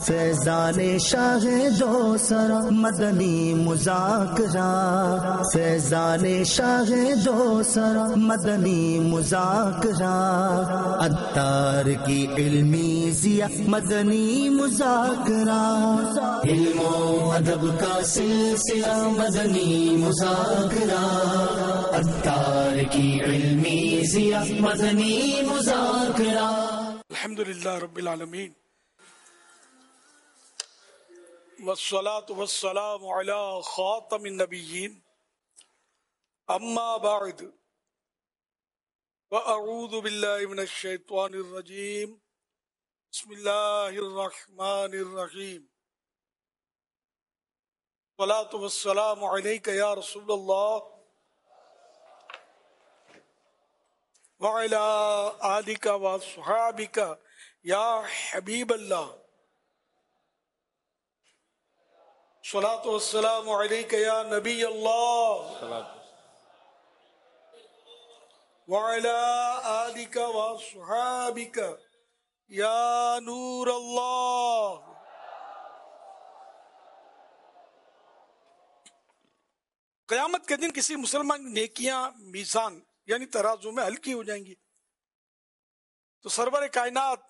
فیضان شاہ دو سرا مدنی مذاکرہ، فیضان شاہ دو سرا مدنی مذاکرہ، عطار کی علمی ضیا مدنی مذاکرہ، علم و ادب کا سلسلہ مدنی مذاکرہ، عطار کی علمی ضیا مدنی مذاکرہ۔ الحمدللہ رب العالمین، والصلاة والسلام على خاتم النبیین، اما بعد، واعوذ باللہ من الشیطان الرجیم، بسم اللہ الرحمن الرحیم، والصلاة والسلام علیک یا رسول اللہ وعلی آلک واصحابک یا حبیب اللہ، صلاۃ والسلام علیک یا نبی اللہ وعلی آلک واصحابک یا نور اللہ۔ قیامت کے دن کسی مسلمان نیکیاں میزان یعنی ترازو میں ہلکی ہو جائیں گی تو سرور کائنات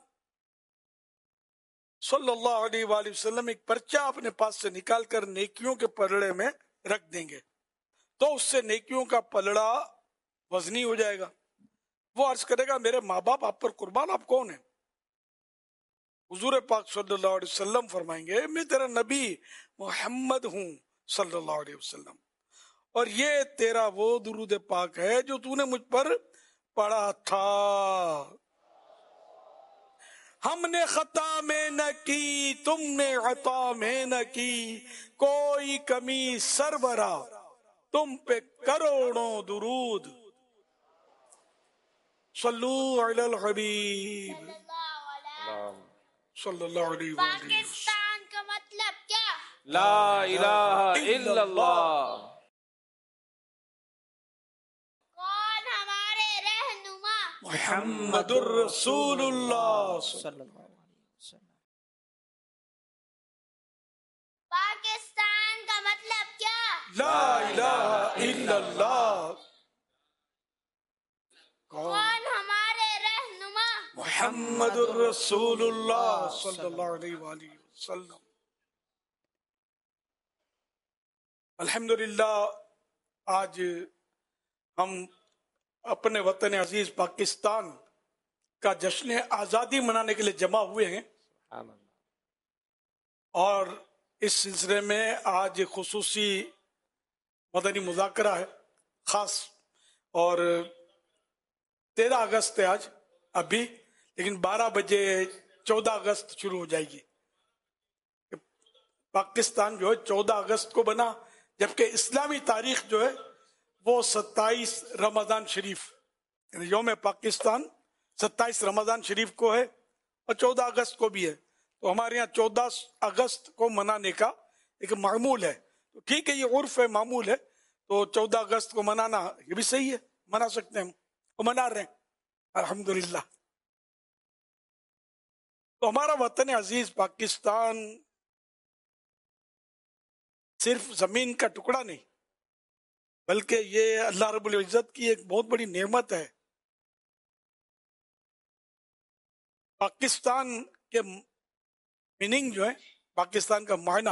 صلی اللہ علیہ وآلہ وسلم ایک پرچہ اپنے پاس سے نکال کر نیکیوں کے پلڑے میں رکھ دیں گے، تو اس سے نیکیوں کا پلڑا وزنی ہو جائے گا۔ وہ عرض کرے گا میرے ماں باپ آپ پر قربان، آپ کون ہیں؟ حضور پاک صلی اللہ علیہ وسلم فرمائیں گے میں تیرا نبی محمد ہوں صلی اللہ علیہ وسلم، اور یہ تیرا وہ درود پاک ہے جو تو نے مجھ پر پڑھا تھا۔ ہم نے خطا میں نہ کی تم نے عطا میں نہ کی، کوئی کمی سربراہ تم پہ کروڑوں درود، صلو علی الحبیب صلی اللہ علیہ وآلہ۔ پاکستان کا مطلب کیا؟ لا الہ الا اللہ۔ کون ہمارے رہنما؟ محمد الرسول اللہ صلی اللہ علیہ وسلم۔ پاکستان کا مطلب کیا؟ لا الہ الا اللہ۔ کون ہمارے رہنما؟ محمد الرسول اللہ صلی اللہ علیہ وآلہ وسلم۔ الحمدللہ آج ہم اپنے وطن عزیز پاکستان کا جشن آزادی منانے کے لیے جمع ہوئے ہیں، اور اس سلسلے میں آج خصوصی مدنی مذاکرہ ہے خاص، اور 13 اگست ہے آج ابھی، لیکن 12 بجے 14 اگست شروع ہو جائے گی۔ پاکستان جو ہے 14 اگست کو بنا، جبکہ اسلامی تاریخ جو ہے وہ 27 رمضان شریف، یعنی یوم پاکستان 27 رمضان شریف کو ہے اور 14 اگست کو بھی ہے، تو ہمارے یہاں 14 اگست کو منانے کا ایک معمول ہے، تو ٹھیک ہے یہ عرف ہے، معمول ہے، تو 14 اگست کو منانا یہ بھی صحیح ہے، منا سکتے ہیں ہم، وہ منا رہے ہیں الحمدللہ۔ تو ہمارا وطن عزیز پاکستان صرف زمین کا ٹکڑا نہیں، بلکہ یہ اللہ رب العزت کی ایک بہت بڑی نعمت ہے۔ پاکستان کے میننگ جو ہے، پاکستان کا معنی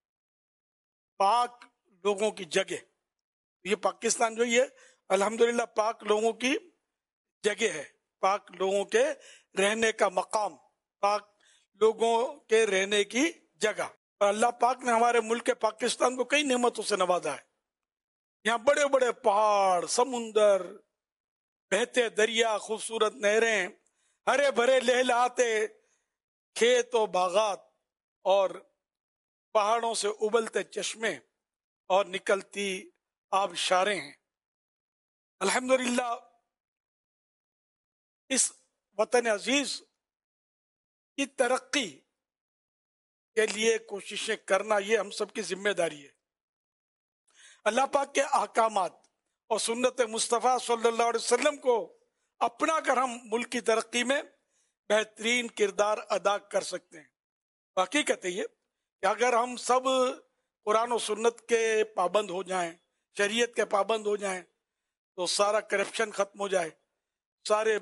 پاک لوگوں کی جگہ، یہ پاکستان جو یہ الحمدللہ پاک لوگوں کی جگہ ہے، پاک لوگوں کے رہنے کا مقام، پاک لوگوں کے رہنے کی جگہ، اور اللہ پاک نے ہمارے ملک پاکستان کو کئی نعمتوں سے نوازا ہے۔ یہاں بڑے بڑے پہاڑ، سمندر، بہتے دریا، خوبصورت نہریں، ہرے بھرے لہلہاتے کھیت و باغات، اور پہاڑوں سے ابلتے چشمے اور نکلتی آبشاریں ہیں۔ الحمدللہ اس وطن عزیز کی ترقی کے لیے کوششیں کرنا یہ ہم سب کی ذمہ داری ہے۔ اللہ پاک کے احکامات اور سنت مصطفیٰ صلی اللہ علیہ وسلم کو اپنا کر ہم ملک کی ترقی میں بہترین کردار ادا کر سکتے ہیں۔ حقیقت ہے یہ کہ اگر ہم سب قرآن و سنت کے پابند ہو جائیں، شریعت کے پابند ہو جائیں، تو سارا کرپشن ختم ہو جائے، سارے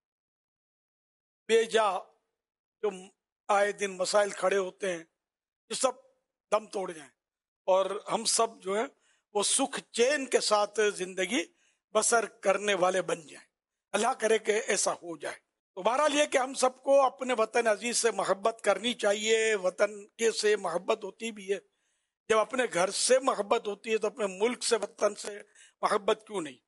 بے جا جو آئے دن مسائل کھڑے ہوتے ہیں یہ سب دم توڑ جائیں، اور ہم سب جو ہے وہ سکھ چین کے ساتھ زندگی بسر کرنے والے بن جائیں۔ اللہ کرے کہ ایسا ہو جائے۔ تو بہرحال یہ کہ ہم سب کو اپنے وطن عزیز سے محبت کرنی چاہیے۔ وطن کے سے محبت ہوتی بھی ہے، جب اپنے گھر سے محبت ہوتی ہے تو اپنے ملک سے، وطن سے محبت کیوں نہیں؟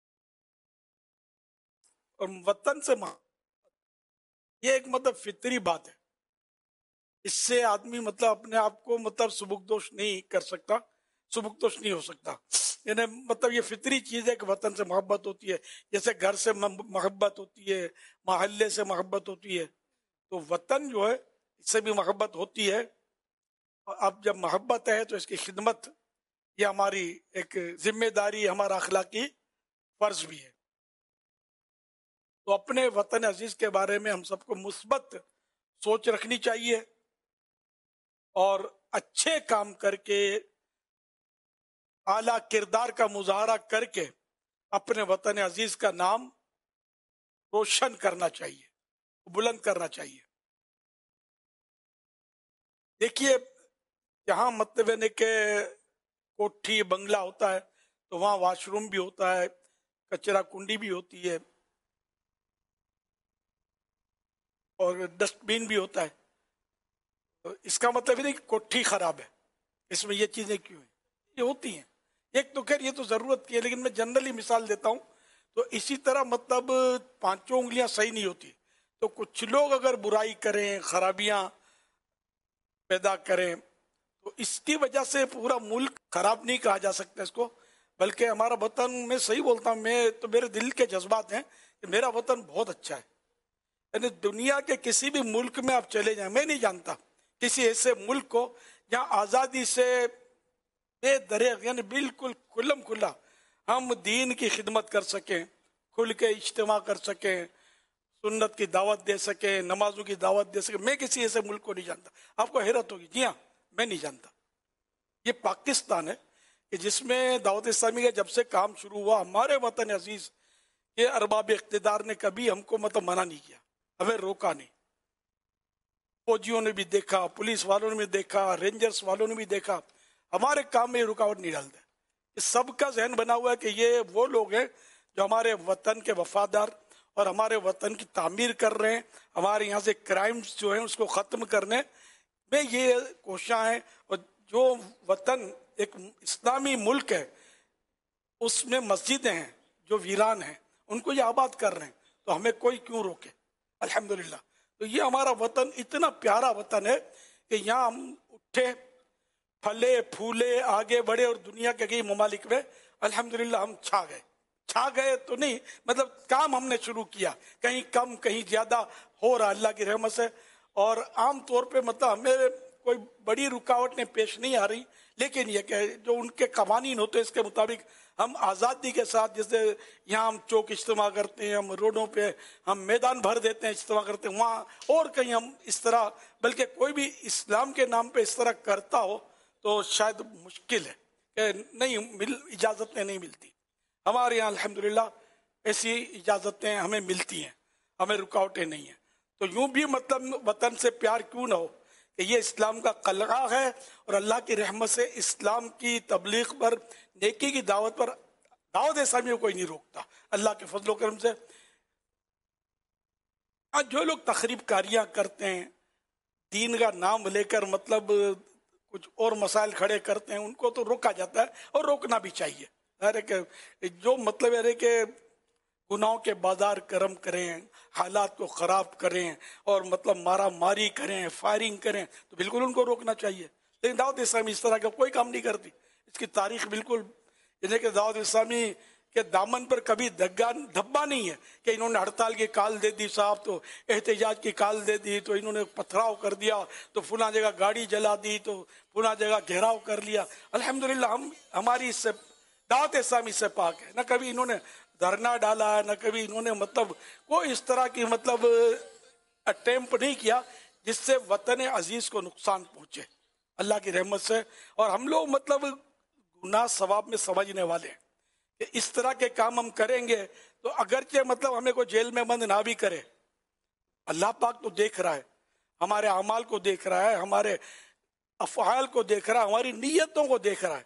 اور وطن سے محبت یہ ایک مطلب فطری بات ہے، اس سے آدمی مطلب اپنے آپ کو مطلب سبکدوش نہیں کر سکتا، سبکدوش نہیں ہو سکتا۔ یعنی مطلب یہ فطری چیز ہے کہ وطن سے محبت ہوتی ہے، جیسے گھر سے محبت ہوتی ہے، محلے سے محبت ہوتی ہے، تو وطن جو ہے اس سے بھی محبت ہوتی ہے۔ اب جب محبت ہے تو اس کی خدمت یہ ہماری ایک ذمہ داری، ہمارا اخلاقی فرض بھی ہے۔ تو اپنے وطن عزیز کے بارے میں ہم سب کو مثبت سوچ رکھنی چاہیے، اور اچھے کام کر کے، اعلیٰ کردار کا مظاہرہ کر کے اپنے وطن عزیز کا نام روشن کرنا چاہیے، بلند کرنا چاہیے۔ دیکھیے جہاں مطلب ہے کہ کوٹھی بنگلہ ہوتا ہے تو وہاں واش روم بھی ہوتا ہے، کچرا کنڈی بھی ہوتی ہے، اور ڈسٹ بین بھی ہوتا ہے۔ تو اس کا مطلب نہیں کہ کوٹھی خراب ہے، اس میں یہ چیزیں کیوں ہیں، یہ ہوتی ہیں۔ ایک تو خیر یہ تو ضرورت کی ہے، لیکن میں جنرلی مثال دیتا ہوں۔ تو اسی طرح مطلب پانچوں انگلیاں صحیح نہیں ہوتی، تو کچھ لوگ اگر برائی کریں، خرابیاں پیدا کریں، تو اس کی وجہ سے پورا ملک خراب نہیں کہا جا سکتا اس کو، بلکہ ہمارا وطن، میں صحیح بولتا ہوں، میں تو میرے دل کے جذبات ہیں کہ میرا وطن بہت اچھا ہے۔ یعنی دنیا کے کسی بھی ملک میں آپ چلے جائیں، میں نہیں جانتا کسی ایسے ملک کو جہاں آزادی سے بے دریغ، یعنی بالکل کھلم کھلا ہم دین کی خدمت کر سکیں، کھل کے اجتماع کر سکیں، سنت کی دعوت دے سکیں، نمازوں کی دعوت دے سکیں۔ میں کسی ایسے ملک کو نہیں جانتا۔ آپ کو حیرت ہوگی، جی ہاں میں نہیں جانتا۔ یہ پاکستان ہے کہ جس میں دعوت اسلامی کا جب سے کام شروع ہوا، ہمارے وطن عزیز کے ارباب اقتدار نے کبھی ہم کو مطلب منع نہیں کیا، ہمیں روکا نہیں۔ فوجیوں نے بھی دیکھا، پولیس والوں نے بھی دیکھا، رینجرز والوں نے بھی دیکھا، ہمارے کام میں رکاوٹ نہیں ڈالتے۔ سب کا ذہن بنا ہوا ہے کہ یہ وہ لوگ ہیں جو ہمارے وطن کے وفادار اور ہمارے وطن کی تعمیر کر رہے ہیں، ہمارے یہاں سے کرائمز جو ہیں اس کو ختم کرنے میں یہ کوشاں ہیں۔ اور جو وطن ایک اسلامی ملک ہے، اس میں مسجدیں ہیں جو ویران ہیں، ان کو یہ آباد کر رہے ہیں، تو ہمیں کوئی کیوں روکے؟ الحمدللہ۔ تو یہ ہمارا وطن اتنا پیارا وطن ہے کہ یہاں ہم اٹھے، پھلے پھولے، آگے بڑھے، اور دنیا کے کئی ممالک میں الحمدللہ ہم چھا گئے تو نہیں، مطلب کام ہم نے شروع کیا، کہیں کم کہیں زیادہ ہو رہا اللہ کی رحمت سے۔ اور عام طور پہ مطلب ہمیں کوئی بڑی رکاوٹ پیش نہیں آ رہی، لیکن یہ کہ جو ان کے قوانین ہوتے ہیں اس کے مطابق ہم آزادی کے ساتھ، جیسے یہاں ہم چوک اجتماع کرتے ہیں، ہم روڈوں پہ ہم میدان بھر دیتے ہیں، اجتماع کرتے ہیں، وہاں اور کہیں ہم اس طرح، بلکہ کوئی بھی اسلام کے نام پہ اس طرح کرتا ہو تو شاید مشکل ہے کہ نہیں اجازتیں نہیں ملتی۔ ہمارے یہاں الحمدللہ ایسی اجازتیں ہمیں ملتی ہیں، ہمیں رکاوٹیں نہیں ہیں۔ تو یوں بھی مطلب وطن سے پیار کیوں نہ ہو کہ یہ اسلام کا قلعہ ہے، اور اللہ کی رحمت سے اسلام کی تبلیغ پر، نیکی کی دعوت پر، دعوت اسلامی کو کوئی نہیں روکتا اللہ کے فضل و کرم سے۔ آج جو لوگ تخریب کاریاں کرتے ہیں، دین کا نام لے کر مطلب کچھ اور مسائل کھڑے کرتے ہیں، ان کو تو روکا جاتا ہے، اور روکنا بھی چاہیے۔ جو مطلب ہے کہ گناہوں کے بازار گرم کریں، حالات کو خراب کریں، اور مطلب مارا ماری کریں، فائرنگ کریں، تو بالکل ان کو روکنا چاہیے۔ لیکن دعوت اسلامی اس طرح کا کوئی کام نہیں کرتی۔ اس کی تاریخ بالکل، یعنی کہ دعوت اسلامی کے دامن پر کبھی دھبا نہیں ہے کہ انہوں نے ہڑتال کی کال دے دی صاحب، تو احتجاج کی کال دے دی، تو انہوں نے پتھراؤ کر دیا، تو فلاں جگہ گاڑی جلا دی، تو فلاں جگہ گھیراؤ کر لیا۔ الحمدللہ ہماری اس سے دعوت اسلامی سے پاک ہے۔ نہ کبھی انہوں نے دھرنا ڈالا ہے، نہ کبھی انہوں نے مطلب کوئی اس طرح کی مطلب اٹیمپ نہیں کیا جس سے وطن عزیز کو نقصان پہنچے اللہ کی رحمت سے. اور ہم لوگ مطلب گناہ ثواب میں سمجھنے والے ہیں کہ اس طرح کے کام ہم کریں گے تو اگرچہ مطلب ہمیں کوئی جیل میں بند نہ بھی کرے، اللہ پاک تو دیکھ رہا ہے، ہمارے اعمال کو دیکھ رہا ہے، ہمارے افعال کو دیکھ رہا ہے، ہماری نیتوں کو دیکھ رہا ہے.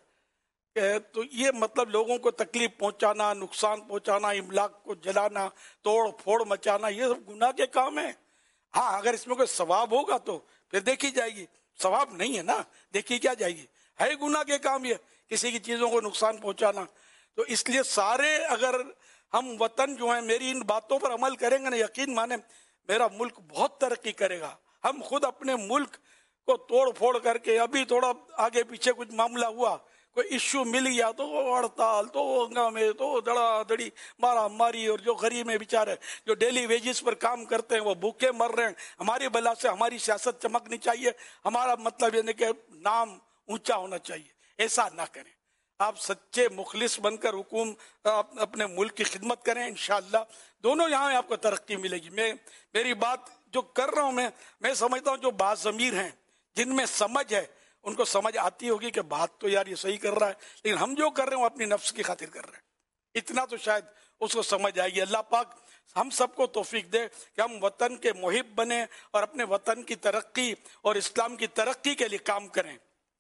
تو یہ مطلب لوگوں کو تکلیف پہنچانا، نقصان پہنچانا، املاک کو جلانا، توڑ پھوڑ مچانا، یہ سب گناہ کے کام ہیں. ہاں اگر اس میں کوئی ثواب ہوگا تو پھر دیکھی جائے گی، ثواب نہیں ہے نا، دیکھی کیا جائے گی، ہے گناہ کے کام یہ کسی کی چیزوں کو نقصان پہنچانا. تو اس لیے سارے اگر ہم وطن جو ہیں میری ان باتوں پر عمل کریں گے نا، یقین مانیں میرا ملک بہت ترقی کرے گا. ہم خود اپنے ملک کو توڑ پھوڑ کر کے ابھی تھوڑا آگے پیچھے کچھ معاملہ ہوا، کوئی ایشو مل گیا تو ہڑتال، تو ہنگامے، تو دڑا دڑی، مارا ماری، اور جو غریب میں بیچارے جو ڈیلی ویجز پر کام کرتے ہیں وہ بھوکے مر رہے ہیں. ہماری بلا سے ہماری سیاست چمکنی چاہیے، ہمارا مطلب یہ کہ نام اونچا ہونا چاہیے. ایسا نہ کریں، آپ سچے مخلص بن کر اپنے ملک کی خدمت کریں، انشاءاللہ دونوں یہاں آپ کو ترقی ملے گی. میری بات جو کر رہا ہوں میں سمجھتا ہوں جو باضمیر ہیں، جن میں سمجھ ہے، ان کو سمجھ آتی ہوگی کہ بات تو یار یہ صحیح کر رہا ہے، لیکن ہم جو کر رہے ہیں وہ اپنی نفس کی خاطر کر رہے ہیں. اتنا تو شاید اس کو سمجھ آئے گی. اللہ پاک ہم سب کو توفیق دے کہ ہم وطن کے محب بنیں اور اپنے وطن کی ترقی اور اسلام کی ترقی کے لیے کام کریں،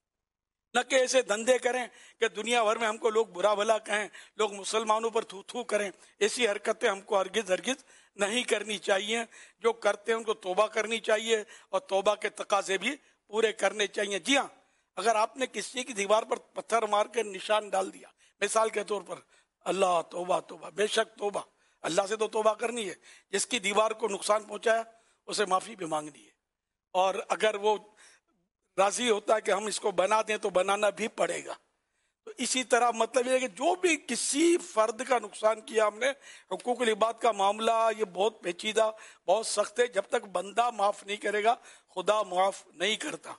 نہ کہ ایسے دھندے کریں کہ دنیا بھر میں ہم کو لوگ برا بھلا کہیں، لوگ مسلمانوں پر تھو تھو کریں. ایسی حرکتیں ہم کو ہرگز نہیں کرنی چاہیے. جو کرتے ہیں ان کو توبہ کرنی چاہیے اور توبہ کے تقاضے بھی پورے کرنے چاہیے. جی ہاں، اگر آپ نے کسی کی دیوار پر پتھر مار کے نشان ڈال دیا مثال کے طور پر، اللہ توبہ توبہ، بے شک توبہ، اللہ سے تو توبہ کرنی ہے. جس کی دیوار کو نقصان پہنچایا اسے معافی بھی مانگنی ہے، اور اگر وہ راضی ہوتا ہے کہ ہم اس کو بنا دیں تو بنانا بھی پڑے گا. تو اسی طرح مطلب یہ ہے کہ جو بھی کسی فرد کا نقصان کیا ہم نے، حقوق العباد کا معاملہ یہ بہت پیچیدہ، بہت سخت ہے. جب تک بندہ معاف نہیں کرے گا خدا معاف نہیں کرتا،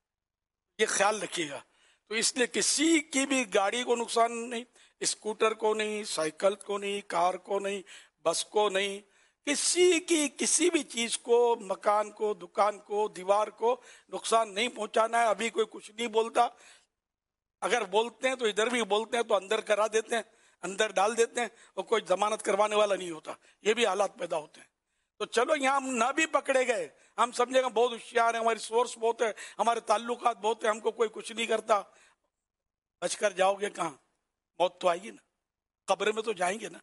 یہ خیال رکھیے گا. تو اس لیے کسی کی بھی گاڑی کو نقصان نہیں، اسکوٹر کو نہیں، سائیکل کو نہیں، کار کو نہیں، بس کو نہیں، کسی کی کسی بھی چیز کو، مکان کو، دکان کو، دیوار کو نقصان نہیں پہنچانا ہے. ابھی کوئی کچھ نہیں بولتا، اگر بولتے ہیں تو ادھر بھی بولتے ہیں تو اندر کرا دیتے ہیں، اندر ڈال دیتے ہیں، اور کوئی ضمانت کروانے والا نہیں ہوتا. یہ بھی حالات پیدا ہوتے ہیں. تو چلو یہاں ہم نہ بھی پکڑے گئے، ہم سمجھے گا بہت ہوشیار ہیں، ہماری سورس بہت ہے، ہمارے تعلقات بہت ہیں، ہم کو کوئی کچھ نہیں کرتا. بچ کر جاؤ گے کہاں؟ موت تو آئے گی نا، قبر میں تو جائیں گے نا.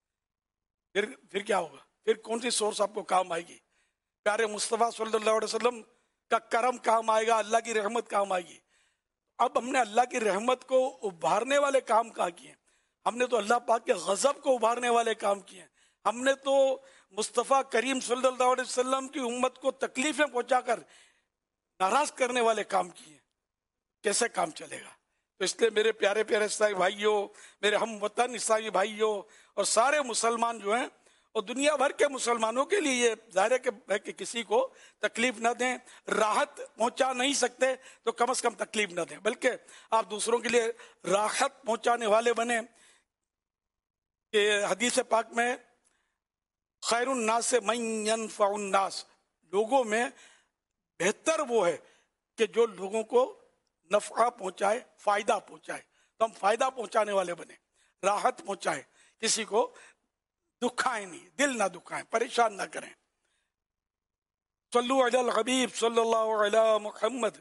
پھر کیا ہوگا؟ پھر کون سی سورس آپ کو کام آئے گی؟ پیارے مصطفیٰ صلی اللہ علیہ وسلم کا کرم کام آئے گا، اللہ کی رحمت کام آئے گی. اب ہم نے اللہ کی رحمت کو ابھارنے والے کام کہاں کیے؟ ہم نے تو اللہ پاک کے غضب کو ابھارنے والے کام کیے ہیں. ہم نے تو مصطفیٰ کریم صلی اللہ علیہ وسلم کی امت کو تکلیفیں پہنچا کر ناراض کرنے والے کام کیے ہیں. کیسے کام چلے گا؟ تو اس لیے میرے پیارے پیارے اسلامی بھائیوں، میرے ہم وطن اسلامی بھائیوں، اور سارے مسلمان جو ہیں اور دنیا بھر کے مسلمانوں کے لیے یہ ظاہر ہے کہ کسی کو تکلیف نہ دیں. راحت پہنچا نہیں سکتے تو کم از کم تکلیف نہ دیں، بلکہ آپ دوسروں کے لیے راحت پہنچانے والے بنیں. کہ حدیث پاک میں خیر الناس من ينفع الناس، لوگوں میں بہتر وہ ہے کہ جو لوگوں کو نفع پہنچائے، فائدہ پہنچائے. تو ہم فائدہ پہنچانے والے بنیں، راحت پہنچائے، کسی کو دکھائیں نہیں، دل نہ دکھائیں، پریشان نہ کریں. صلو علی الحبیب صلی اللہ علی محمد.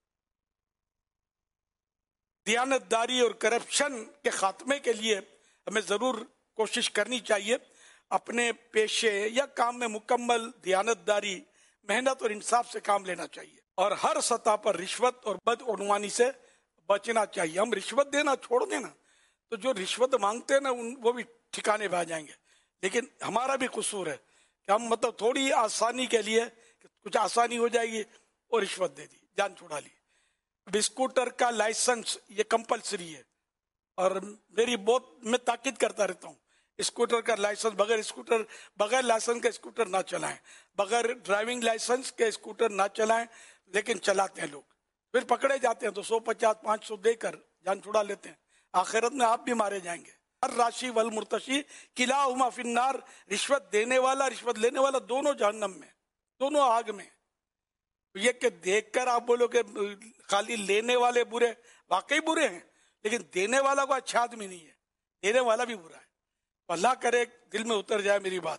دیانت داری اور کرپشن کے خاتمے کے لیے ہمیں ضرور کوشش کرنی چاہیے. اپنے پیشے یا کام میں مکمل دیانت داری، محنت اور انصاف سے کام لینا چاہیے، اور ہر سطح پر رشوت اور بدعنوانی سے بچنا چاہیے. ہم رشوت دینا چھوڑ دینا تو جو رشوت مانگتے ہیں نا وہ بھی ٹھکانے پہ آ جائیں گے. لیکن ہمارا بھی قصور ہے کہ ہم مطلب تھوڑی آسانی کے لیے کچھ آسانی ہو جائے گی اور رشوت دے دی، جان چھڑا لی. اسکوٹر کا لائسنس یہ کمپلسری ہے، اور میں تاکید کرتا رہتا ہوں، اسکوٹر کا لائسنس بغیر لائسنس کے اسکوٹر نہ چلائیں، بغیر ڈرائیونگ لائسنس کے اسکوٹر نہ چلائیں. لیکن چلاتے ہیں لوگ، پھر پکڑے جاتے ہیں تو 150-500 دے کر جان چھڑا لیتے ہیں. آخرت میں آپ بھی مارے جائیں گے. الراشی والمرتشی کلاہما فی النار، رشوت دینے والا رشوت لینے والا دونوں جہنم میں، دونوں آگ میں. یہ کہ دیکھ کر آپ بولو کہ خالی لینے والے برے، واقعی برے ہیں، لیکن دینے والا کوئی اچھا آدمی نہیں ہے، دینے والا بھی برا ہے۔ اللہ کرے دل میں اتر جائے میری بات۔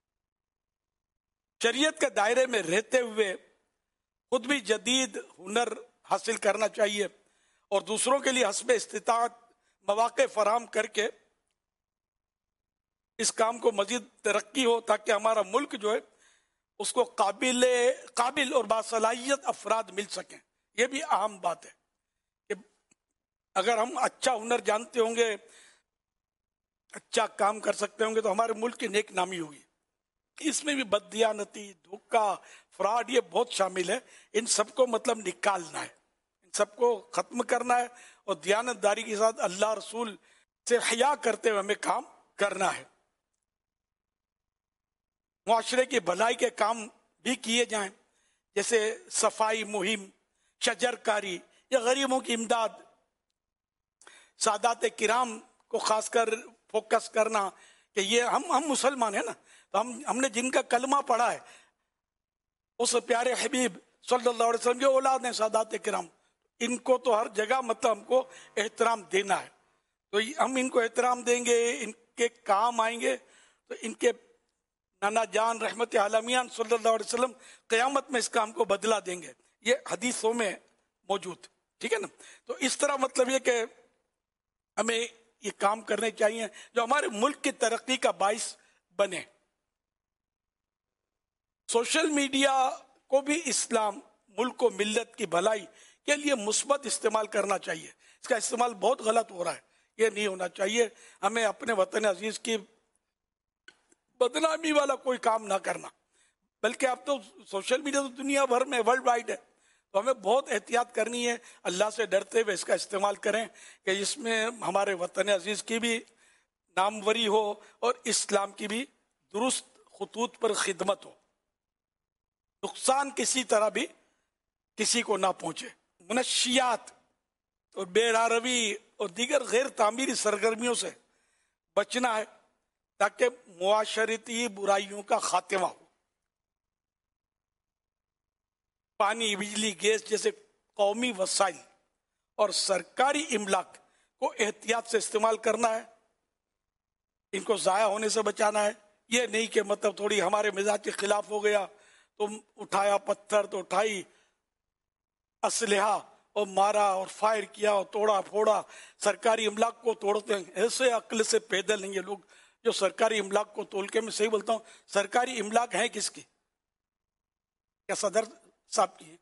شریعت کے دائرے میں رہتے ہوئے خود بھی جدید ہنر حاصل کرنا چاہیے اور دوسروں کے لیے حسب استطاعت مواقع فراہم کر کے اس کام کو مزید ترقی ہو، تاکہ ہمارا ملک جو ہے اس کو قابل اور باصلاحیت افراد مل سکیں۔ یہ بھی اہم بات ہے کہ اگر ہم اچھا ہنر جانتے ہوں گے، اچھا کام کر سکتے ہوں گے، تو ہمارے ملک کی نیک نامی ہوگی۔ اس میں بھی بددیانتی، دھوکہ، فراڈ، یہ بہت شامل ہے۔ ان سب کو مطلب نکالنا ہے، ان سب کو ختم کرنا ہے، اور دیانتداری کے ساتھ اللہ رسول سے حیا کرتے ہوئے ہمیں کام کرنا ہے۔ معاشرے کی بھلائی کے کام بھی کیے جائیں، جیسے صفائی مہم، شجر کاری یا غریبوں کی امداد۔ سادات کرام کو خاص کر فوکس کرنا کہ یہ ہم مسلمان ہیں نا، تو ہم نے جن کا کلمہ پڑھا ہے، اس پیارے حبیب صلی اللہ علیہ وسلم کی اولاد ہیں سادات کرام، ان کو تو ہر جگہ مطلب ہم کو احترام دینا ہے۔ تو ہم ان کو احترام دیں گے، ان کے کام آئیں گے، تو ان کے نانا جان رحمت عالمیان صلی اللہ علیہ وسلم قیامت میں اس کام کو بدلا دیں گے۔ یہ حدیثوں میں موجود، ٹھیک ہے نا۔ تو اس طرح مطلب یہ کہ ہمیں یہ کام کرنے چاہیے جو ہمارے ملک کی ترقی کا باعث بنے۔ سوشل میڈیا کو بھی اسلام، ملک و ملت کی بھلائی کے لیے مثبت استعمال کرنا چاہیے۔ اس کا استعمال بہت غلط ہو رہا ہے، یہ نہیں ہونا چاہیے۔ ہمیں اپنے وطن عزیز کی بدنامی والا کوئی کام نہ کرنا، بلکہ اب تو سوشل میڈیا تو دنیا بھر میں ورلڈ وائڈ ہے، تو ہمیں بہت احتیاط کرنی ہے، اللہ سے ڈرتے ہوئے اس کا استعمال کریں کہ اس میں ہمارے وطن عزیز کی بھی ناموری ہو اور اسلام کی بھی درست خطوط پر خدمت ہو، نقصان کسی طرح بھی کسی کو نہ پہنچے۔ منشیات اور بے روی اور دیگر غیر تعمیری سرگرمیوں سے بچنا ہے تاکہ معاشرتی برائیوں کا خاتمہ ہو۔ پانی، بجلی، گیس جیسے قومی وسائل اور سرکاری املاک کو احتیاط سے استعمال کرنا ہے، ان کو ضائع ہونے سے بچانا ہے۔ یہ نہیں کہ مطلب تھوڑی ہمارے مزاج کے خلاف ہو گیا تو اٹھایا پتھر تو اٹھائی اسلحہ اور مارا اور فائر کیا اور توڑا پھوڑا، سرکاری املاک کو توڑتے ہیں۔ ایسے عقل سے پیدل نہیں ہے لوگ جو سرکاری املاک کو توڑ کے، میں صحیح بولتا ہوں، سرکاری املاک ہیں کس کی؟ کیا صدر صاحب کی ہے؟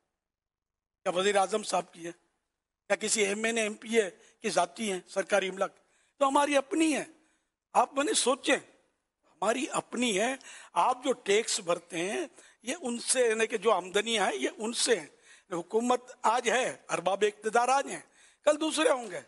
کیا وزیر اعظم صاحب کی ہے؟ یا کسی M N A M P A کی ذاتی ہیں سرکاری املاک؟ تو ہماری اپنی ہے۔ آپ میں نے سوچیں، ہماری اپنی ہے۔ آپ جو ٹیکس بھرتے ہیں یہ ان سے، یعنی کہ جو آمدنیاں ہیں یہ ان سے ہیں۔ حکومت آج ہے، ارباب اقتدار آج ہیں، کل دوسرے ہوں گے،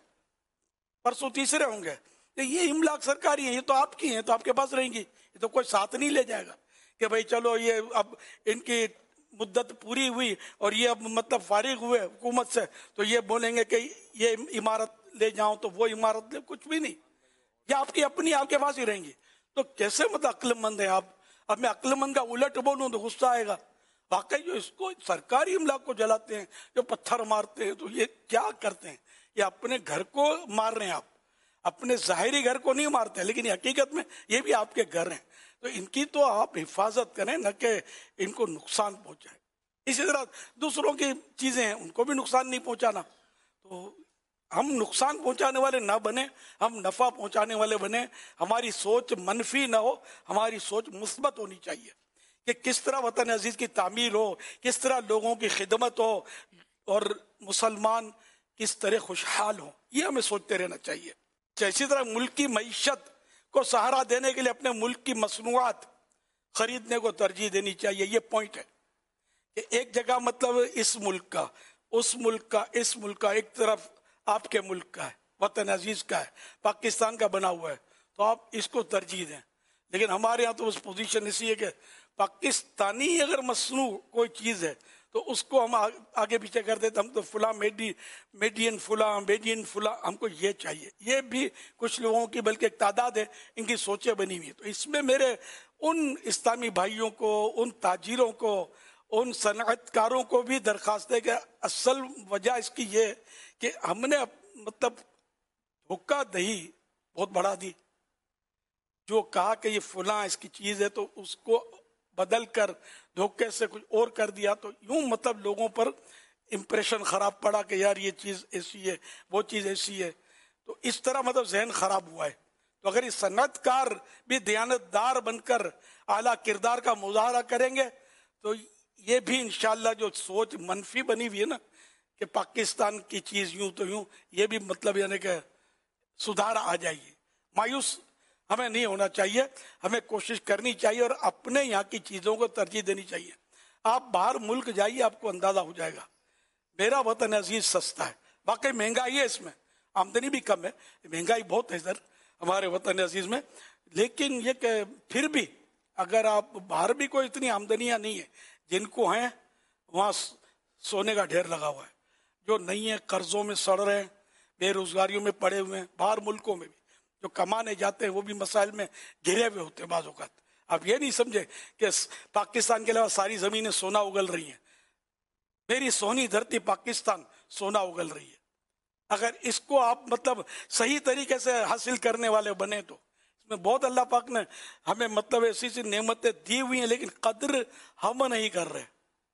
پرسوں تیسرے ہوں گے۔ یہ املاک سرکاری ہیں، یہ تو آپ کی ہیں، تو آپ کے پاس رہیں گی، یہ تو کوئی ساتھ نہیں لے جائے گا کہ بھائی چلو یہ اب ان کی مدت پوری ہوئی اور یہ اب مطلب فارغ ہوئے حکومت سے، تو یہ بولیں گے کہ یہ عمارت لے جاؤں تو وہ عمارت لے، کچھ بھی نہیں، یہ آپ کی اپنی آپ کے پاس ہی رہیں گی۔ تو کیسے مطلب عقل مند ہیں آپ؟ اب میں عقل مند کا الٹ بولوں تو غصہ آئے گا۔ واقعی جو اس کو سرکاری املاک کو جلاتے ہیں، جو پتھر مارتے ہیں، تو یہ کیا کرتے ہیں؟ یہ اپنے گھر کو مار رہے ہیں، آپ اپنے ظاہری گھر کو نہیں مارتے، لیکن حقیقت میں یہ بھی آپ کے گھر ہیں، تو ان کی تو آپ حفاظت کریں، نہ کہ ان کو نقصان پہنچائے۔ اسی طرح دوسروں کی چیزیں ہیں، ان کو بھی نقصان نہیں پہنچانا۔ تو ہم نقصان پہنچانے والے نہ بنے، ہم نفع پہنچانے والے بنے۔ ہماری سوچ منفی نہ ہو، ہماری سوچ مثبت ہونی چاہیے کہ کس طرح وطن عزیز کی تعمیر ہو، کس طرح لوگوں کی خدمت ہو اور مسلمان کس طرح خوشحال ہو، یہ ہمیں سوچتے رہنا چاہیے۔ اسی طرح ملک کی معیشت کو سہارا دینے کے لیے اپنے ملک کی مصنوعات خریدنے کو ترجیح دینی چاہیے۔ یہ پوائنٹ ہے کہ ایک جگہ مطلب اس ملک کا، اس ملک کا، اس ملک کا، ایک طرف آپ کے ملک کا ہے، وطن عزیز کا ہے، پاکستان کا بنا ہوا ہے، تو آپ اس کو ترجیح دیں۔ لیکن ہمارے یہاں تو اس پوزیشن اسی ہے کہ پاکستانی اگر مصنوع کوئی چیز ہے تو اس کو ہم آگے پیچھے کر دیتے، ہم تو فلاں میڈین فلاں ہم کو یہ چاہیے۔ یہ بھی کچھ لوگوں کی بلکہ ایک تعداد ہے، ان کی سوچیں بنی ہوئی ہے۔ تو اس میں میرے ان اسلامی بھائیوں کو، ان تاجروں کو، ان صنعت کاروں کو بھی درخواست ہے کہ اصل وجہ اس کی یہ ہے کہ ہم نے مطلب دھوکہ دہی بہت بڑھا دی. جو کہا کہ یہ فلاں اس کی چیز ہے تو اس کو بدل کر دھوکے سے کچھ اور کر دیا, تو یوں مطلب لوگوں پر امپریشن خراب پڑا کہ یار یہ چیز ایسی ہے, وہ چیز ایسی ہے. تو اس طرح مطلب ذہن خراب ہوا ہے. تو اگر یہ صنعت کار بھی دیانت دار بن کر اعلیٰ کردار کا مظاہرہ کریں گے تو یہ بھی انشاءاللہ جو سوچ منفی بنی ہوئی ہے نا کہ پاکستان کی چیز یوں تو یوں, یہ بھی مطلب یعنی کہ سدھار آ جائے گی. مایوس ہمیں نہیں ہونا چاہیے, ہمیں کوشش کرنی چاہیے اور اپنے یہاں کی چیزوں کو ترجیح دینی چاہیے. آپ باہر ملک جائیے, آپ کو اندازہ ہو جائے گا میرا وطن عزیز سستا ہے. واقعی مہنگائی ہے, اس میں آمدنی بھی کم ہے, مہنگائی بہت ہے ادھر ہمارے وطن عزیز میں. لیکن یہ کہ پھر بھی اگر آپ باہر بھی کوئی اتنی آمدنیاں نہیں ہے, جن کو ہیں وہاں سونے کا ڈھیر لگا ہوا ہے. جو نہیں ہے قرضوں میں سڑ رہے ہیں, بے روزگاریوں میں پڑے ہوئے ہیں. باہر ملکوں میں بھی جو کمانے جاتے ہیں وہ بھی مسائل میں گھرے ہوئے ہوتے ہیں بعض اوقات. آپ یہ نہیں سمجھے کہ پاکستان کے علاوہ ساری زمینیں سونا اگل رہی ہیں. میری سونی دھرتی پاکستان سونا اگل رہی ہے. اگر اس کو آپ مطلب صحیح طریقے سے حاصل کرنے والے بنے تو اس میں بہت اللہ پاک نے ہمیں مطلب ایسی سی نعمتیں دی ہوئی ہیں, لیکن قدر ہم نہیں کر رہے.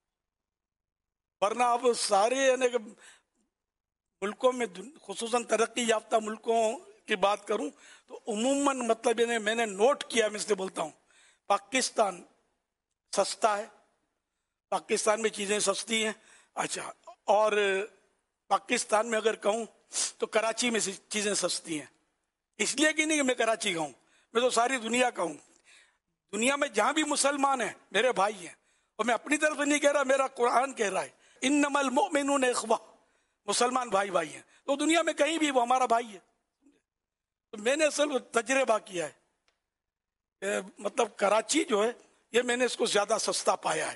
ورنہ اب سارے یعنی کہ ملکوں میں خصوصاً ترقی یافتہ ملکوں کی بات کروں تو عموماً مطلب یعنی میں نے نوٹ کیا, میں اس لیے بولتا ہوں, پاکستان سستا ہے, پاکستان میں چیزیں سستی ہیں. اچھا, اور پاکستان میں اگر کہوں تو کراچی میں چیزیں سستی ہیں. اس لیے کہ نہیں کہ میں کراچی کا ہوں, میں تو ساری دنیا کا ہوں. دنیا میں جہاں بھی مسلمان ہیں میرے بھائی ہیں, اور میں اپنی طرف نہیں کہہ رہا, میرا قرآن کہہ رہا ہے انما المؤمنون اخوہ, مسلمان بھائی بھائی ہیں. تو دنیا میں کہیں بھی وہ ہمارا بھائی ہے. تو میں نے اصل تجربہ کیا ہے کہ مطلب کراچی جو ہے یہ میں نے اس کو زیادہ سستا پایا ہے.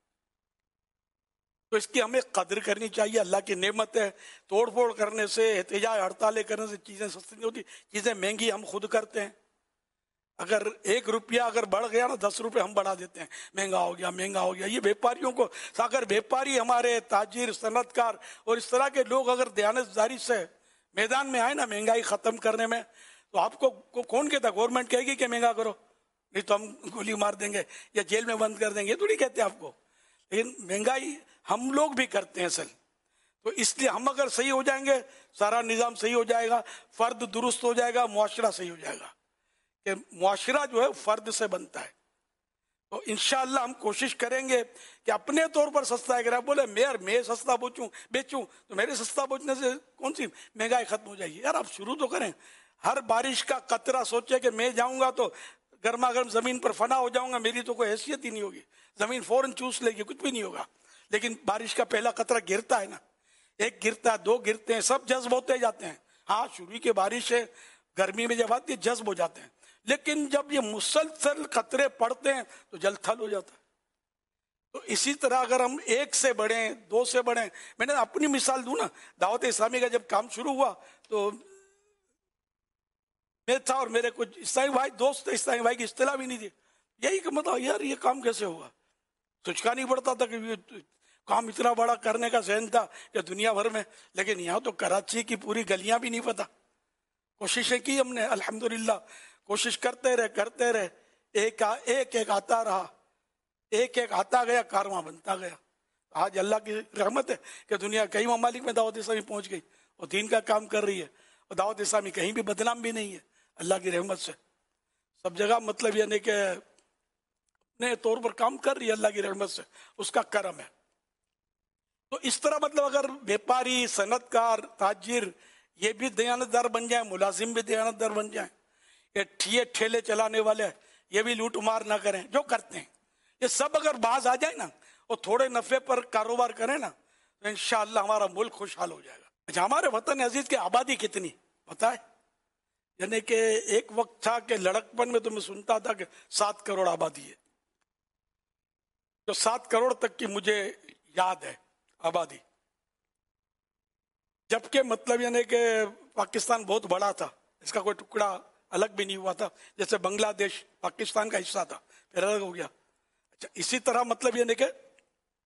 تو اس کی ہمیں قدر کرنی چاہیے. اللہ کی نعمت ہے, توڑ پھوڑ کرنے سے, احتجاج ہڑتالیں کرنے سے چیزیں سستی نہیں ہوتی. چیزیں مہنگی ہم خود کرتے ہیں. اگر 1 روپیہ اگر بڑھ گیا نا 10 روپے ہم بڑھا دیتے ہیں, مہنگا ہو گیا مہنگا ہو گیا. یہ بیپاریوں کو, اگر بیپاری ہمارے تاجر صنعت کار اور اس طرح کے لوگ اگر دیانتداری سے میدان میں آئے نا مہنگائی ختم کرنے میں, تو آپ کو کون کہتا؟ گورنمنٹ کہے گی کہ مہنگا کرو, نہیں تو ہم گولی مار دیں گے یا جیل میں بند کر دیں گے, یہ تو نہیں کہتے آپ کو. لیکن مہنگائی ہم لوگ بھی کرتے ہیں اصل. تو اس لیے ہم اگر صحیح ہو جائیں گے سارا نظام صحیح ہو جائے گا, فرد درست ہو جائے گا, معاشرہ صحیح ہو جائے گا. کہ معاشرہ جو ہے فرد سے بنتا ہے. تو انشاءاللہ ہم کوشش کریں گے کہ اپنے طور پر سستا ہے. اگر آپ بولے میں سستا بیچوں تو میرے سستا بیچنے سے کون سی مہنگائی ختم ہو جائے گی؟ یار آپ شروع تو کریں. ہر بارش کا قطرہ سوچے کہ میں جاؤں گا تو گرما گرم زمین پر فنا ہو جاؤں گا, میری تو کوئی حیثیت ہی نہیں ہوگی, زمین فوراً چوس لے گی, کچھ بھی نہیں ہوگا. لیکن بارش کا پہلا قطرہ گرتا ہے نا, 1 گرتا ہے 2 گرتے ہیں, سب جذب ہوتے جاتے ہیں. ہاں شروع کی بارش ہے, گرمی میں جب آتی ہے جذب ہو جاتے ہیں, لیکن جب یہ مسلسل قطرے پڑتے ہیں تو جل تھل ہو جاتا ہے. تو اسی طرح اگر ہم 1 سے بڑھیں 2 سے بڑھیں, میں نے اپنی مثال دوں نا, دعوت اسلامی کا جب کام شروع ہوا تو میں تھا اور میرے کچھ اسلامی بھائی دوست تھے, اسلامی بھائی کی اصطلاح بھی نہیں تھی. یہی کہ مطلب یار یہ کام کیسے ہوگا, سوچا نہیں پڑتا تھا کہ یہ کام اتنا بڑا کرنے کا ذہن تھا کہ دنیا بھر میں. لیکن یہاں تو کراچی کی پوری گلیاں بھی نہیں پتا. کوششیں کی ہم نے, الحمدللہ کوشش کرتے رہے, ایک آتا رہا, ایک آتا گیا, کارواں بنتا گیا. آج اللہ کی رحمت ہے کہ دنیا کئی ممالک میں دعوت اسلامی پہنچ گئی اور دین کا کام کر رہی ہے, اور دعوت اسلامی کہیں بھی بدنام بھی نہیں ہے اللہ کی رحمت سے. سب جگہ مطلب یعنی کہ اپنے طور پر کام کر رہی ہے اللہ کی رحمت سے, اس کا کرم ہے. تو اس طرح مطلب اگر بیپاری, صنعت کار, تاجر یہ بھی دیانتدار بن جائیں, ملازم بھی دیانتدار بن جائیں, یہ ٹھیلے چلانے والے یہ بھی لوٹ مار نہ کریں جو کرتے ہیں, یہ سب اگر باز آ جائے نا اور تھوڑے نفع پر کاروبار کریں نا تو انشاءاللہ ہمارا ملک خوشحال ہو جائے گا. اچھا, ہمارے وطن عزیز کی آبادی کتنی پتہ ہے؟ یعنی کہ ایک وقت تھا کہ لڑکپن میں تو میں سنتا تھا کہ 7 کروڑ آبادی ہے, جو 7 کروڑ تک کی مجھے یاد ہے آبادی. جبکہ مطلب یعنی کہ پاکستان بہت بڑا تھا, اس کا کوئی ٹکڑا الگ بھی نہیں ہوا تھا, جیسے بنگلہ دیش پاکستان کا حصہ تھا پھر الگ ہو گیا. اچھا, اسی طرح مطلب یعنی کہ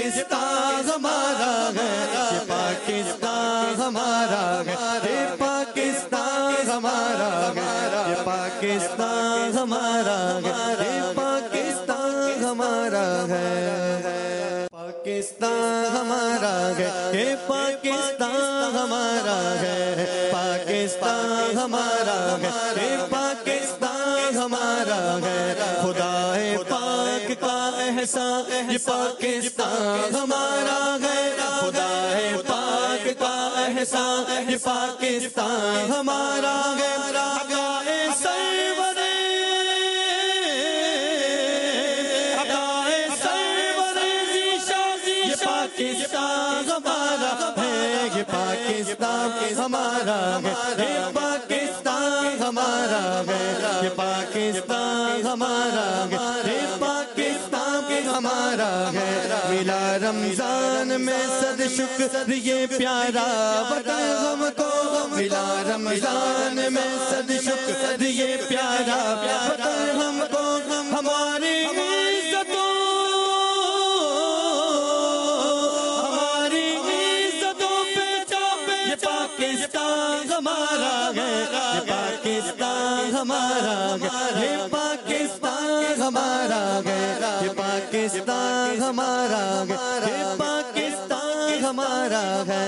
پاکستان ہمارا ہے، یہ پاکستان ہمارا ہے، یہ پاکستان ہمارا ہے، یہ پاکستان ہمارا ہے، یہ پاکستان ہمارا ہے، پاکستان ہمارا ہے، یہ پاکستان ہمارا ہے، پاکستان ہمارا ہے، یہ پاکستان ہمارا ہے، خدا پاک کا احسان یہ پاکستان ہمارا ہے، خدا پاک کا احسان یہ پاکستان ہمارا ہے، پاکستان ہمارا ہے، یہ پاکستان ہمارا ہے، یہ پاکستان ہمارا ہے، یہ پاکستان ہمارا ہے، یہ پاکستان ہمارا ہے، ملا رمضان میں صد شکر یہ پیارا وطن ہم کو، ملا رمضان میں صد شکر یہ پیارا وطن ہم کو، ہماری پاکستان ہمارا ہے، یہ پاکستان ہمارا ہے، یہ پاکستان ہمارا ہے، یہ پاکستان ہمارا ہے، یہ پاکستان ہمارا ہے۔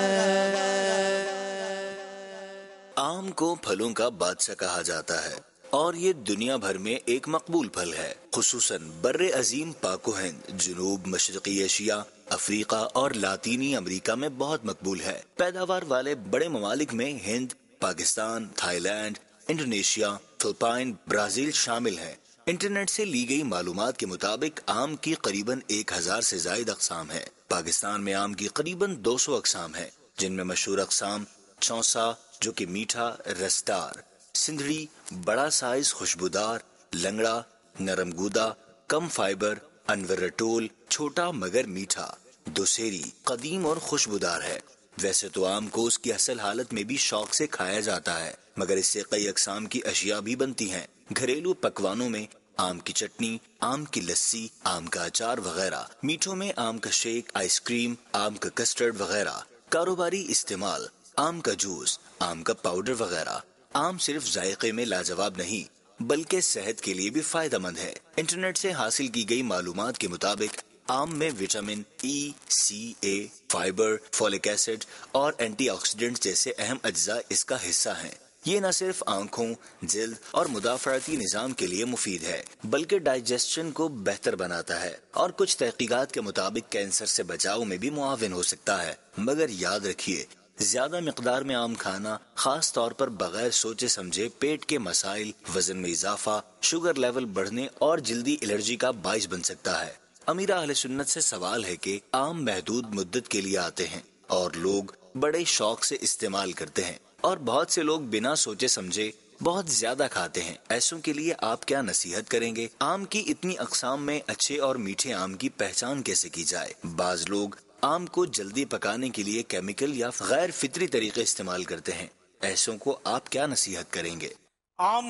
آم کو پھلوں کا بادشاہ کہا جاتا ہے اور یہ دنیا بھر میں ایک مقبول پھل ہے، خصوصاً بر عظیم پاک و ہند، جنوب مشرقی ایشیا، افریقہ اور لاطینی امریکہ میں بہت مقبول ہے۔ پیداوار والے بڑے ممالک میں Hind, Pakistan, Thailand, Indonesia, Philippines, Brazil شامل ہیں۔ انٹرنیٹ سے لی گئی معلومات کے مطابق آم کی قریباً 1000 سے زائد اقسام ہیں۔ پاکستان میں آم کی قریباً 200 اقسام ہیں، جن میں مشہور اقسام چونسا جو کہ میٹھا رسدار، سندھڑی بڑا سائز خوشبودار، لنگڑا نرم گودا کم فائبر، انور رٹول چھوٹا مگر میٹھا، دوسری قدیم اور خوشبودار ہے۔ ویسے تو آم کو اس کی اصل حالت میں بھی شوق سے کھایا جاتا ہے، مگر اس سے کئی اقسام کی اشیاء بھی بنتی ہیں۔ گھریلو پکوانوں میں آم کی چٹنی، آم کی لسی، آم کا اچار وغیرہ، میٹھوں میں آم کا شیک، آئس کریم، آم کا کسٹرڈ وغیرہ، کاروباری استعمال آم کا جوس، آم کا پاؤڈر وغیرہ۔ آم صرف ذائقے میں لاجواب نہیں بلکہ صحت کے لیے بھی فائدہ مند ہے۔ انٹرنیٹ سے حاصل کی گئی معلومات کے مطابق آم میں vitamin E, C, A, fibre, folic acid اور اینٹی آکسیڈنٹ جیسے اہم اجزاء اس کا حصہ ہیں۔ یہ نہ صرف آنکھوں، جلد اور مدافعتی نظام کے لیے مفید ہے بلکہ ڈائجسشن کو بہتر بناتا ہے اور کچھ تحقیقات کے مطابق کینسر سے بچاؤ میں بھی معاون ہو سکتا ہے۔ مگر یاد رکھیے، زیادہ مقدار میں آم کھانا خاص طور پر بغیر سوچے سمجھے پیٹ کے مسائل، وزن میں اضافہ، شوگر لیول بڑھنے اور جلدی الرجی کا باعث بن سکتا ہے۔ امیر اہل سنت سے سوال ہے کہ آم محدود مدت کے لیے آتے ہیں اور لوگ بڑے شوق سے استعمال کرتے ہیں، اور بہت سے لوگ بنا سوچے سمجھے بہت زیادہ کھاتے ہیں۔ ایسوں کے لیے آپ کیا نصیحت کریں گے؟ آم کی اتنی اقسام میں اچھے اور میٹھے آم کی پہچان کیسے کی جائے؟ بعض لوگ آم کو جلدی پکانے کے لیے کیمیکل یا غیر فطری طریقے استعمال کرتے ہیں، ایسوں کو آپ کیا نصیحت کریں گے؟ آم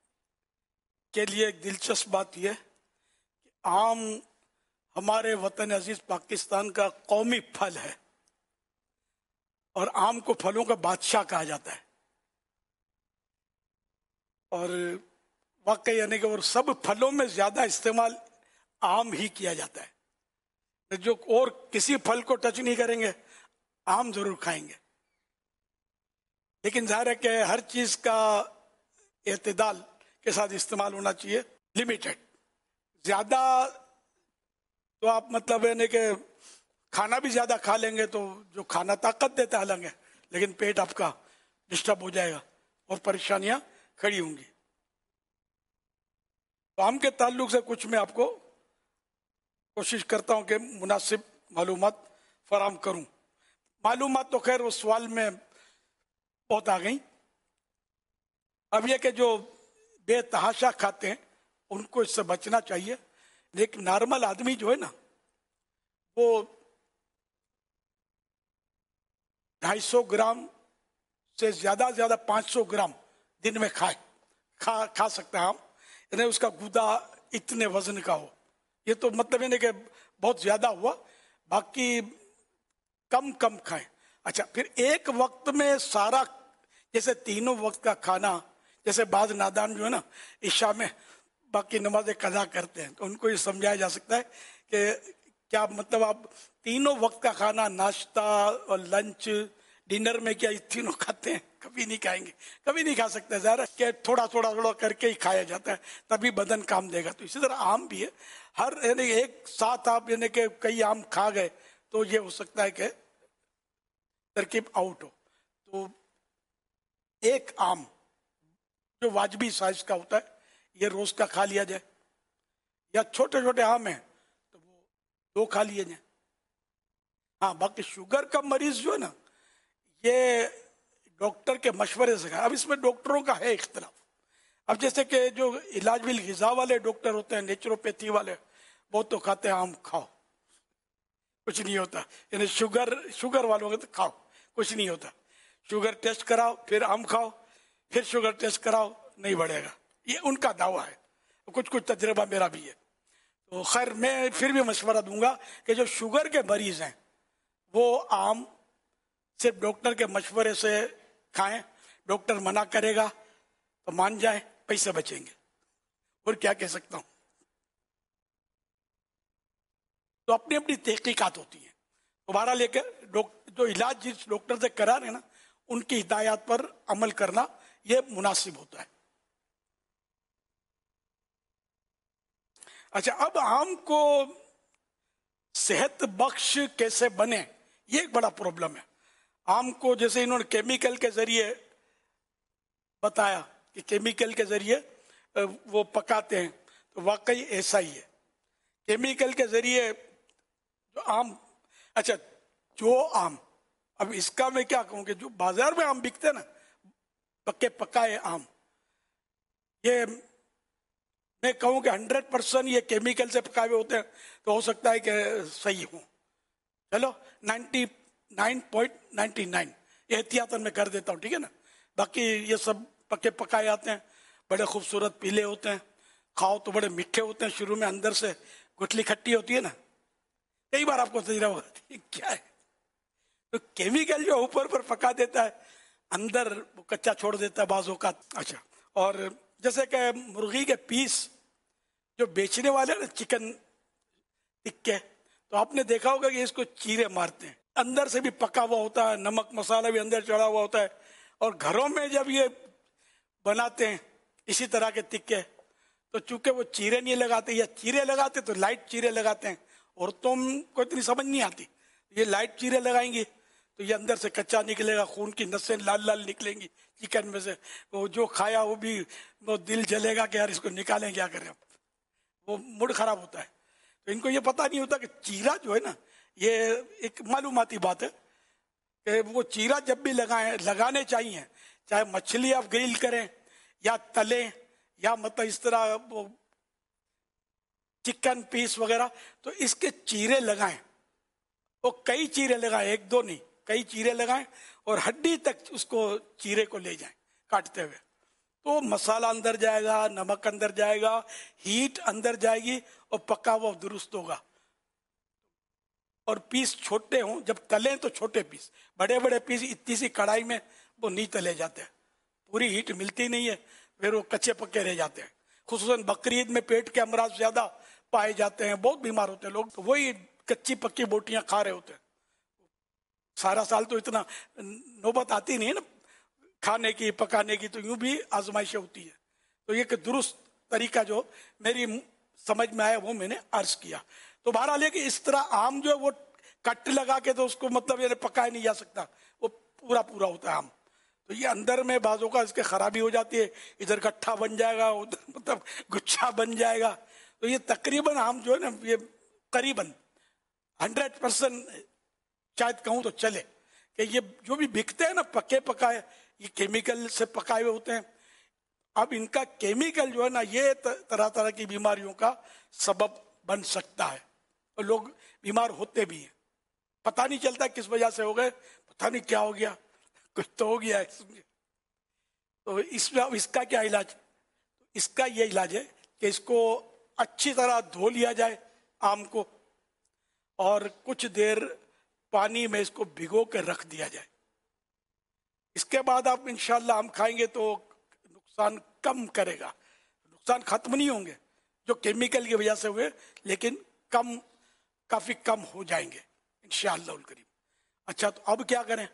کے لیے ایک دلچسپ بات یہ کہ آم ہمارے وطن عزیز پاکستان کا قومی پھل ہے اور آم کو پھلوں کا بادشاہ کہا جاتا ہے، اور واقعی یعنی کہ اور سب پھلوں میں زیادہ استعمال آم ہی کیا جاتا ہے۔ جو اور کسی پھل کو ٹچ نہیں کریں گے، آم ضرور کھائیں گے۔ لیکن ظاہر ہے کہ ہر چیز کا اعتدال کے ساتھ استعمال ہونا چاہیے، لمیٹڈ۔ زیادہ تو آپ مطلب یعنی کہ کھانا بھی زیادہ کھا لیں گے تو جو کھانا طاقت دیتا ہے الگ ہے، لیکن پیٹ آپ کا ڈسٹرب ہو جائے گا اور پریشانیاں کھڑی ہوں گی۔ تو آم کے تعلق سے کچھ میں آپ کو کوشش کرتا ہوں کہ مناسب معلومات فراہم کروں۔ معلومات تو خیر اس سوال میں بہت آ گئیں۔ اب یہ کہ جو بے تحاشا کھاتے ہیں ان کو اس سے بچنا چاہیے، لیکن نارمل آدمی جو ہے نا وہ 250 گرام سے زیادہ 500 گرام دن میں کھا سکتا ہے آم، یعنی اس کا گودا اتنے وزن کا ہو۔ یہ تو مطلب یعنی کہ بہت زیادہ ہوا، باقی کم کم کھائیں. اچھا پھر ایک وقت میں سارا جیسے تینوں وقت کا کھانا, جیسے بعض نادان جو ہے نا عشاء میں باقی نمازیں قضا کرتے ہیں, تو ان کو یہ سمجھایا جا سکتا ہے کہ کیا مطلب آپ تینوں وقت کا کھانا, ناشتہ اور لنچ ڈنر میں کیا یہ تینوں کھاتے ہیں؟ کبھی نہیں کھائیں گے, کبھی نہیں کھا سکتے. ظاہر ہے کہ تھوڑا تھوڑا تھوڑا کر کے ہی کھایا جاتا ہے, تبھی بدن کام دے گا. تو اسی طرح آم بھی ہے, ہر یعنی ایک ساتھ آپ یعنی کہ کئی آم کھا گئے تو یہ ہو سکتا ہے کہ ترکیب آؤٹ ہو. تو ایک آم جو واجبی سائز کا ہوتا ہے یہ روز کا کھا لیا جائے, یا چھوٹے چھوٹے آم ہیں تو وہ 2 کھا لیے جائیں. ہاں باقی شوگر کا مریض جو ہے نا یہ ڈاکٹر کے مشورے سے کھائے. اب اس میں ڈاکٹروں کا ہے اختلاف. اب جیسے کہ جو علاج بالغذا والے ڈاکٹر ہوتے ہیں, نیچروپیتھی والے, وہ تو کھاتے ہیں آم کھاؤ کچھ نہیں ہوتا, یعنی شوگر والوں کے تو کھاؤ کچھ نہیں ہوتا, شوگر ٹیسٹ کراؤ پھر آم کھاؤ, پھر شوگر ٹیسٹ کراؤ نہیں بڑھے گا, یہ ان کا دعویٰ ہے. کچھ تجربہ میرا بھی ہے. تو خیر میں پھر بھی مشورہ دوں گا کہ جو شوگر کے مریض ہیں وہ آم صرف ڈاکٹر کے مشورے سے کھائیں. ڈاکٹر منع کرے گا تو مان جائیں, پیسے بچیں گے, اور کیا کہہ سکتا ہوں. تو اپنی اپنی تحقیقات ہوتی ہیں. دوبارہ لے کے جو علاج جس ڈاکٹر سے کرا رہے ہیں نا ان کی ہدایات پر عمل کرنا یہ مناسب ہوتا ہے. اچھا اب آم کو صحت بخش کیسے بنے, یہ ایک بڑا پرابلم ہے. آم کو جیسے انہوں نے کیمیکل کے ذریعے بتایا کہ کیمیکل کے ذریعے وہ پکاتے ہیں, تو واقعی ایسا ہی ہے. کیمیکل کے ذریعے جو آم, اچھا جو آم, اب اس کا میں کیا کہوں کہ جو بازار میں آم بکتے ہیں نا پکے پکائے آم, یہ میں کہوں کہ 100% یہ کیمیکل سے پکائے ہوئے ہوتے ہیں, تو ہو سکتا ہے کہ صحیح ہوں. چلو 99.99 احتیاطاً میں کر دیتا ہوں, ٹھیک ہے نا. باقی یہ سب پکے پکائے آتے ہیں, بڑے خوبصورت پیلے ہوتے ہیں, کھاؤ تو بڑے میٹھے ہوتے ہیں, شروع میں اندر سے گٹلی کھٹی ہوتی ہے نا, کئی بار آپ کو تجربہ ہوتی ہے کیا ہے. تو کیمیکل جو اوپر پر پکا دیتا ہے اندر وہ کچا چھوڑ دیتا ہے بعض اوقات. اچھا اور جیسے کہ مرغی کے پیس جو بیچنے والے نا چکن ٹکے, تو آپ نے دیکھا ہوگا کہ اس کو چیرے مارتے ہیں, اندر سے بھی پکا ہوا ہوتا ہے, نمک مسالہ بھی اندر چڑھا ہوا ہوتا ہے. اور گھروں میں جب یہ بناتے ہیں اسی طرح کے ٹکے, تو چونکہ وہ چیرے نہیں لگاتے, یا چیرے لگاتے تو لائٹ چیرے لگاتے ہیں, اور تم کو اتنی سمجھ نہیں آتی. یہ لائٹ چیرے لگائیں گی تو یہ اندر سے کچا نکلے گا, خون کی نسیں لال لال نکلیں گی چکن میں سے, وہ جو کھایا وہ بھی وہ دل جلے گا کہ یار اس کو نکالیں کیا کریں, وہ موڈ خراب ہوتا ہے. تو ان کو یہ پتہ نہیں ہوتا کہ چیرا جو ہے نا یہ ایک معلوماتی بات ہے کہ وہ چیرا جب بھی لگانے چاہیے, چاہے مچھلی آپ گریل کریں یا تلیں یا مطلب اس طرح وہ چکن پیس وغیرہ, تو اس کے چیرے لگائیں. وہ کئی چیرے لگائیں, 1-2 نہیں, کئی چیرے لگائیں اور ہڈی تک اس کو چیرے کو لے جائیں کاٹتے ہوئے. تو مسالہ اندر جائے گا, نمک اندر جائے گا, ہیٹ اندر جائے گی اور پکا ہوا درست ہوگا. اور پیس چھوٹے ہوں, جب تلیں تو چھوٹے پیس, بڑے بڑے پیس اتنی سی کڑھائی میں وہ نہیں تلے جاتے, پوری ہیٹ ملتی نہیں ہے, پھر وہ کچے پکے رہ جاتے ہیں. خصوصاً بقرعید میں پیٹ کے امراض زیادہ پائے جاتے ہیں, بہت بیمار ہوتے ہیں لوگ, تو وہی کچی پکی بوٹیاں کھا رہے ہوتے ہیں. سارا سال تو اتنا نوبت آتی نہیں ہے نا کھانے کی پکانے کی, تو یوں بھی آزمائشیں ہوتی ہے. تو یہ کہ درست طریقہ جو میری سمجھ میں آیا وہ میں نے عرض کیا. تو بہرحال ہے کہ اس طرح آم جو ہے وہ کٹ لگا کے تو اس کو مطلب یہ پکایا نہیں جا سکتا, وہ پورا ہے آم. تو یہ اندر میں بعضوں کا اس کے خرابی ہو جاتی ہے, ادھر گٹھا بن جائے گا, ادھر مطلب گچھا بن جائے گا. تو یہ تقریباً آم جو ہے نا یہ قریباً 100% شاید کہوں تو چلے کہ یہ جو بھی بکتے ہیں نا پکے پکائے, یہ کیمیکل سے پکائے ہوئے ہوتے ہیں. اب ان کا کیمیکل جو ہے نا یہ طرح طرح کی بیماریوں کا سبب بن سکتا ہے, اور لوگ بیمار ہوتے بھی ہیں, پتہ نہیں چلتا کس وجہ سے ہو گئے, پتہ نہیں کیا ہو گیا, کچھ تو ہو گیا ہے. تو اس کا کیا علاج؟ اس کا یہ علاج ہے کہ اس کو اچھی طرح دھو لیا جائے آم کو, اور کچھ دیر پانی میں اس کو بھگو کے رکھ دیا جائے. اس کے بعد آپ انشاءاللہ آم کھائیں گے تو نقصان کم کرے گا. نقصان ختم نہیں ہوں گے جو کیمیکل کی وجہ سے ہوئے، لیکن کافی کم ہو جائیں گے انشاءاللہ الکریم. اچھا، تو اب کیا کریں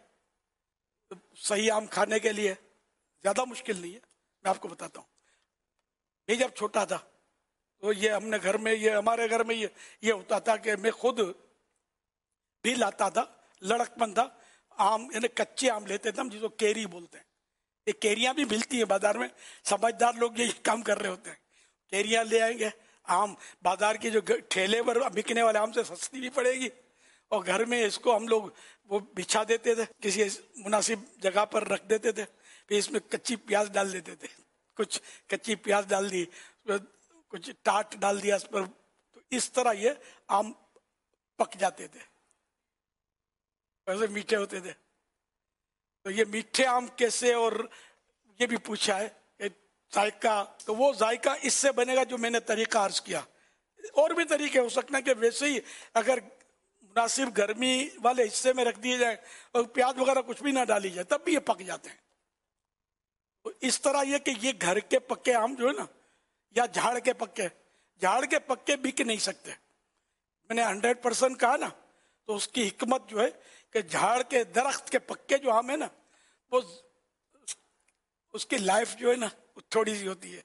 صحیح آم کھانے کے لیے؟ زیادہ مشکل نہیں ہے، میں آپ کو بتاتا ہوں. یہ جب چھوٹا تھا تو یہ ہم نے گھر میں، یہ ہمارے گھر میں یہ ہوتا تھا کہ میں خود بھی لاتا تھا، لڑک پن تھا. آم یعنی کچے آم لیتے تھے ہم، جس کو کیری بولتے ہیں. یہ کیریاں بھی ملتی ہیں بازار میں، سمجھدار لوگ یہی کام کر رہے ہوتے ہیں. کیریاں لے آئیں گے، آم بازار کی جو ٹھیلے پر بکنے والے آم سے سستی بھی پڑے گی، اور گھر میں اس کو ہم لوگ وہ بچھا دیتے تھے، کسی مناسب جگہ پر رکھ دیتے تھے. پھر اس میں کچی پیاز ڈال دیتے تھے، کچھ کچی پیاز ڈال دی، کچھ ٹاٹ ڈال دیا اس پر. تو اس طرح یہ آم پک جاتے تھے، ویسے میٹھے ہوتے تھے. تو یہ میٹھے آم کیسے، اور یہ بھی پوچھا ہے کہ ذائقہ، تو وہ ذائقہ اس سے بنے گا جو میں نے طریقہ عرض کیا. اور بھی طریقے ہو سکتے ہیں کہ ویسے ہی اگر مناسب گرمی والے حصے میں رکھ دیے جائیں اور پیاز وغیرہ کچھ بھی نہ ڈالی جائے تب بھی یہ پک جاتے ہیں. تو اس طرح یہ کہ یہ گھر کے پکے آم جو ہے نا، یا جھاڑ کے پکے بک نہیں سکتے. میں نے 100% کہا نا، تو اس کی حکمت جو ہے کہ جھاڑ کے درخت کے پکے جو آم ہے نا، وہ اس کی لائف جو ہے نا وہ تھوڑی سی ہوتی ہے.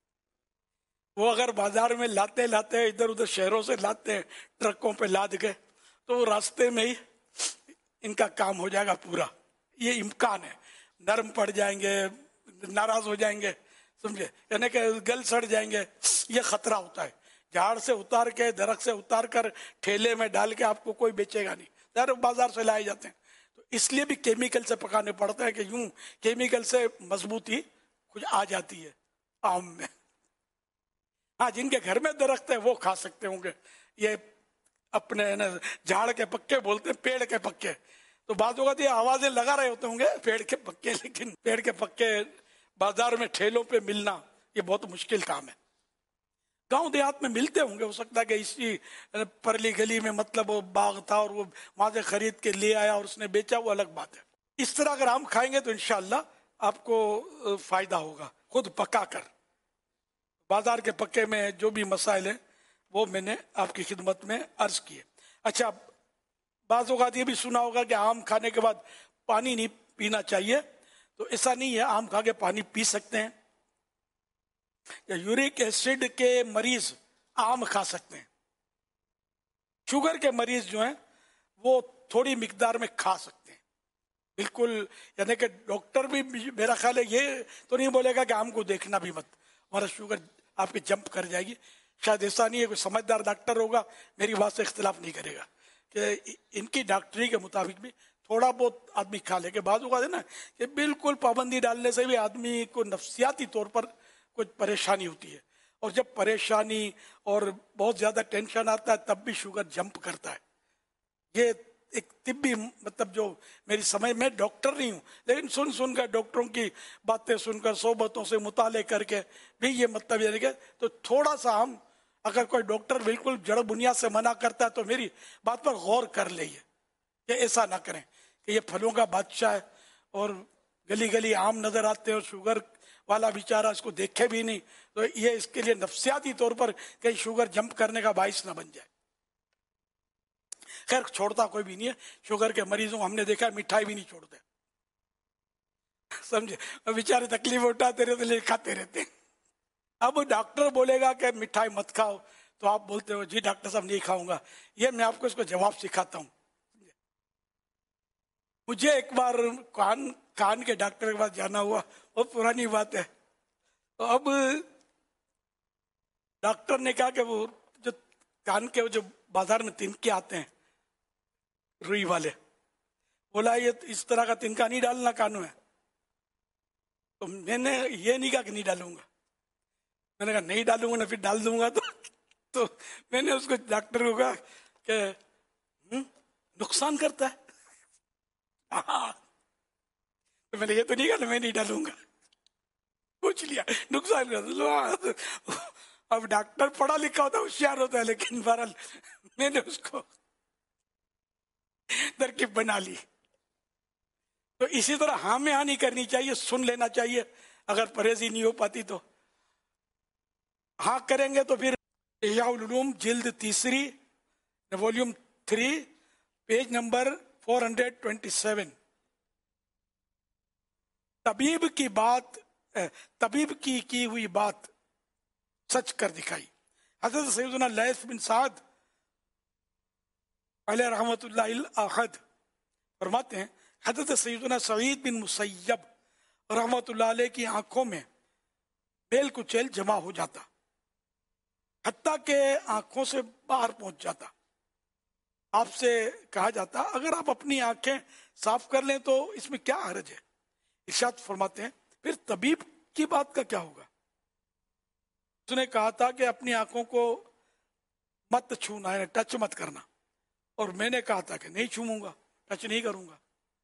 وہ اگر بازار میں لاتے ادھر ادھر شہروں سے لاتے ہیں ٹرکوں پہ لاد کے، تو وہ راستے میں ہی ان کا کام ہو جائے گا پورا. یہ امکان ہے. نرم پڑ جائیں گے، ناراض ہو جائیں گے، سمجھے، یعنی کہ گل سڑ جائیں گے. یہ خطرہ ہوتا ہے. جھاڑ سے اتار کے، درخت سے اتار کر ٹھیلے میں ڈال کے آپ کو کوئی بیچے گا نہیں. بازار سے لائے جاتے ہیں. تو اس لیے بھی کیمیکل سے پکانے پڑتے ہیں کہ یوں کیمیکل سے مضبوطی کچھ آ جاتی ہے آم میں. ہاں، جن کے گھر میں درخت ہے وہ کھا سکتے ہوں گے. یہ اپنے جھاڑ کے پکے بولتے ہیں، پیڑ کے پکے. تو بعض اوقات یہ آوازیں لگا رہے ہوتے ہوں گے پیڑ کے پکے، لیکن پیڑ کے پکے بازار میں ٹھیلوں پہ ملنا یہ بہت مشکل کام ہے. گاؤں دیہات میں ملتے ہوں گے، ہو سکتا ہے کہ اسی پرلی گلی میں مطلب وہ باغ تھا اور وہ وہاں سے خرید کے لے آیا اور اس نے بیچا، وہ الگ بات ہے. اس طرح اگر آم کھائیں گے تو انشاءاللہ آپ کو فائدہ ہوگا خود پکا کر. بازار کے پکے میں جو بھی مسائل ہیں وہ میں نے آپ کی خدمت میں عرض کیے. اچھا، بعض اوقات یہ بھی سنا ہوگا کہ آم کھانے کے بعد پانی نہیں پینا چاہیے. تو ایسا نہیں ہے، آم کھا کے پانی پی سکتے ہیں. یورک ایسڈ کے مریض آم کھا سکتے ہیں. شوگر کے مریض جو ہیں وہ تھوڑی مقدار میں کھا سکتے ہیں بالکل. یعنی کہ ڈاکٹر بھی میرا خیال ہے یہ تو نہیں بولے گا کہ آم کو دیکھنا بھی مت، ہمارا شوگر آپ کی جمپ کر جائے گی. شاید ایسا نہیں ہے، کوئی سمجھدار ڈاکٹر ہوگا میری بات سے اختلاف نہیں کرے گا کہ ان کی ڈاکٹری کے مطابق بھی تھوڑا بہت آدمی کھا لے. کہ بعض اوقات ہے نا کہ بالکل پابندی ڈالنے سے بھی آدمی کو نفسیاتی طور پر کچھ پریشانی ہوتی ہے، اور جب پریشانی اور بہت زیادہ ٹینشن آتا ہے تب بھی شوگر جمپ کرتا ہے. یہ ایک طبی مطلب جو میری سمجھ میں، ڈاکٹر نہیں ہوں لیکن سن کر ڈاکٹروں کی باتیں سن کر، صحبتوں سے مطالعے کر کے بھی یہ مطلب یہ کہ تو تھوڑا سا ہم، اگر کوئی ڈاکٹر بالکل جڑ بنیاد سے منع کرتا ہے تو میری بات پر غور کر لئیے کہ ایسا نہ کریں کہ یہ پھلوں کا بادشاہ ہے اور گلی گلی آم نظر آتے ہیں اور شوگر والا بیچارہ اس کو دیکھے بھی نہیں، تو یہ اس کے لیے نفسیاتی طور پر کہیں شوگر جمپ کرنے کا باعث نہ بن جائے. خیر، چھوڑتا کوئی بھی نہیں ہے. شوگر کے مریضوں ہم نے دیکھا ہے مٹھائی بھی نہیں چھوڑتے، سمجھے، بیچارے تکلیف اٹھاتے رہتے لیکن کھاتے رہتے. اب ڈاکٹر بولے گا کہ مٹھائی مت کھاؤ تو آپ بولتے ہو جی ڈاکٹر صاحب نہیں کھاؤں گا. یہ میں آپ کو اس کو جواب سکھاتا ہوں. مجھے ایک بار کان کے ڈاکٹر کے پاس جانا ہوا، بہت پرانی بات ہے. تو اب ڈاکٹر نے کہا کہ وہ جو کان کے جو بازار میں تنکے آتے ہیں روئی والے، بولا یہ اس طرح کا تنکا نہیں ڈالنا کانوں میں. تو میں نے یہ نہیں کہا کہ نہیں ڈالوں گا، میں نے کہا نہیں ڈالوں گا نا، پھر ڈال دوں گا. تو میں نے اس کو ڈاکٹر کو کہا کہ نقصان کرتا ہے. تو میں نے یہ تو نہیں کہا میں نہیں ڈالوں گا، پوچھ لیا نقصان کرتا. اب ڈاکٹر پڑھا لکھا ہوتا ہے، ہوشیار ہوتا ہے، لیکن بہرحال میں نے اس کو ترکیب بنا لی. تو اسی طرح ہاں میں ہاں نہیں کرنی چاہیے, سن لینا چاہیے. اگر پرہیزی نہیں ہو پاتی تو ہاں کریں گے. تو پھر احیاء العلوم جلد 3 والیوم 3 پیج نمبر 427. طبیب کی بات, طبیب کی ہوئی بات سچ کر دکھائی. حضرت سیدنا لیث بن سعد علیہ رحمۃ اللہ الاحد فرماتے ہیں, حضرت سیدنا سعید بن مسیب رحمۃ اللہ علیہ کی آنکھوں میں بیل کچیل جمع ہو جاتا, حتیٰ کہ آنکھوں سے باہر پہنچ جاتا. آپ سے کہا جاتا اگر آپ اپنی آنکھیں صاف کر لیں تو اس میں کیا حرج ہے. ارشاد فرماتے ہیں پھر طبیب کی بات کا کیا ہوگا. اس نے کہا تھا کہ اپنی آنکھوں کو مت چھونا ہے, ٹچ مت کرنا, اور میں نے کہا تھا کہ نہیں چھوؤں گا, ٹچ نہیں کروں گا.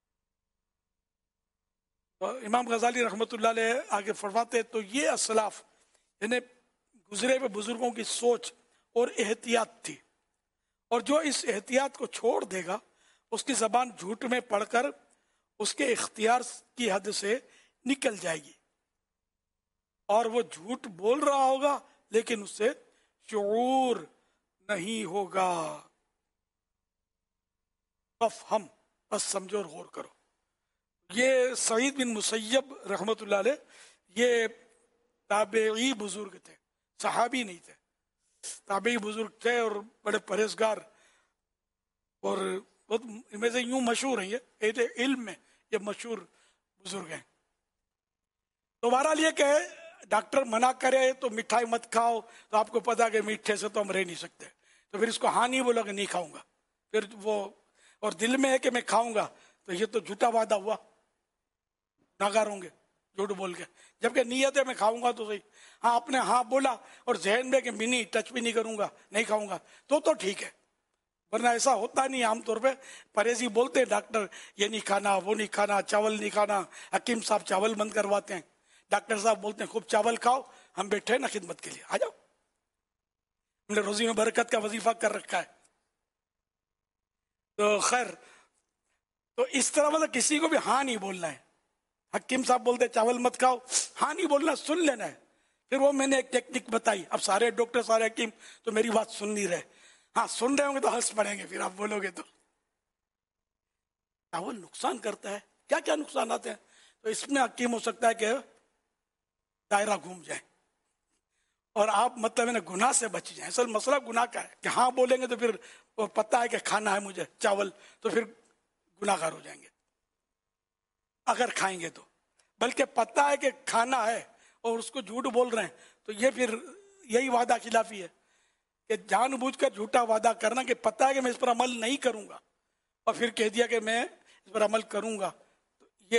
تو امام غزالی رحمۃ اللہ علیہ آگے فرماتے تو یہ اسلاف یعنی گزرے ہوئے بزرگوں کی سوچ اور احتیاط تھی, اور جو اس احتیاط کو چھوڑ دے گا اس کی زبان جھوٹ میں پڑھ کر اس کے اختیار کی حد سے نکل جائے گی, اور وہ جھوٹ بول رہا ہوگا لیکن اس سے شعور نہیں ہوگا. فہم, بس سمجھو اور غور کرو. یہ سعید بن مسیب رحمۃ اللہ علیہ یہ تابعی بزرگ تھے, صحابی نہیں تھے, تابعی بزرگ تھے اور بڑے پرہیزگار, اور بہت سے یوں مشہور ہیں, یہ علم میں یہ مشہور بزرگ ہیں. تو بہرحال یہ کہ ڈاکٹر منع کرے تو مٹھائی مت کھاؤ, تو آپ کو پتا کہ میٹھے سے تو ہم رہ نہیں سکتے, تو پھر اس کو ہاں نہیں بولا کہ نہیں کھاؤں گا, پھر وہ اور دل میں ہے کہ میں کھاؤں گا, تو یہ تو جھوٹا وعدہ ہوا, ناکار ہوں گے جھوٹ بول کے. جبکہ نیت ہے میں کھاؤں گا تو صحیح, ہاں آپ نے ہاں بولا اور ذہن میں کہ منی ٹچ بھی نہیں کروں گا, نہیں کھاؤں گا, تو ٹھیک ہے. ورنہ ایسا ہوتا نہیں. عام طور پہ پرہیزی بولتے ہیں ڈاکٹر, یہ نہیں کھانا, وہ نہیں کھانا, چاول نہیں کھانا, حکیم صاحب چاول بند کرواتے ہیں, ڈاکٹر صاحب بولتے ہیں خوب چاول کھاؤ, ہم بیٹھے نا خدمت کے لیے, آ جاؤ, ہم نے روزی میں برکت کا وظیفہ کر رکھا ہے. تو خیر, تو اس طرح مطلب کسی کو بھی ہاں نہیں بولنا ہے. حکیم صاحب بولتے چاول مت کھاؤ, ہاں نہیں بولنا, سن لینا ہے. پھر وہ میں نے ایک ٹیکنک بتائی. اب سارے ڈاکٹر سارے حکیم تو میری بات سن نہیں رہے, ہاں سن رہے ہوں گے تو ہنس پڑیں گے, پھر آپ بولو گے تو چاول نقصان کرتا ہے, کیا کیا نقصانات ہیں. تو اس میں حکیم ہو سکتا ہے کہ دائرہ گھوم جائے اور آپ مطلب ہے نا گناہ سے بچ جائیں. اصل مسئلہ گناہ کا ہے کہ ہاں بولیں گے تو پھر وہ پتہ ہے کہ کھانا ہے مجھے چاول, تو پھر گناہ گار ہو جائیں گے اگر کھائیں گے تو. بلکہ پتہ ہے کہ کھانا ہے اور اس کو جھوٹ بول رہے ہیں, تو یہ پھر یہی وعدہ خلافی ہے کہ جان بوجھ کر جھوٹا وعدہ کرنا کہ پتہ ہے کہ میں اس پر عمل نہیں کروں گا, اور پھر کہہ دیا کہ میں اس پر عمل کروں گا. تو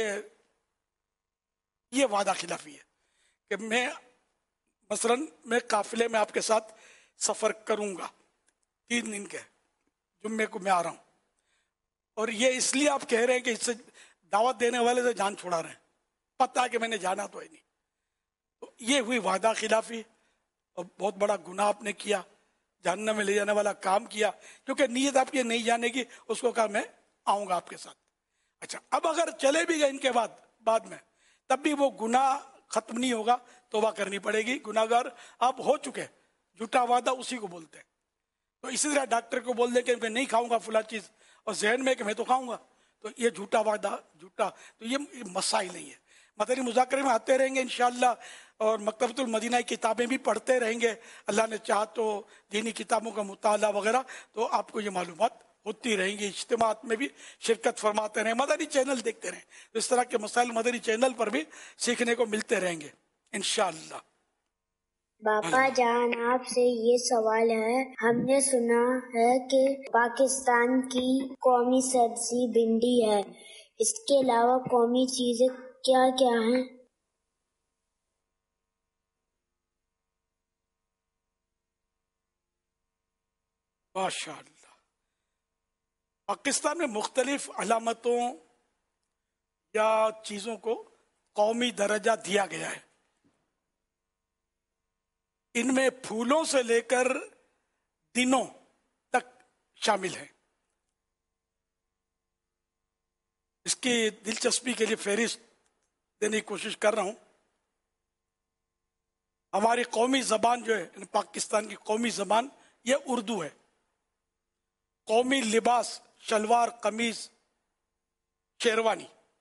یہ وعدہ خلافی ہے کہ میں مثلاً میں قافلے میں آپ کے ساتھ سفر کروں گا 3 دن کے, جمعے کو میں آ رہا ہوں, اور یہ اس لیے آپ کہہ رہے ہیں کہ اس سے دعوت دینے والے سے جان چھڑا رہے ہیں, پتہ ہے کہ میں نے جانا تو ہے نہیں. تو یہ ہوئی وعدہ خلافی, اور بہت بڑا گناہ آپ نے کیا, جہنم میں لے جانے والا کام کیا, کیونکہ نیت آپ کی نہیں جانے کی. اس کو کہا میں آؤں گا آپ کے ساتھ. اچھا, اب اگر چلے بھی گئے ان کے بعد میں, تب بھی وہ گناہ ختم نہیں ہوگا, توبہ کرنی پڑے گی. گناہ گار آپ ہو چکے, جھوٹا وعدہ اسی کو بولتے ہیں. تو اسی طرح ڈاکٹر کو بول دے کہ میں نہیں کھاؤں گا فلاں چیز, اور ذہن میں کہ میں تو کھاؤں گا, تو یہ جھوٹا وعدہ, جھوٹا. تو یہ مسائل نہیں ہے. مدنی مذاکرے میں آتے رہیں گے انشاءاللہ, اور مکتبۃ المدینہ کی کتابیں بھی پڑھتے رہیں گے. اللہ نے چاہا تو دینی کتابوں کا مطالعہ وغیرہ, تو آپ کو یہ معلومات ہوتی رہیں گی. اجتماعات میں بھی شرکت فرماتے رہیں, مدنی چینل دیکھتے رہیں. اس طرح کے مسائل مدنی چینل پر بھی سیکھنے کو ملتے رہیں گے انشاءاللہ. باپا جان آپ سے یہ سوال ہے, ہم نے سنا ہے کہ پاکستان کی قومی سبزی بھنڈی ہے, اس کے علاوہ قومی چیزیں کیا کیا ہیں؟ ماشاءاللہ. پاکستان میں مختلف علامتوں یا چیزوں کو قومی درجہ دیا گیا ہے. ان میں پھولوں سے لے کر دنوں تک شامل ہیں. اس کی دلچسپی کے لیے فہرست دینے کی کوشش کر رہا ہوں. ہماری قومی زبان جو ہے پاکستان کی قومی زبان یہ اردو ہے. قومی لباس شلوار قمیض شیروانی.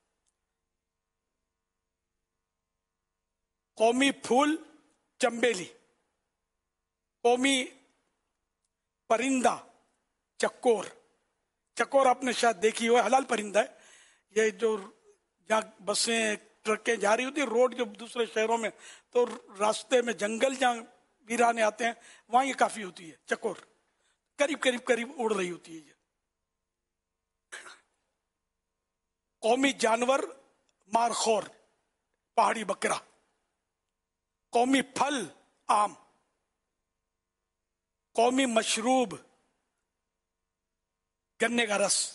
قومی پھول چمبیلی. قومی پرندہ چکور. چکور آپ نے شاید دیکھی ہو، حلال پرندہ ہے. یہ جو جہاں بسیں ٹرکیں جا رہی ہوتی ہیں روڈ کے دوسرے شہروں میں، تو راستے میں جنگل جہاں ویرانے آتے ہیں وہاں یہ کافی ہوتی ہے چکور. قریب اڑ رہی ہوتی ہے یہ. قومی جانور مارخور پہاڑی بکرا. قومی پھل آم. قومی مشروب گنے کا رس.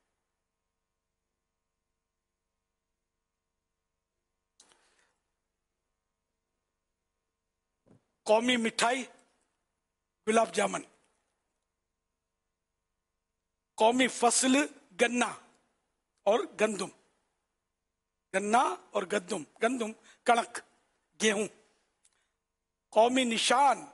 قومی مٹھائی گلاب جامن. قومی فصل گنا اور گندم. گنا اور گندم کڑک گیہوں. قومی نشان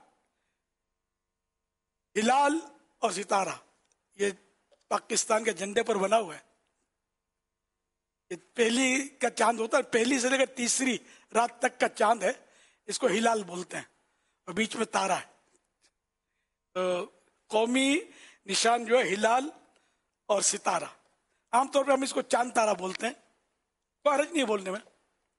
ہلال اور ستارہ. یہ پاکستان کے جھنڈے پر بنا ہوا ہے. یہ پہلی کا چاند ہوتا ہے، پہلی سے لے کر تیسری رات تک کا چاند ہے، اس کو ہلال بولتے ہیں، اور بیچ میں تارا ہے. تو قومی نشان جو ہے ہلال اور ستارہ. عام طور پہ ہم اس کو چاند تارا بولتے ہیں، کوئی حرج نہیں بولنے میں.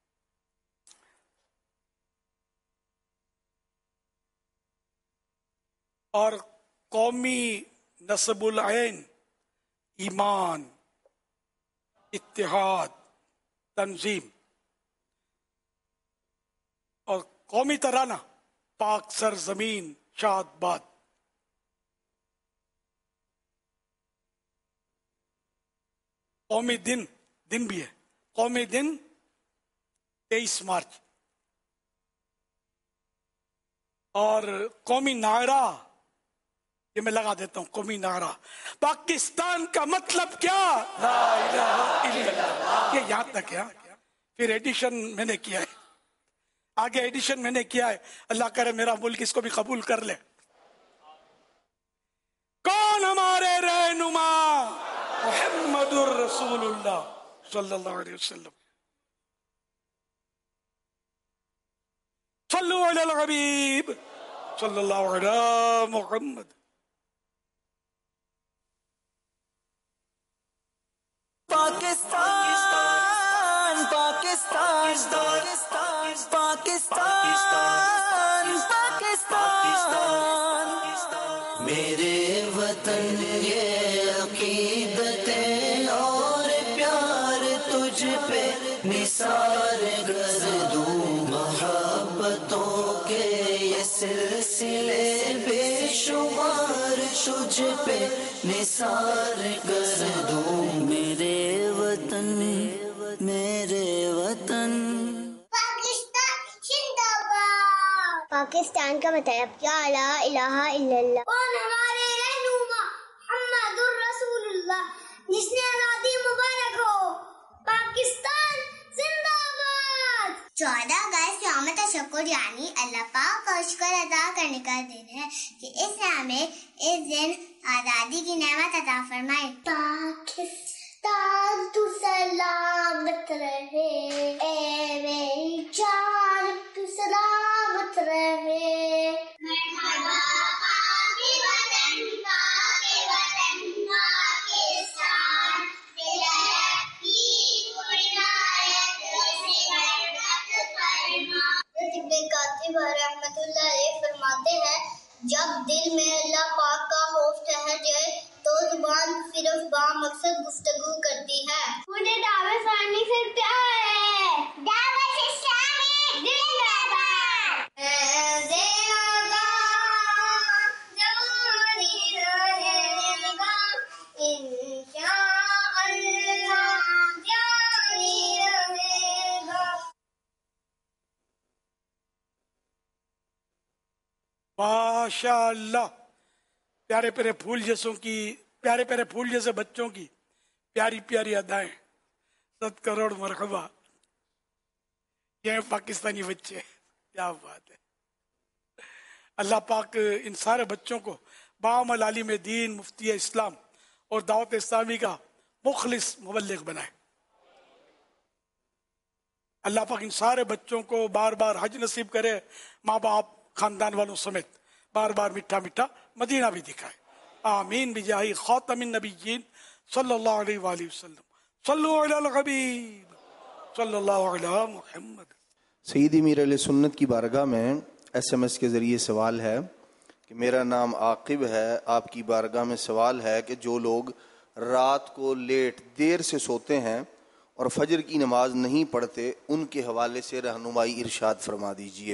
اور قومی نصب العین ایمان اتحاد تنظیم. اور قومی ترانہ پاک سرزمین شاد باد. قومی دن بھی ہے. قومی دن 23 مارچ. اور قومی نعرہ یہ میں لگا دیتا ہوں. قومی نعرہ پاکستان کا مطلب کیا؟ لا الہ الا اللہ. یہ یہاں تک ہے. پھر ایڈیشن میں نے کیا ہے، آگے ایڈیشن میں نے کیا ہے. اللہ کرے میرا ملک اس کو بھی قبول کر لے. کون ہمارے رہنما؟ محمد الرسول اللہ صلی اللہ علیہ وسلم. صلو علی الحبیب صلی اللہ علیہ محمد. پاکستان پاکستان پاکستان پاکستان پاکستان میرے وطن یہ عقیدتیں اور پیار تجھ پہ نثار کر دوں. محبتوں کے یہ سلسلے بے شمار تجھ پہ نثار کر دوں. میرے وطن میرے وطن. پاکستان کا مطلب کیا؟ لا الہ الا اللہ. کون ہمارے رہنما؟ محمد الرسول اللہ. جس نے آزادی مبارک ہو. پاکستان زندہ باد. 14 اگست یوم تشکر یعنی اللہ پاک کا شکر ادا کرنے کا دن ہے کہ اس نے ہمیں اس دن آزادی کی نعمت عطا فرمائی. پاکستان تو سلامت رہے، اے میری جان تو سلامت رہے. مرحبا پاک وطن پاکستان، ملت کی عنایت سے برکت فرما. ابن کاتب رحمت اللہ علیہ فرماتے ہیں جب دل میں اللہ پاک کا خوف ٹھہر جائے تو زبان صرف با مقصد گفتگو کرتی ہے. مجھے دعوت اسلامی سے پیار ہے. دعوت اسلامی زندہ باد. ماشاء اللہ. پیارے پیارے پھول جیسے بچوں کی پیاری پیاری ادائیں. 7 करोड़ मरहबा, ये पाकिस्तानी बच्चे, क्या बात है। अल्लाह पाक इन सारे बच्चों को बामल आलिम दीन, मुफ्ती इस्लाम और दावत इस्लामी का मुखलिस मुबल्लिग बनाए। अल्लाह पाक इन सारे बच्चों को बार बार हज नसीब करे, माँ बाप खानदान वालों समेत बार बार मीठा मीठा मदीना भी दिखाए। आमीन बिजाही खातमिन नबिय्यीन सल्लल्लाहु अलैहि वसल्लम। सल्लु अलल हबीब सल्लल्लाहु अलैहि मुहम्मद। सईदी मीर अहले सुन्नत की बारगाह में SMS के ज़रिए सवाल है कि मेरा नाम आकिब है, आपकी बारगाह में सवाल है कि जो लोग रात को लेट देर से सोते हैं और फजर की नमाज नहीं पढ़ते, उनके हवाले से रहनुमाई इरशाद फरमा दीजिए।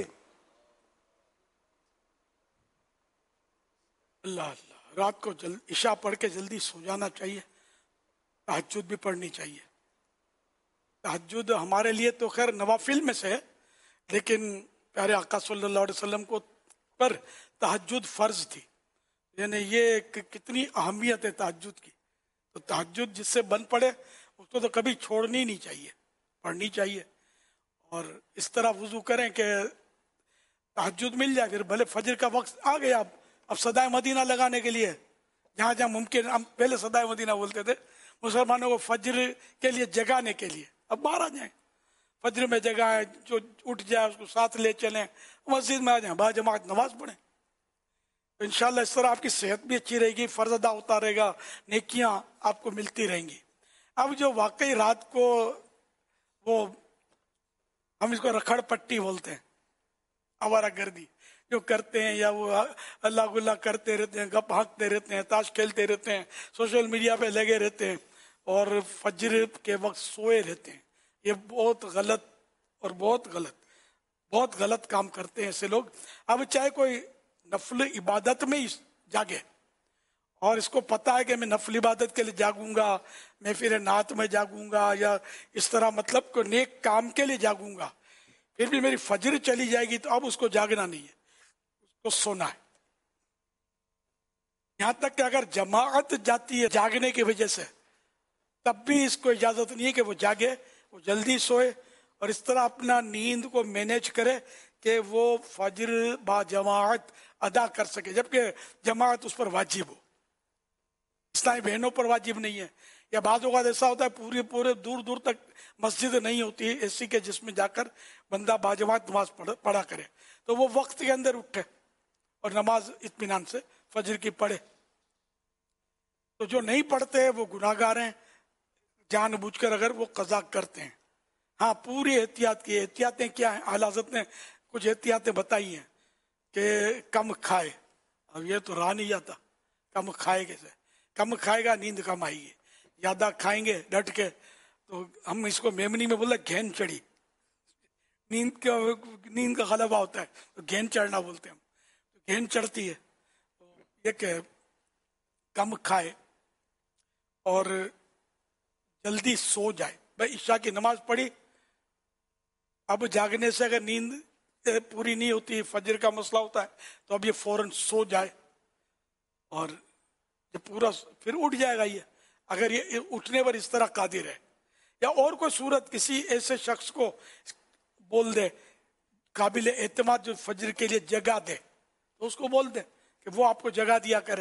अल्लाह अल्लाह, रात को इशा पढ़ के जल्दी सो जाना चाहिए, तहज्जुद भी पढ़नी चाहिए। तहज्जुद हमारे लिए तो खैर नवाफिल में से है, लेकिन प्यारे आका सल्लल्लाहु अलैहि वसल्लम को पर तहज्जुद फर्ज थी। यानी ये कितनी अहमियत है तहज्जुद की। तो तहज्जुद जिससे बन पड़े उसको तो कभी छोड़नी नहीं चाहिए, पढ़नी चाहिए। और इस तरह वुजू करें कि तहज्जुद मिल जाए, फिर भले फजर का वक्त आ गया, अब सदाए मदीना लगाने के लिए जहाँ जहाँ मुमकिन, हम पहले सदाए मदीना बोलते थे मुसलमानों को फजर के लिए जगाने के लिए, अब बाहर आ जाए, फजर में जगह है, जो उठ जाए उसको साथ ले चलें, मस्जिद में आ जाए, बाजमात नमाज पढ़ें। तो इंशाल्लाह इस तरह आपकी सेहत भी अच्छी रहेगी, फर्ज अदा होता रहेगा, नेकियां आपको मिलती रहेंगी। अब जो वाकई रात को वो हम इसको रखड़ पट्टी बोलते हैं, आवारा गर्दी जो करते हैं, या वो अल्लाह गुल्ला करते रहते हैं, गप हाँकते रहते हैं, ताश खेलते रहते हैं, सोशल मीडिया पे लगे रहते हैं और फजर के वक्त सोए रहते हैं, ये बहुत गलत और बहुत गलत काम करते हैं ऐसे लोग। अब चाहे कोई नफल इबादत में ही जागे और इसको पता है कि मैं नफल इबादत के लिए जागूंगा, मैं फिर नात में जागूंगा, या इस तरह मतलब को नेक काम के लिए जागूंगा, फिर भी मेरी फजर चली जाएगी, तो अब उसको जागना नहीं है, उसको सोना है। यहां तक कि अगर जमाअत जाती है जागने की वजह से, तब भी इसको इजाजत नहीं है कि वो जागे, वो जल्दी सोए और इस तरह अपना नींद को मैनेज करे कि वो फजर बा जमाअत अदा कर सके, जबकि जमाअत उस पर वाजिब हो। इस्लामी बहनों पर वाजिब नहीं है। या बाद ऐसा होता है पूरे दूर दूर तक मस्जिद नहीं होती ऐसी के जिसमें जाकर बंदा बाजमात नमाज पढ़ा करे, तो वो वक्त के अंदर उठे और नमाज इत्मीनान से फजर की पढ़े। तो जो नहीं पढ़ते हैं वो गुनाहगार हैं, जानबूझकर अगर वो कज़ा करते हैं। हाँ, पूरी एहतियात की। एहतियातें क्या है? आला हज़रत ने कुछ एहतियातें बताई हैं कि कम खाए। अब ये तो रहा नहीं जाता, कम खाए कैसे? कम खाएगा नींद कम आएगी, ज्यादा खाएंगे डट के तो हम इसको मेमनी में बोलते घेन चढ़ी, नींद का गलबा होता है तो घेन चढ़ना बोलते हैं हम, तो घेन चढ़ती है। तो ये कि कम खाए और जल्दी सो जाए। भाई ईशा की नमाज पढ़ी, अब जागने से अगर नींद पूरी नहीं होती, फजर का मसला होता है, तो अब ये फौरन सो जाए और ये पूरा फिर उठ जाएगा। ये अगर ये उठने पर इस तरह कादिर है, या और कोई सूरत किसी ऐसे शख्स को बोल दे काबिल एतमाद जो फजर के लिए जगा दे, तो उसको बोल दे कि वो आपको जगा दिया करे।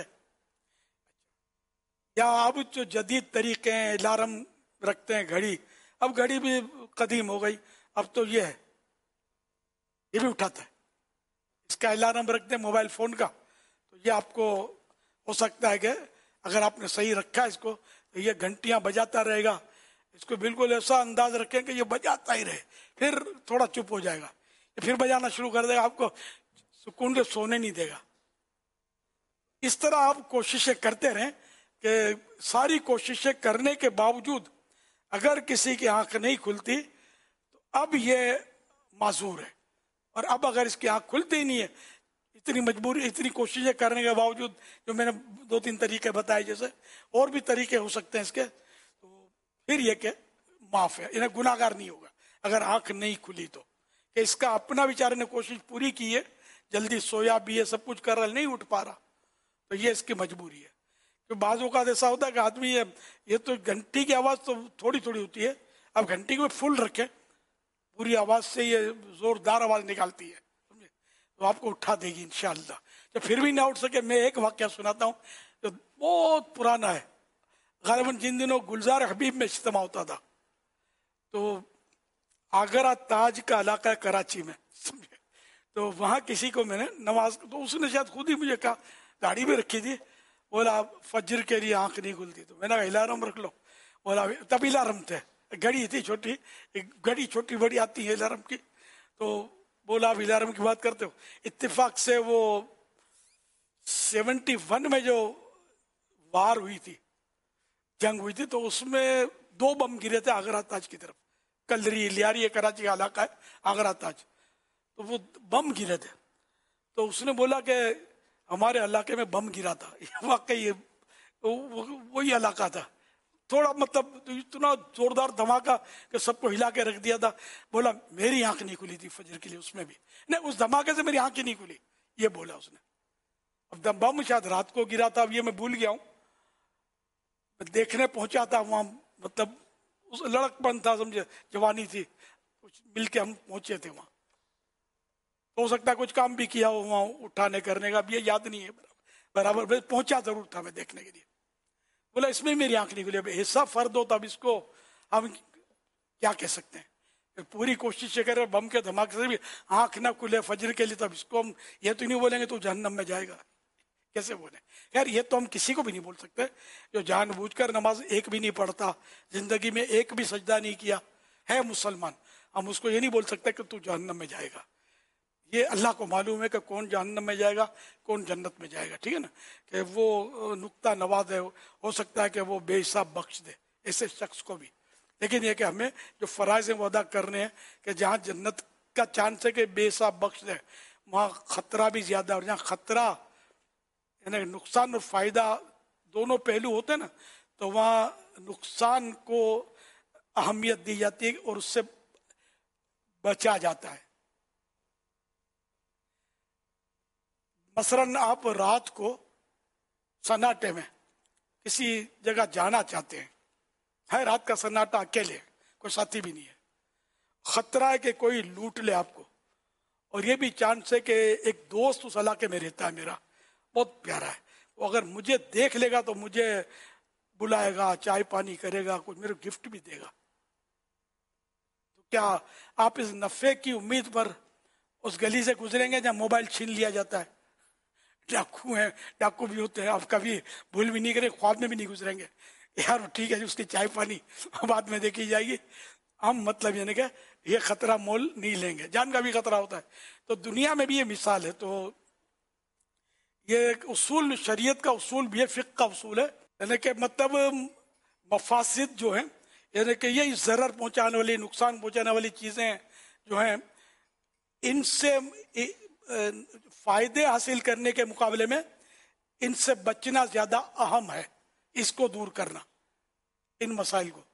या अब जो जदीद तरीके हैं, अलार्म रखते हैं, घड़ी, अब घड़ी भी कदीम हो गई, अब तो ये है, ये भी उठाता है, इसका अलार्म रखते हैं मोबाइल फोन का, तो ये आपको हो सकता है कि अगर आपने सही रखा है इसको तो ये घंटियां बजाता रहेगा। इसको बिल्कुल ऐसा अंदाज रखें कि ये बजाता ही रहे, फिर थोड़ा चुप हो जाएगा, फिर बजाना शुरू कर देगा, आपको सुकून से सोने नहीं देगा। इस तरह आप कोशिशें करते रहें कि सारी कोशिशें करने के बावजूद अगर किसी की आंख नहीं खुलती तो अब ये माजूर है, और अब अगर इसकी आंख खुलती ही नहीं है, इतनी मजबूरी, इतनी कोशिशें करने के बावजूद, जो मैंने 2-3 तरीके बताए, जैसे और भी तरीके हो सकते हैं इसके, तो फिर ये कि माफ है, इन्हें गुनाहगार नहीं होगा अगर आंख नहीं खुली तो, कि इसका अपना बेचारे ने कोशिश पूरी की है, जल्दी सोया भी है, सब कुछ कर रहा है, नहीं उठ पा रहा, तो ये इसकी मजबूरी है। तो बाजों का ऐसा होता है कि आदमी ये तो घंटी की आवाज तो थोड़ी थोड़ी होती है, آپ گھنٹی کو فل رکھیں, پوری آواز سے یہ زوردار آواز نکالتی ہے, سمجھے, تو آپ کو اٹھا دے گی انشاءاللہ. جب پھر بھی نہ اٹھ سکے, میں ایک واقعہ سناتا ہوں جو بہت پرانا ہے. غالباً جن دنوں گلزار حبیب میں اجتماع ہوتا تھا, تو آگرہ تاج کا علاقہ ہے کراچی میں, سمجھے, تو وہاں کسی کو میں نے نماز, تو اس نے شاید خود ہی مجھے کہا, گاڑی بھی رکھی تھی, بولا فجر کے لیے آنکھ نہیں کھلتی, تو میں نے کہا الارم رکھ لو. بولا تب الارم تھے, گھڑی تھی چھوٹی, ایک گھڑی چھوٹی بڑی آتی ہے الارم کی, تو بولا آپ الارم کی بات کرتے ہو. اتفاق سے وہ 71 میں جو وار ہوئی تھی, جنگ ہوئی تھی, تو اس میں 2 بم گرے تھے آگرہ تاج کی طرف. کلری لیاری یہ کراچی کا علاقہ ہے, آگرہ تاج, تو وہ بم گرے تھے. تو اس نے بولا کہ ہمارے علاقے میں بم گرا تھا. واقعی وہی علاقہ تھا, تھوڑا مطلب اتنا زوردار دھماکہ کہ سب کو ہلا کے رکھ دیا تھا. بولا میری آنکھ نہیں کھلی تھی فجر کے لیے, اس میں بھی نہیں, اس دھماکے سے میری آنکھ ہی نہیں کھلی, یہ بولا اس نے. اب بم شاید رات کو گرا تھا, اب یہ میں بھول گیا ہوں. میں دیکھنے پہنچا تھا وہاں, مطلب اس لڑک پن تھا, سمجھے, جوانی تھی, کچھ مل کے ہم پہنچے تھے وہاں. ہو سکتا ہے کچھ کام بھی کیا ہو وہاں اٹھانے کرنے کا, اب یہ یاد نہیں ہے برابر. پہنچا ضرور تھا میں دیکھنے کے لیے. بولا اس میں میری آنکھ نہیں کھلی. اب ایسا فرد ہو تب اس کو ہم کیا کہہ سکتے ہیں. پوری کوشش یہ کر رہے بم کے دھماکے سے بھی آنکھ نہ کھلے فجر کے لیے, تب اس کو ہم یہ تو نہیں بولیں گے تو جہنم میں جائے گا, کیسے بولیں. خیر یہ تو ہم کسی کو بھی نہیں بول سکتے جو جان بوجھ کر نماز ایک بھی نہیں پڑھتا, زندگی میں ایک بھی سجدہ نہیں کیا, ہے مسلمان, ہم اس کو یہ نہیں بول سکتے کہ تو جہنم میں جائے گا. یہ اللہ کو معلوم ہے کہ کون جہنم میں جائے گا, کون جنت میں جائے گا, ٹھیک ہے نا, کہ وہ نقطہ نواز ہے, ہو سکتا ہے کہ وہ بے حساب بخش دے ایسے شخص کو بھی. لیکن یہ کہ ہمیں جو فرائض ہیں وہ ادا کرنے ہیں, کہ جہاں جنت کا چانس ہے کہ بے حساب بخش دے, وہاں خطرہ بھی زیادہ ہے, اور جہاں خطرہ یعنی نقصان اور فائدہ دونوں پہلو ہوتے ہیں نا, تو وہاں نقصان کو اہمیت دی جاتی ہے اور اس سے بچا جاتا ہے. مثلاً آپ رات کو سناٹے میں کسی جگہ جانا چاہتے ہیں, ہے رات کا سناٹا, اکیلے, کوئی ساتھی بھی نہیں ہے, خطرہ ہے کہ کوئی لوٹ لے آپ کو, اور یہ بھی چانس ہے کہ ایک دوست اس علاقے میں رہتا ہے میرا, بہت پیارا ہے, وہ اگر مجھے دیکھ لے گا تو مجھے بلائے گا, چائے پانی کرے گا, کچھ میرے گفٹ بھی دے گا. تو کیا آپ اس نفع کی امید پر اس گلی سے گزریں گے جہاں موبائل چھین لیا جاتا ہے؟ ڈاکو ہیں, ڈاکو بھی ہوتے ہیں, آپ کبھی بھول بھی نہیں کریں, خواب میں بھی نہیں گزریں گے یار ٹھیک ہے جی اس کی چائے پانی بعد میں دیکھی جائے گی. ہم مطلب یعنی کہ یہ خطرہ مول نہیں لیں گے, جان کا بھی خطرہ ہوتا ہے. تو دنیا میں بھی یہ مثال ہے. تو یہ ایک اصول, شریعت کا اصول بھی ہے, فقہ کا اصول ہے, یعنی کہ مطلب مفاسد جو ہیں, یعنی کہ یہ ضرر پہنچانے والی, نقصان پہنچانے والی چیزیں جو ہیں, ان سے فائدے حاصل کرنے کے مقابلے میں ان سے بچنا زیادہ اہم ہے, اس کو دور کرنا, ان مسائل کو.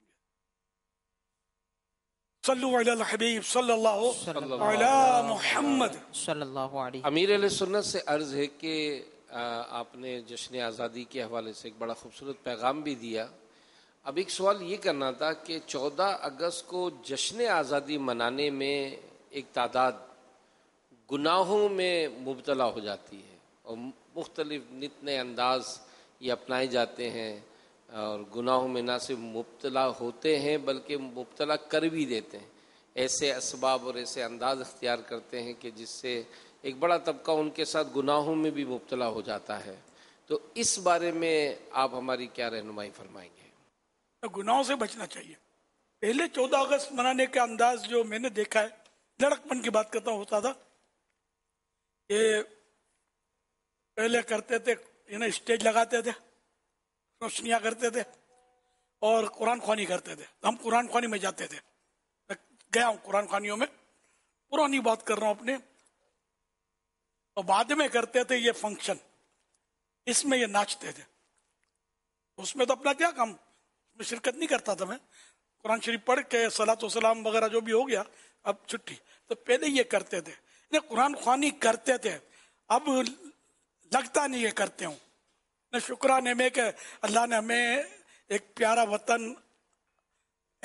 صلو علی الحبیب صلی اللہ علی محمد صلی اللہ علیہ. امیر علیہ سنت سے عرض ہے کہ آپ نے جشن آزادی کے حوالے سے ایک بڑا خوبصورت پیغام بھی دیا. اب ایک سوال یہ کرنا تھا کہ 14 اگست کو جشن آزادی منانے میں ایک تعداد گناہوں میں مبتلا ہو جاتی ہے, اور مختلف نت نئے انداز یہ اپنائے جاتے ہیں, اور گناہوں میں نہ صرف مبتلا ہوتے ہیں بلکہ مبتلا کر بھی دیتے ہیں. ایسے اسباب اور ایسے انداز اختیار کرتے ہیں کہ جس سے ایک بڑا طبقہ ان کے ساتھ گناہوں میں بھی مبتلا ہو جاتا ہے. تو اس بارے میں آپ ہماری کیا رہنمائی فرمائیں گے؟ گناہوں سے بچنا چاہیے. پہلے 14 اگست منانے کا انداز جو میں نے دیکھا ہے, لڑک پن کی بات کرتا ہوتا تھا, یہ پہلے کرتے تھے, یعنی اسٹیج لگاتے تھے, روشنیاں کرتے تھے, اور قرآن خوانی کرتے تھے. ہم قرآن خوانی میں جاتے تھے, میں گیا ہوں قرآن خوانیوں میں, پرانی بات کر رہا ہوں اپنے. اور بعد میں کرتے تھے یہ فنکشن, اس میں یہ ناچتے تھے. اس میں تو اپنا کیا کام, میں شرکت نہیں کرتا تھا. میں قرآن شریف پڑھ کے صلاۃ و سلام وغیرہ جو بھی ہو گیا, اب چھٹی. تو پہلے یہ کرتے تھے, قرآن خوانی کرتے تھے. اب لگتا نہیں یہ کرتے ہوں. نہ شکرانے میں کہ اللہ نے ہمیں ایک پیارا وطن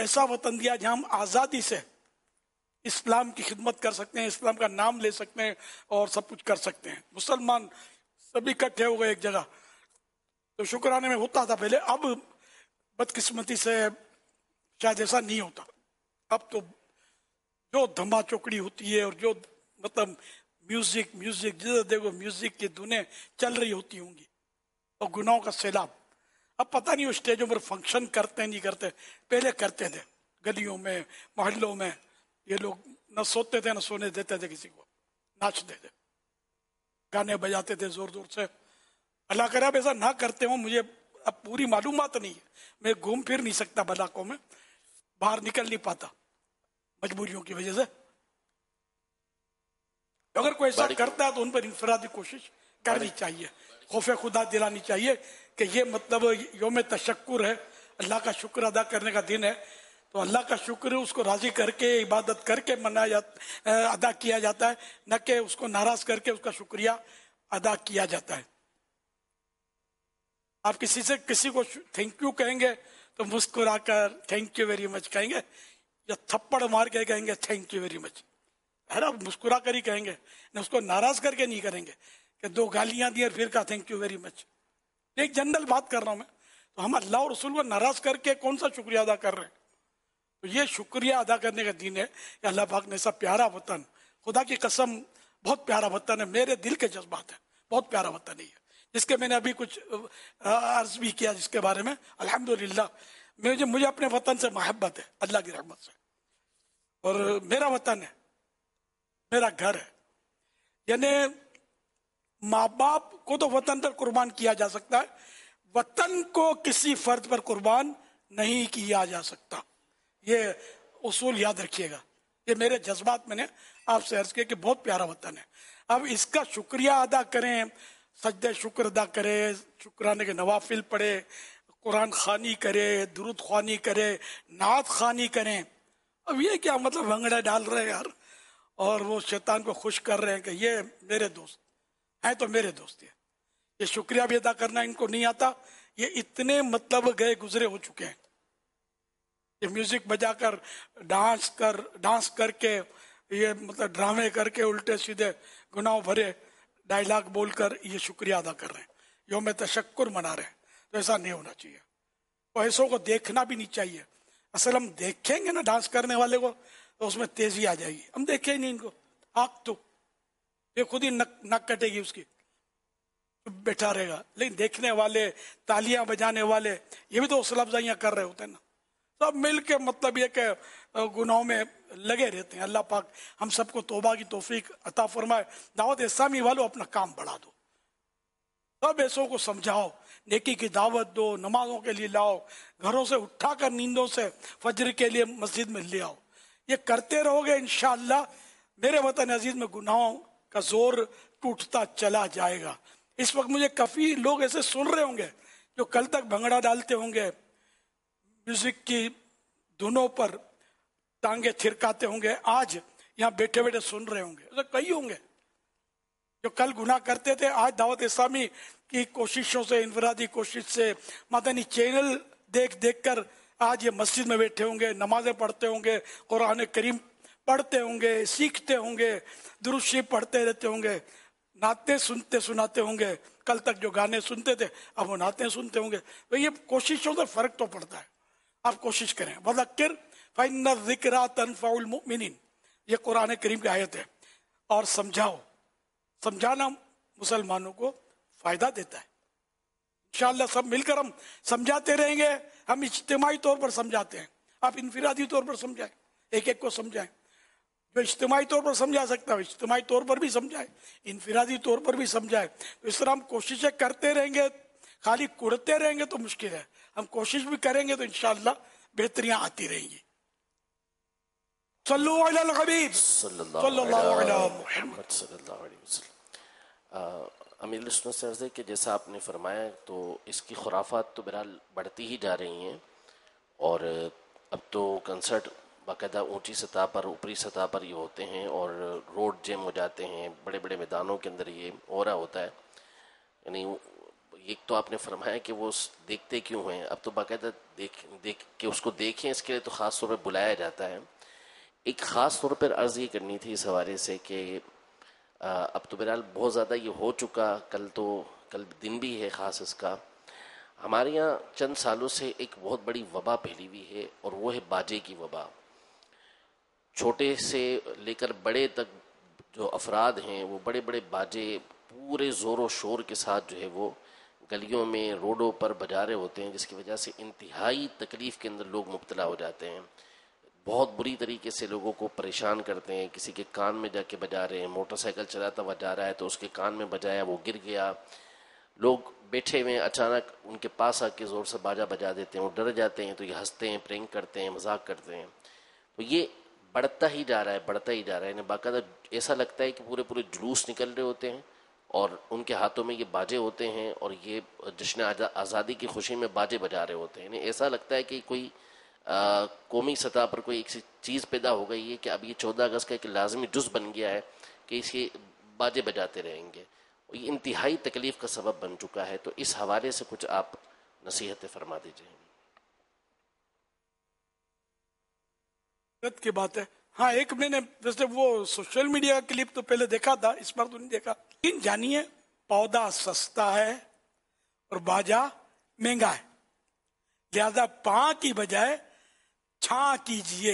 ایسا وطن دیا جہاں ہم آزادی سے اسلام کی خدمت کر سکتے ہیں، اسلام کا نام لے سکتے ہیں اور سب کچھ کر سکتے ہیں. مسلمان سبھی اکٹھے ہو گئے ایک جگہ، تو شکرانے میں ہوتا تھا پہلے. اب بدقسمتی سے شاید ایسا نہیں ہوتا. اب تو جو دھما چوکڑی ہوتی ہے اور جو مطلب میوزک جدھر دیکھو میوزک کی دھنیں چل رہی ہوتی ہوں گی اور گناہوں کا سیلاب. اب پتہ نہیں اسٹیجوں پر فنکشن کرتے نہیں کرتے، پہلے کرتے تھے گلیوں میں محلوں میں. یہ لوگ نہ سوتے تھے نہ سونے دیتے تھے کسی کو، ناچتے تھے، گانے بجاتے تھے زور زور سے. اللہ کرے اب ایسا نہ کرتے ہوں، مجھے اب پوری معلومات نہیں ہے، میں گھوم پھر نہیں سکتا علاقوں میں، باہر نکل نہیں پاتا مجبوریوں کی وجہ سے. اگر کوئی ایسا کرتا ہے تو ان پر انفرادی کوشش کرنی چاہیے، خوف خدا دلانی چاہیے کہ یہ مطلب یوم تشکر ہے، اللہ کا شکر ادا کرنے کا دن ہے. تو اللہ کا شکر اس کو راضی کر کے عبادت کر کے ادا کیا جاتا ہے، نہ کہ اس کو ناراض کر کے اس کا شکریہ ادا کیا جاتا ہے. آپ کسی کو تھینک یو کہیں گے تو مسکرا کر تھینک یو ویری مچ کہیں گے، یا تھپڑ مار کے کہیں گے تھینک یو ویری مچ. آپ مسکرا کر ہی کہیں گے، نہ اس کو ناراض کر کے نہیں کریں گے کہ دو گالیاں دی اور پھر کہا تھینک یو ویری مچ. ایک جنرل بات کر رہا ہوں میں. تو ہم اللہ اور رسول کو ناراض کر کے کون سا شکریہ ادا کر رہے ہیں؟ تو یہ شکریہ ادا کرنے کا دن ہے کہ اللہ پاک نے ایسا پیارا وطن، خدا کی قسم بہت پیارا وطن ہے، میرے دل کے جذبات ہیں، بہت پیارا وطن ہے جس کے میں نے ابھی کچھ عرض بھی کیا جس کے بارے میں. الحمدللہ مجھے اپنے وطن سے محبت ہے اللہ کی رحمت سے، اور میرا وطن ہے، میرا گھر ہے. یعنی ماں باپ کو تو وطن پر قربان کیا جا سکتا ہے، وطن کو کسی فرد پر قربان نہیں کیا جا سکتا. یہ اصول یاد رکھیے گا. یہ میرے جذبات میں نے آپ سے عرض کیا کہ بہت پیارا وطن ہے. اب اس کا شکریہ ادا کریں، سجدہ شکر ادا کرے، شکرانے کے نوافل پڑھے، قرآن خوانی کرے، درود خوانی کرے، نعت خوانی کریں. اب یہ کیا مطلب بھنگڑے ڈال رہے ہیں یار، اور وہ شیطان کو خوش کر رہے ہیں کہ یہ میرے دوست ہیں تو میرے دوست ہیں. یہ شکریہ بھی ادا کرنا ان کو نہیں آتا. یہ اتنے مطلب گئے گزرے ہو چکے ہیں. یہ میوزک بجا کر ڈانس کر کے، یہ مطلب ڈرامے کر کے الٹے سیدھے گناہ بھرے ڈائلاگ بول کر یہ شکریہ ادا کر رہے ہیں، یوم تشکر منا رہے ہیں. تو ایسا نہیں ہونا چاہیے. اور ایسوں کو دیکھنا بھی نہیں چاہیے. اصل ہم دیکھیں گے نا ڈانس کرنے والے کو تو اس میں تیزی آ جائے گی. ہم دیکھیں ہی نہیں ان کو، آنکھ تو یہ خود ہی نک کٹے گی اس کی، بیٹھا رہے گا. لیکن دیکھنے والے، تالیاں بجانے والے، یہ بھی تو حوصلہ افزائیاں کر رہے ہوتے ہیں نا. سب مل کے مطلب یہ کہ گناہوں میں لگے رہتے ہیں. اللہ پاک ہم سب کو توبہ کی توفیق عطا فرمائے. دعوت اسلامی والوں اپنا کام بڑھا دو، سب ایسوں کو سمجھاؤ، نیکی کی دعوت دو، نمازوں کے لیے لاؤ، گھروں سے اٹھا کر نیندوں سے فجر کے لیے مسجد میں لے آؤ. یہ کرتے رہو گے انشاءاللہ میرے وطن عزیز میں گناہوں کا زور ٹوٹتا چلا جائے گا. اس وقت مجھے کافی لوگ ایسے سن رہے ہوں گے جو کل تک بھنگڑا ڈالتے ہوں گے، میوزک کی دھنوں پر ٹانگیں تھرکاتے ہوں گے، آج یہاں بیٹھے بیٹھے سن رہے ہوں گے. ایسے کئی ہوں گے جو کل گناہ کرتے تھے، آج دعوت اسلامی کی کوششوں سے، انفرادی کوشش سے، مدنی چینل دیکھ دیکھ کر آج یہ مسجد میں بیٹھے ہوں گے، نمازیں پڑھتے ہوں گے، قرآن کریم پڑھتے ہوں گے، سیکھتے ہوں گے، درود شریف پڑھتے رہتے ہوں گے، نعتیں سنتے سناتے ہوں گے. کل تک جو گانے سنتے تھے اب وہ نعتیں سنتے ہوں گے. تو یہ کوششوں سے فرق تو پڑتا ہے. آپ کوشش کریں. وذکر فإن الذکریٰ تنفع المؤمنین، یہ قرآن کریم کی آیت ہے. اور سمجھانا مسلمانوں کو فائدہ دیتا ہے. انشاءاللہ سب مل کر ہم سمجھاتے رہیں گے. ہم اجتماعی طور پر سمجھاتے ہیں، آپ انفرادی طور پر سمجھائیں، ایک ایک کو سمجھائیں. جو اجتماعی طور پر سمجھا سکتا ہے اجتماعی طور پر بھی سمجھائے، انفرادی طور پر بھی سمجھائے. تو اس طرح ہم کوششیں کرتے رہیں گے. خالی کڑتے رہیں گے تو مشکل ہے. ہم کوشش بھی کریں گے تو انشاءاللہ بہتریاں آتی رہیں گی. صلو علی الحبیب صلی اللہ علی محمد صلی اللہ علیہ وسلم. امیر لسنوں سے عرض ہے کہ جیسا آپ نے فرمایا تو اس کی خرافات تو بہرحال بڑھتی ہی جا رہی ہیں، اور اب تو کنسرٹ باقاعدہ اونچی سطح پر، اوپری سطح پر یہ ہوتے ہیں، اور روڈ جیم ہو جاتے ہیں، بڑے بڑے میدانوں کے اندر یہ ہو رہا ہوتا ہے. یعنی ایک تو آپ نے فرمایا کہ وہ دیکھتے کیوں ہیں، اب تو باقاعدہ دیکھ کے اس کو دیکھیں، اس کے لیے تو خاص طور پہ بلایا جاتا ہے. ایک خاص طور پر عرض یہ کرنی تھی اس حوالے سے کہ اب تو بہرحال بہت زیادہ یہ ہو چکا، کل دن بھی ہے خاص اس کا. ہمارے یہاں چند سالوں سے ایک بہت بڑی وبا پھیلی ہوئی ہے، اور وہ ہے باجے کی وبا. چھوٹے سے لے کر بڑے تک جو افراد ہیں وہ بڑے بڑے باجے پورے زور و شور کے ساتھ جو ہے وہ گلیوں میں روڈوں پر بجا رہے ہوتے ہیں، جس کی وجہ سے انتہائی تکلیف کے اندر لوگ مبتلا ہو جاتے ہیں. بہت بری طریقے سے لوگوں کو پریشان کرتے ہیں. کسی کے کان میں جا کے بجا رہے ہیں، موٹر سائیکل چلاتا ہوا جا رہا ہے تو اس کے کان میں بجایا، وہ گر گیا. لوگ بیٹھے ہوئے اچانک ان کے پاس آ کے زور سے باجا بجا دیتے ہیں، وہ ڈر جاتے ہیں تو یہ ہنستے ہیں، پرینک کرتے ہیں، مذاق کرتے ہیں. تو یہ بڑھتا ہی جا رہا ہے. انہیں باقاعدہ ایسا لگتا ہے کہ پورے جلوس نکل رہے ہوتے ہیں اور ان کے ہاتھوں میں یہ باجے ہوتے ہیں، اور یہ جشن آزادی کی خوشی میں باجے بجا رہے ہوتے ہیں. انہیں ایسا لگتا ہے کہ کوئی قومی سطح پر کوئی ایک چیز پیدا ہو گئی ہے کہ اب یہ 14 اگست کا ایک لازمی جز بن گیا ہے کہ اس کے باجے بجاتے رہیں گے. یہ انتہائی تکلیف کا سبب بن چکا ہے. تو اس حوالے سے کچھ آپ نصیحتیں فرما دیجیے. کی بات ہے. ہاں، ایک میں نے ویسے وہ سوشل میڈیا کلپ تو پہلے دیکھا تھا، اس بار تو نہیں دیکھا. لیکن جانیے، پودا سستا ہے اور باجا مہنگا ہے، لہذا پاں کی بجائے چھاں کیجئے.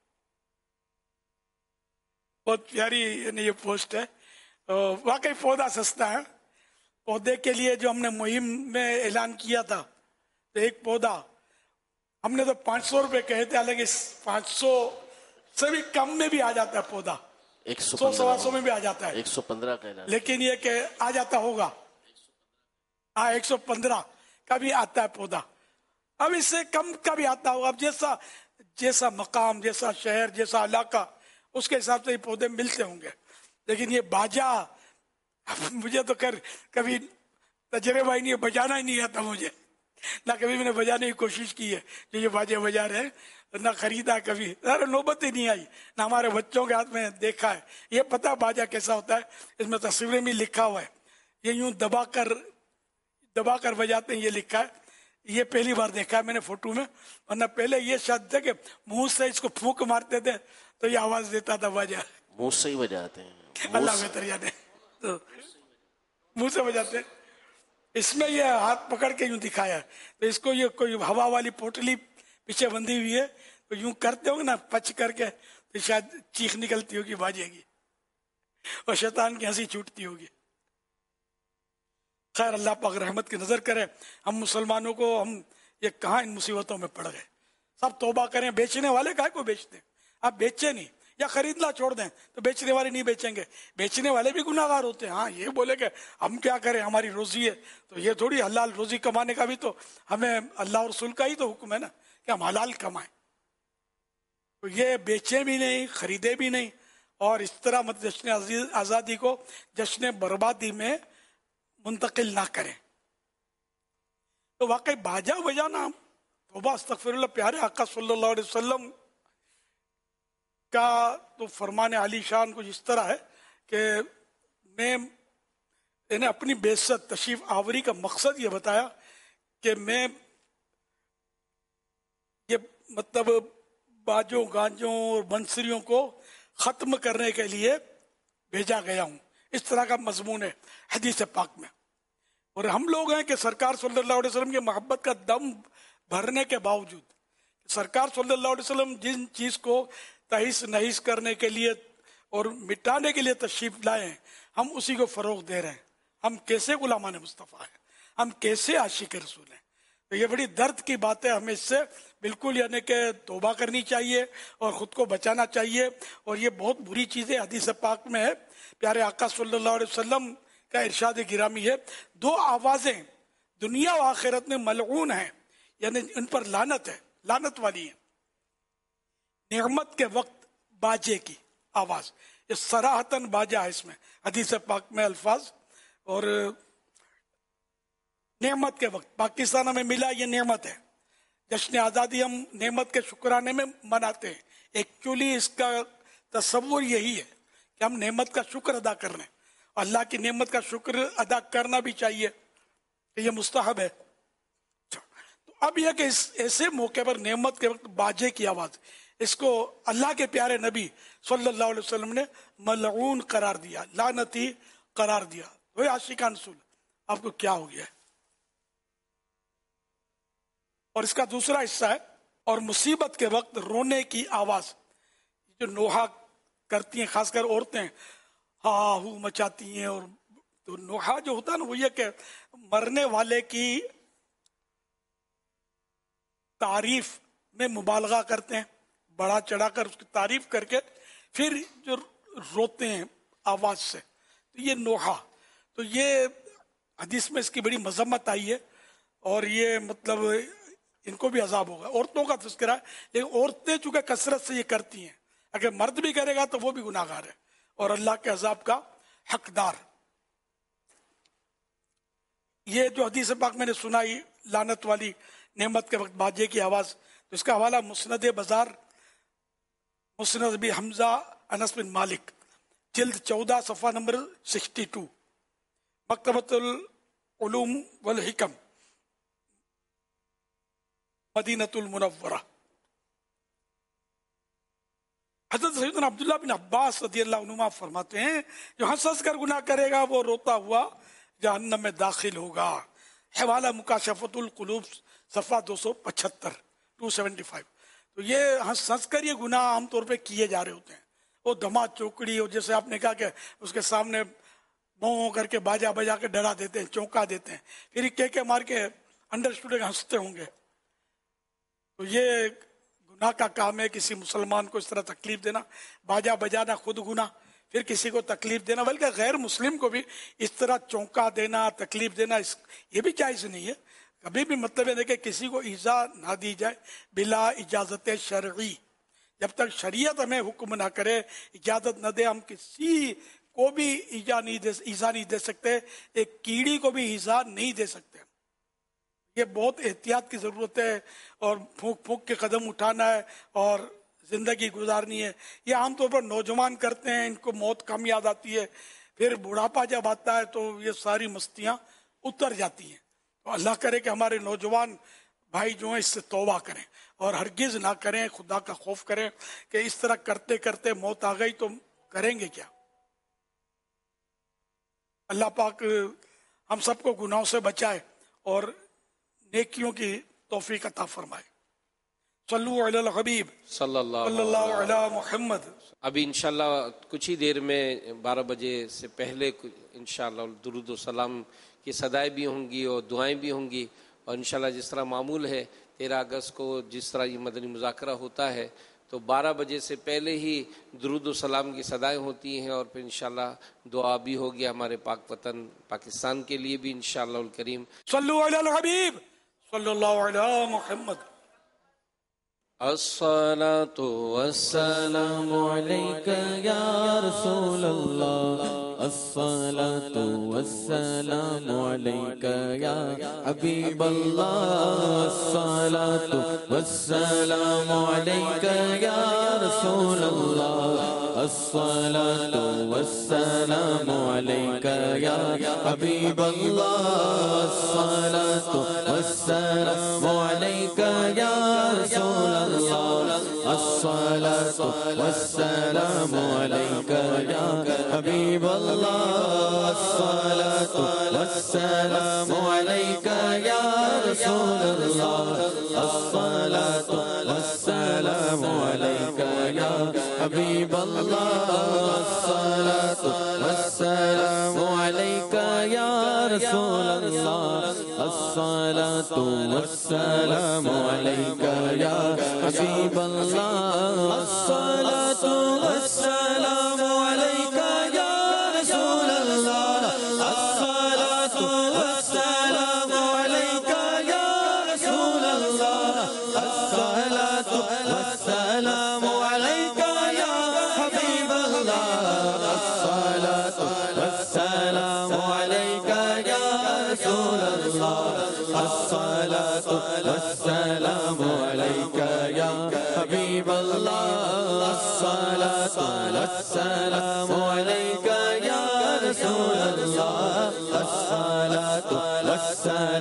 بہت پیاری یعنی یہ پوسٹ ہے. واقعی پودا سستا ہے. پودے کے لیے جو ہم نے مہم میں اعلان کیا تھا، تو ایک پودا ہم نے تو 500 روپے کہے تھے، حالانکہ 500 سے بھی کم میں بھی آ جاتا ہے پودا، 100-125 میں بھی آ جاتا ہے. 115 کا اعلان، لیکن یہ کہ آ جاتا ہوگا. ہاں، 115 کا بھی آتا ہے پودا. اب اس سے کم کا بھی آتا ہوگا. اب جیسا مقام، جیسا شہر، جیسا علاقہ، اس کے حساب سے یہ پودے ملتے ہوں گے. لیکن یہ باجا، مجھے تو کبھی تجربہ ہی نہیں ہے، بجانا ہی نہیں آتا مجھے. نہ کبھی میں نے بجانے کی کوشش کی ہے جو یہ باجے بجا رہے ہیں، نہ خریدا کبھی، نوبت ہی نہیں آئی. نہ ہمارے بچوں کے ہاتھ میں دیکھا ہے. یہ پتہ باجا کیسا ہوتا ہے، اس میں تصویریں بھی لکھا ہوا ہے. یہ یوں دبا کر بجاتے ہیں، یہ لکھا ہے. یہ پہلی بار دیکھا ہے میں نے فوٹو میں، ورنہ پہلے یہ شاید تھا کہ منہ سے اس کو پھونک مارتے تھے تو یہ آواز دیتا تھا باجا. منہ سے ہی بجاتے ہیں. اللہ بہتر یاد ہے، تو منہ سے بجاتے ہیں. اس میں یہ ہاتھ پکڑ کے یوں دکھایا ہے. تو اس کو یہ کوئی ہوا والی پوٹلی پیچھے بندھی ہوئی ہے، تو یوں کرتے ہوں گے نا پچ کر کے، تو شاید چیخ نکلتی ہوگی باجے کی، اور شیطان کی ہنسی چھوٹتی ہوگی. خیر، اللہ پاک رحمت کی نظر کرے. ہم مسلمانوں کو، ہم یہ کہاں ان مصیبتوں میں پڑ گئے. سب توبہ کریں. بیچنے والے کائے کو بیچتے ہیں؟ آپ بیچے نہیں، یا خریدنا چھوڑ دیں تو بیچنے والے نہیں بیچیں گے. بیچنے والے بھی گناہ گار ہوتے ہیں. ہاں، یہ بولے کہ ہم کیا کریں، ہماری روزی ہے، تو یہ تھوڑی حلال روزی کمانے کا بھی تو ہمیں اللہ اور رسول کا ہی تو حکم ہے نا کہ ہم حلال کمائیں. تو یہ بیچے بھی نہیں، خریدے بھی نہیں، اور اس طرح مت جشن آزادی کو جشن بربادی میں منتقل نہ کریں. تو واقعی باجا بجانا، توبہ استغفر اللہ، پیارے آقا صلی اللہ علیہ وسلم کا تو فرمان علی شان کچھ اس طرح ہے کہ میں نے اپنی بعثت تشریف آوری کا مقصد یہ بتایا کہ میں یہ مطلب باجوں، گانجوں اور بنسریوں کو ختم کرنے کے لیے بھیجا گیا ہوں. اس طرح کا مضمون ہے حدیث پاک میں. اور ہم لوگ ہیں کہ سرکار صلی اللہ علیہ وسلم کی محبت کا دم بھرنے کے باوجود، سرکار صلی اللہ علیہ وسلم جن چیز کو تہس نہیس کرنے کے لیے اور مٹانے کے لیے تشریف لائے ہیں، ہم اسی کو فروغ دے رہے ہیں. ہم کیسے غلامان مصطفیٰ ہیں، ہم کیسے عاشق رسول ہیں. تو یہ بڑی درد کی بات ہے. ہمیں اس سے بالکل یعنی کہ توبہ کرنی چاہیے اور خود کو بچانا چاہیے. اور یہ بہت بری چیز ہے. حدیث پاک میں ہے، پیارے آقا صلی اللہ علیہ وسلم کا ارشاد گرامی ہے، 2 آوازیں دنیا و آخرت میں ملعون ہیں، یعنی ان پر لعنت ہے، لعنت والی ہے. نعمت کے وقت باجے کی آواز، یہ صراحتاً باجا ہے اس میں حدیث پاک میں الفاظ. اور نعمت کے وقت پاکستان میں ملا، یہ نعمت ہے. جشن آزادی ہم نعمت کے شکرانے میں مناتے ہیں. ایکچولی اس کا تصور یہی ہے کہ ہم نعمت کا شکر ادا کر رہے ہیں. اللہ کی نعمت کا شکر ادا کرنا بھی چاہیے. کہ یہ مستحب ہے. تو اب یہ کہ اس ایسے موقع پر نعمت کے وقت باجے کی آواز، اس کو اللہ کے پیارے نبی صلی اللہ علیہ وسلم نے ملعون قرار دیا، لعنتی قرار دیا. وہ عاشقان رسول، آپ کو کیا ہو گیا ہے؟ اور اس کا دوسرا حصہ ہے اور مصیبت کے وقت رونے کی آواز، جو نوحہ کرتی ہیں خاص کر عورتیں، ہاں ہو مچاتی ہیں. اور تو نوحہ جو ہوتا ہے نا، وہ یہ کہ مرنے والے کی تعریف میں مبالغہ کرتے ہیں، بڑا چڑھا کر اس کی تعریف کر کے پھر جو روتے ہیں آواز سے، تو یہ نوحہ. تو یہ حدیث میں اس کی بڑی مذمت آئی ہے، اور یہ مطلب ان کو بھی عذاب ہوگا. عورتوں کا تذکرہ ہے، لیکن عورتیں چونکہ کثرت سے یہ کرتی ہیں، اگر مرد بھی کرے گا تو وہ بھی گناہ گار ہے اور اللہ کے عذاب کا حقدار. یہ جو حدیث پاک میں نے سنائی لعنت والی، نعمت کے وقت باجے کی آواز، تو اس کا حوالہ مسند بازار، مسند ابی حمزہ انس بن مالک، جلد 14 صفحہ نمبر 62، مکتبۃ العلوم والحکم، مدینۃ المنورہ. حضرت سیدنا عبداللہ بن عباس رضی اللہ عنہما فرماتے ہیں، جو ہنس ہنس کر گناہ کرے گا وہ روتا ہوا جہنم میں داخل ہوگا. حوالہ مکاشفۃ القلوب صفحہ 275. تو یہ ہنس ہنس کر یہ گناہ عام طور پہ کیے جا رہے ہوتے ہیں. وہ دھما چوکڑی، اور جیسے آپ نے کہا کہ اس کے سامنے بوں کر کے باجا بجا کے ڈرا دیتے ہیں، چونکا دیتے ہیں، پھر کے مار کے انڈرسٹوڈ ہنستے ہوں گے. تو یہ گناہ کا کام ہے کسی مسلمان کو اس طرح تکلیف دینا، باجا بجانا خود گناہ، پھر کسی کو تکلیف دینا، بلکہ غیر مسلم کو بھی اس طرح چونکا دینا، تکلیف دینا، یہ بھی جائز نہیں ہے. کبھی بھی مطلب ہے کہ کسی کو ایذا نہ دی جائے بلا اجازت شرعی. جب تک شریعت ہمیں حکم نہ کرے، اجازت نہ دے، ہم کسی کو بھی ایذا نہیں دے سکتے، ایک کیڑی کو بھی ایذا نہیں دے سکتے. یہ بہت احتیاط کی ضرورت ہے، اور پھونک پھونک کے قدم اٹھانا ہے اور زندگی گزارنی ہے. یہ عام طور پر نوجوان کرتے ہیں، ان کو موت کم یاد آتی ہے، پھر بڑھاپا جب آتا ہے تو یہ ساری مستیاں اتر جاتی ہیں. تو اللہ کرے کہ ہمارے نوجوان بھائی جو ہیں اس سے توبہ کریں اور ہرگز نہ کریں، خدا کا خوف کریں کہ اس طرح کرتے کرتے موت آ گئی تو کریں گے کیا. اللہ پاک ہم سب کو گناہوں سے بچائے اور نیکیوں کی توفیق عطا فرمائے. صلو علی الحبیب صلی اللہ علی محمد. ابھی انشاءاللہ کچھ ہی دیر میں 12 بجے سے پہلے انشاءاللہ درود و سلام کی صدائیں بھی ہوں گی اور دعائیں بھی ہوں گی. اور انشاءاللہ جس طرح معمول ہے 13 اگست کو جس طرح یہ مدنی مذاکرہ ہوتا ہے تو 12 بجے سے پہلے ہی درود و سلام کی صدائیں ہوتی ہیں، اور پھر انشاءاللہ دعا بھی ہوگی ہمارے پاک وطن پاکستان کے لیے بھی انشاءاللہ الکریم. صلو علی الحبیب صلی اللہ علی محمد. الصلاة والسلام عليك يا رسول الله، الصلاة والسلام عليك يا حبيب الله، الصلاة والسلام عليك يا رسول الله، الصلاة والسلام عليك يا حبيب الله، الصلاة والسلام عليك يا رسول الله، الصلاة والسلام عليك يا حبيب الله، الصلاة والسلام عليك يا رسول الله، الصلاة والسلام عليك يا حبيب الله، الصلاة والسلام عليك يا رسول الله، الصلاة والسلام عليك يا حبيب الله، الصلاة والسلام عليك يا رسول الله، الصلاة والسلام عليك يا رسول الله، الصلاة والسلام عليك يا حبيب الله، الصلاة والسلام عليك يا رسول الله، الصلاة والسلام عليك يا حبيب الله، الصلاة والسلام عليك يا رسول الله، الصلاة والسلام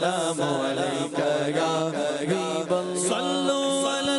حبیب صلوا علی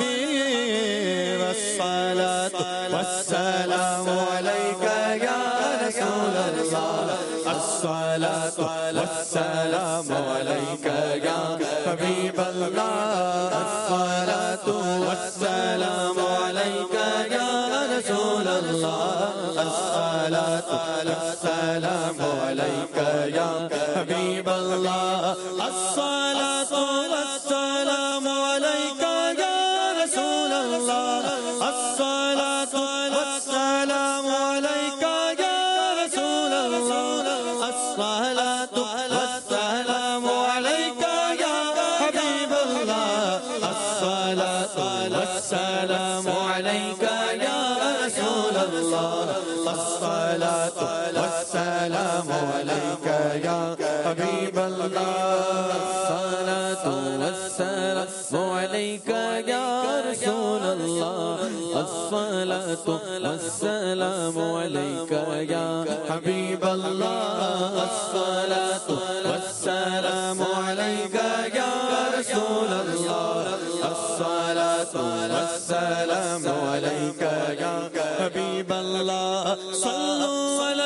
الحبیب الصلاۃ والسلام علیک یا رسول اللہ الصلاۃ والسلام علیک یا حبیب اللہ الصلاۃ والسلام علیک یا رسول اللہ الصلاۃ والسلام علیک یا حبیب اللہ الصلاۃ والسلام علیک یا رسول اللہ الصلاۃ والسلام علیک یا رسول اللہ الصلاۃ والسلام علیک یا حبیب اللہ الصلاۃ والسلام علیک یا رسول اللہ الصلاۃ والسلام علیک یا حبیب اللہ الصلاۃ والسلام علیک یا رسول اللہ الصلاۃ والسلام علیک یا حبیب اللہ الصلاۃ والسلام علیک یا رسول اللہ الصلاۃ والسلام علیک یا حبیب اللہ صلوا علی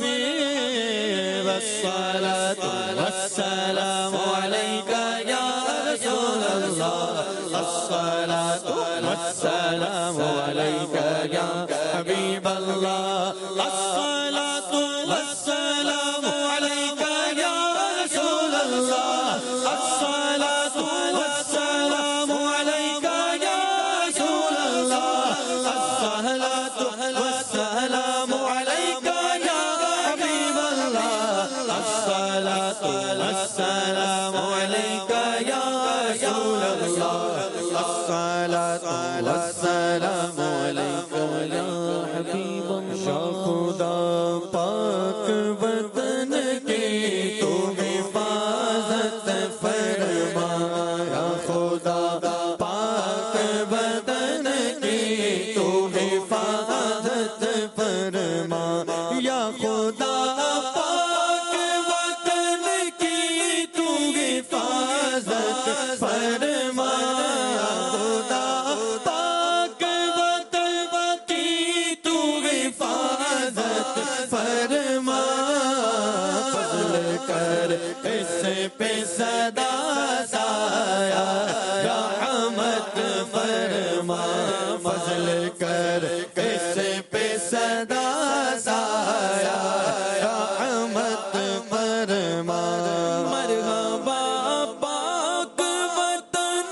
الحبیب الصلاۃ والسلام علیک یا رسول اللہ الصلاۃ والسلام علیک یا حبیب اللہ الصلاۃ والسلام علیک یا رسول اللہ الصلاۃ والسلام علیک یا رسول اللہ الصلاۃ والسلام علیک یا حبیب اللہ الصلاۃ والسلام علیک یا رسول اللہ الصلاۃ والسلام علیک یا حبیب اللہ خدا پاک وطن کی تو حفاظت فرما یا خدا پاک وطن کی تو حفاظت فرما یا خدا پاک وطن کی تو حفاظت فرما یا خدا پاک وطن کی تو حفاظت فرما فضل کر اس پہ صدا سایہ رحمت فرما فضل کر اس پہ صدا سایہ رحمت فرما مرحبا پاک وطن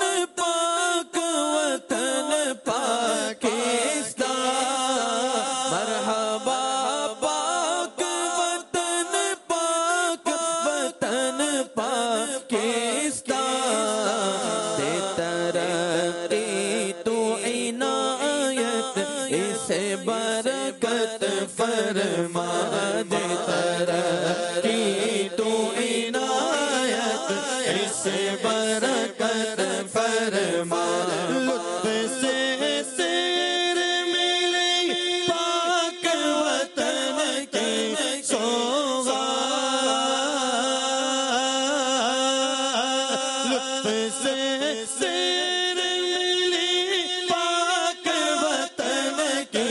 پاکستان مرحبا پاک وطن پاکستان دے ترقی تو عنایت اسے برکت فرما دے ترقی تو عنایت اسے برکت فرما لطف سے سیر ملی پاک وطن کی سوغات لطف سے سیر ملی پاک وطن کی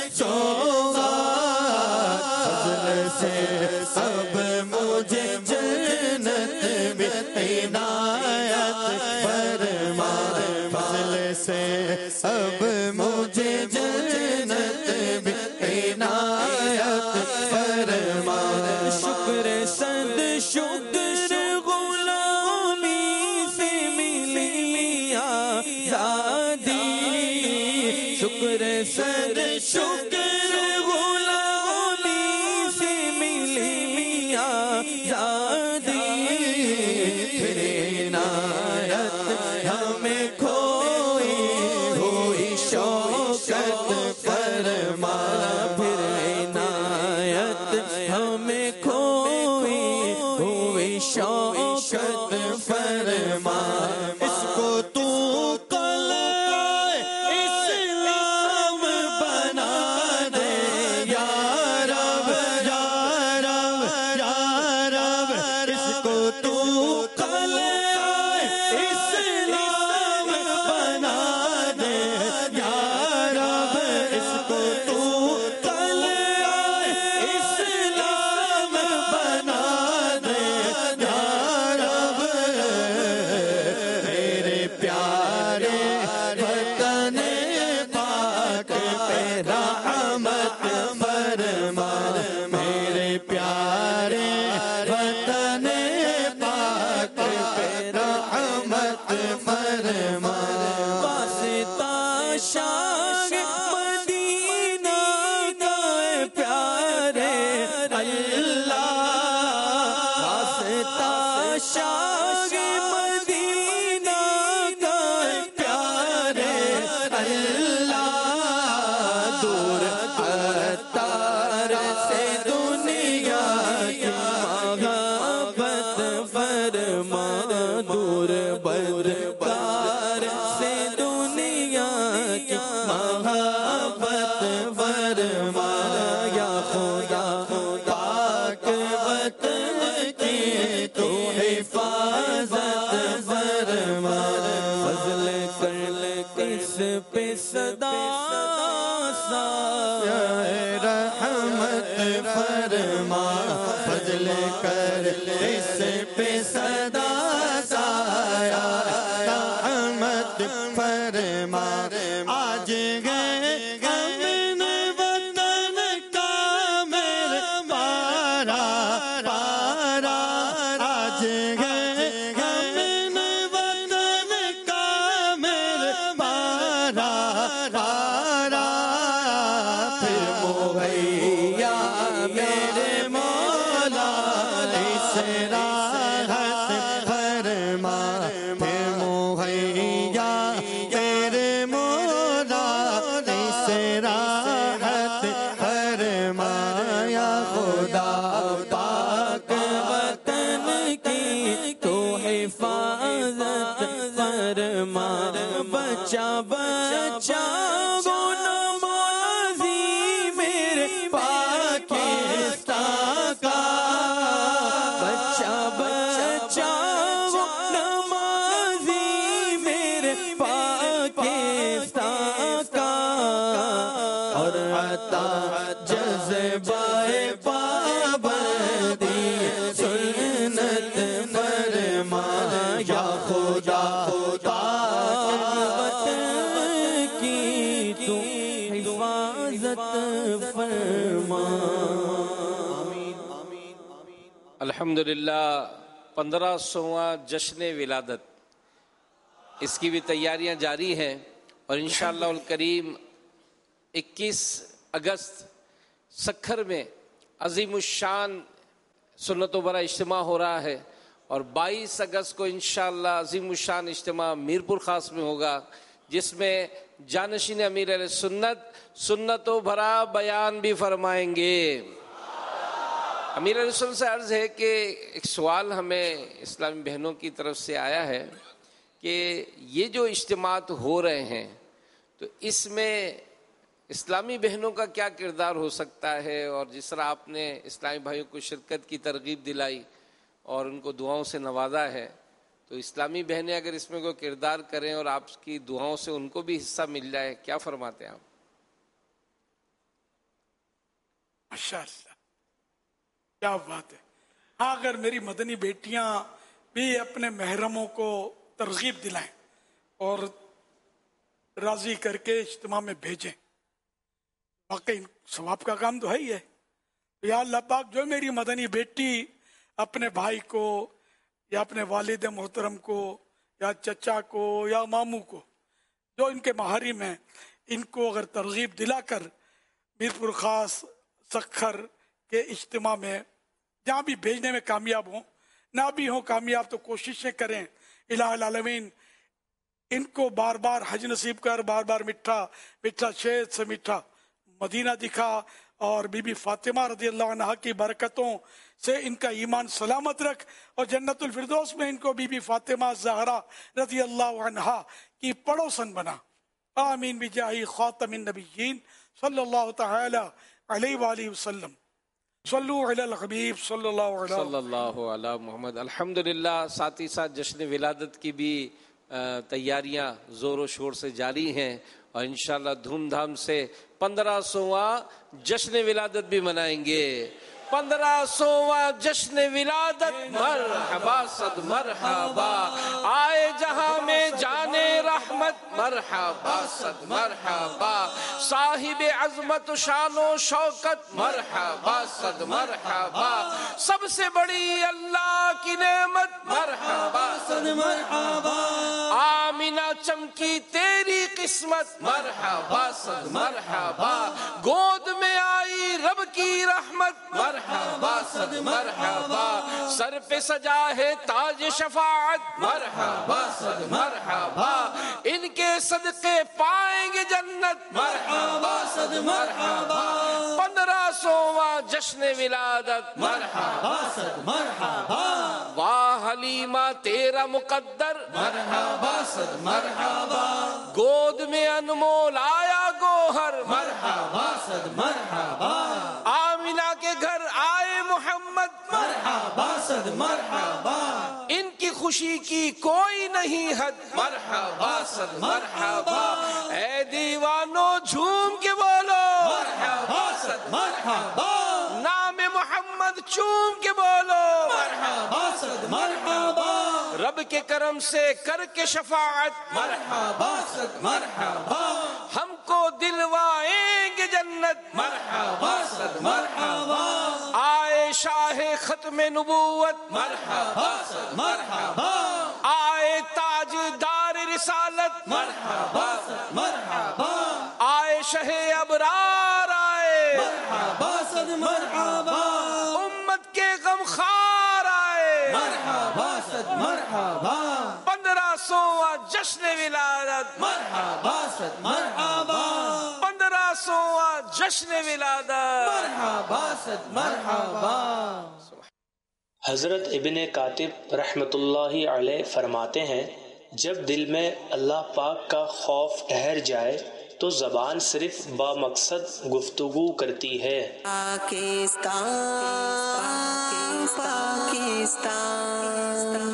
سوغات فضل سے سب مجھے جنت میں عنایت فرما فضل سے سب مجھے جنت میں عنایت فرما شکر صد شکر غلامی سے ملی آزادی شکر صد شکر غلامی سے ملی آزادی پھر عنایت ہمیں کھوئی ہوئی شوکت فرما پھر عنایت ہمیں کھوئی ہوئی شوکت فرما اس کو تو قلعہ اسلام بنا فرما واسطہ شان مدینہ کا پیارے اللہ واسطہ شان مدینہ کا پیارے اللہ دور اتار سے دنیا کی محبت فرما دور بدکار سے دنیا کی محبت فرما یا خدا پاک وطن کی تو حفاظت فرما فضل کر کس پہ صدا رحمت فرما فضل کر اس پہ صدا سایہ رحمت فرما آج گئے امن وطن کا میرا پارا پارا آج گئے امن وطن کا میرا پارا پارا پھر مہیا میرے مولا اس راحت فرما پھر مہیا میرے مولا اس راحت فرما یا خدا پاک وطن کی تو حفاظت فرما بچہ بچہ گو نمازی میرے پاکستان کا بچہ بچہ گو نمازی میرے پاکستان کا اور عطا جذبہ پابندی سنت فرما یا خدا وطن کی تو حفاظت فرما الحمدللہ 1500واں جشن ولادت اس کی بھی تیاریاں جاری ہیں اور انشاءاللہ الکریم 21 اگست سکھر میں عظیم الشان سنت و برا اجتماع ہو رہا ہے اور 22 اگست کو انشاءاللہ عظیم الشان اجتماع میرپور خاص میں ہوگا جس میں جانشین امیر علیہ سنت سنت و بھرا بیان بھی فرمائیں گے۔ امیر علیہ سنت سے عرض ہے کہ ایک سوال ہمیں اسلامی بہنوں کی طرف سے آیا ہے کہ یہ جو اجتماعات ہو رہے ہیں تو اس میں اسلامی بہنوں کا کیا کردار ہو سکتا ہے، اور جس طرح آپ نے اسلامی بھائیوں کو شرکت کی ترغیب دلائی اور ان کو دعاؤں سے نوازا ہے، تو اسلامی بہنیں اگر اس میں کوئی کردار کریں اور آپ کی دعاؤں سے ان کو بھی حصہ مل جائے، کیا فرماتے ہیں آپ؟ ماشاءاللہ کیا بات ہے۔ ہاں اگر میری مدنی بیٹیاں بھی اپنے محرموں کو ترغیب دلائیں اور راضی کر کے اجتماع میں بھیجیں، واقعی ثواب کا کام تو ہے ہی ہے۔ یا اللہ پاک جو میری مدنی بیٹی اپنے بھائی کو یا اپنے والد محترم کو یا چچا کو یا ماموں کو جو ان کے محارم ہیں، ان کو اگر ترغیب دلا کر میرپور خاص سکھر کے اجتماع میں جہاں بھی بھیجنے میں کامیاب ہوں، نہ بھی ہوں کامیاب تو کوششیں کریں۔ الہ العالمین ان کو بار بار حج نصیب کر، بار بار میٹھا میٹھا شہد سے میٹھا مدینہ دکھا، اور بی بی فاطمہ رضی اللہ عنہا کی برکتوں سے ان کا ایمان سلامت رکھ، اور جنت الفردوس میں ان کو بی بی فاطمہ زہرا رضی اللہ عنہا کی پڑوسن بنا۔ آمین بجاہ خاتم النبیین صلی اللہ تعالی علیہ وآلہ وسلم۔ صلو علی الحبیب صلی اللہ علی محمد۔ الحمدللہ ساتھ ہی ساتھ جشن ولادت کی بھی تیاریاں زور و شور سے جاری ہیں، اور انشاءاللہ دھوم دھام سے 1500واں جشن ولادت بھی منائیں گے۔ 1500واں جشن ولادت مرحبا صد مرحبا، آئے جہاں میں جانے رحمت محمد مرحبا صد مرحبا، صاحب عظمت و شان و شوکت مرحبا صد مرحبا، سب سے بڑی اللہ کی نعمت مرحبا صد مرحبا، آمینہ چمکی تیری قسمت مرحبا صد مرحبا، گود میں آئی رب کی رحمت مرحبا صد مرحبا، سر پہ سجا ہے تاج شفاعت مرحبا صد مرحبا، ان کے صدقے پائیں گے جنت مرحبا صد مرحبا، 1500واں جشن ولادت مرحبا صد مرحبا، واہ حلیمہ تیرا مقدر مرحبا صد مرحبا، گود میں انمول آیا گوہر مرحبا صد مرحبا، آمینہ کے گھر آئے محمد مرحبا صد مرحبا، ان کی خوشی کی کوئی نہیں حد مرحبا صد مرحبا، اے دیوانو جھوم کے بولو مرحبا صد مرحبا، نام محمد چوم کے بولو مرحبا صد مرحبا، رب کے کرم سے کر کے شفاعت مرحبا صد مرحبا، ہم کو دلوائیں گے جنت مرحبا صد مرحبا، آئے شاہ ختم نبوت مرحبا صد مرحبا، آئے تاج دار رسالت مرحبا صد مرحبا، آئے شہ ابرار آئے مرحبا صد مرحبا، امت کے غم خار آئے مرحبا صد مرحبا، 1500واں جشن ولادت مرحبا صد مرحبا، 1500واں جشن ولادت مرحبا صد مرحبا۔ حضرت ابن کاتب رحمۃ اللہ علیہ فرماتے ہیں جب دل میں اللہ پاک کا خوف ٹھہر جائے تو زبان صرف با مقصد گفتگو کرتی ہے۔ پاکستان پاکستان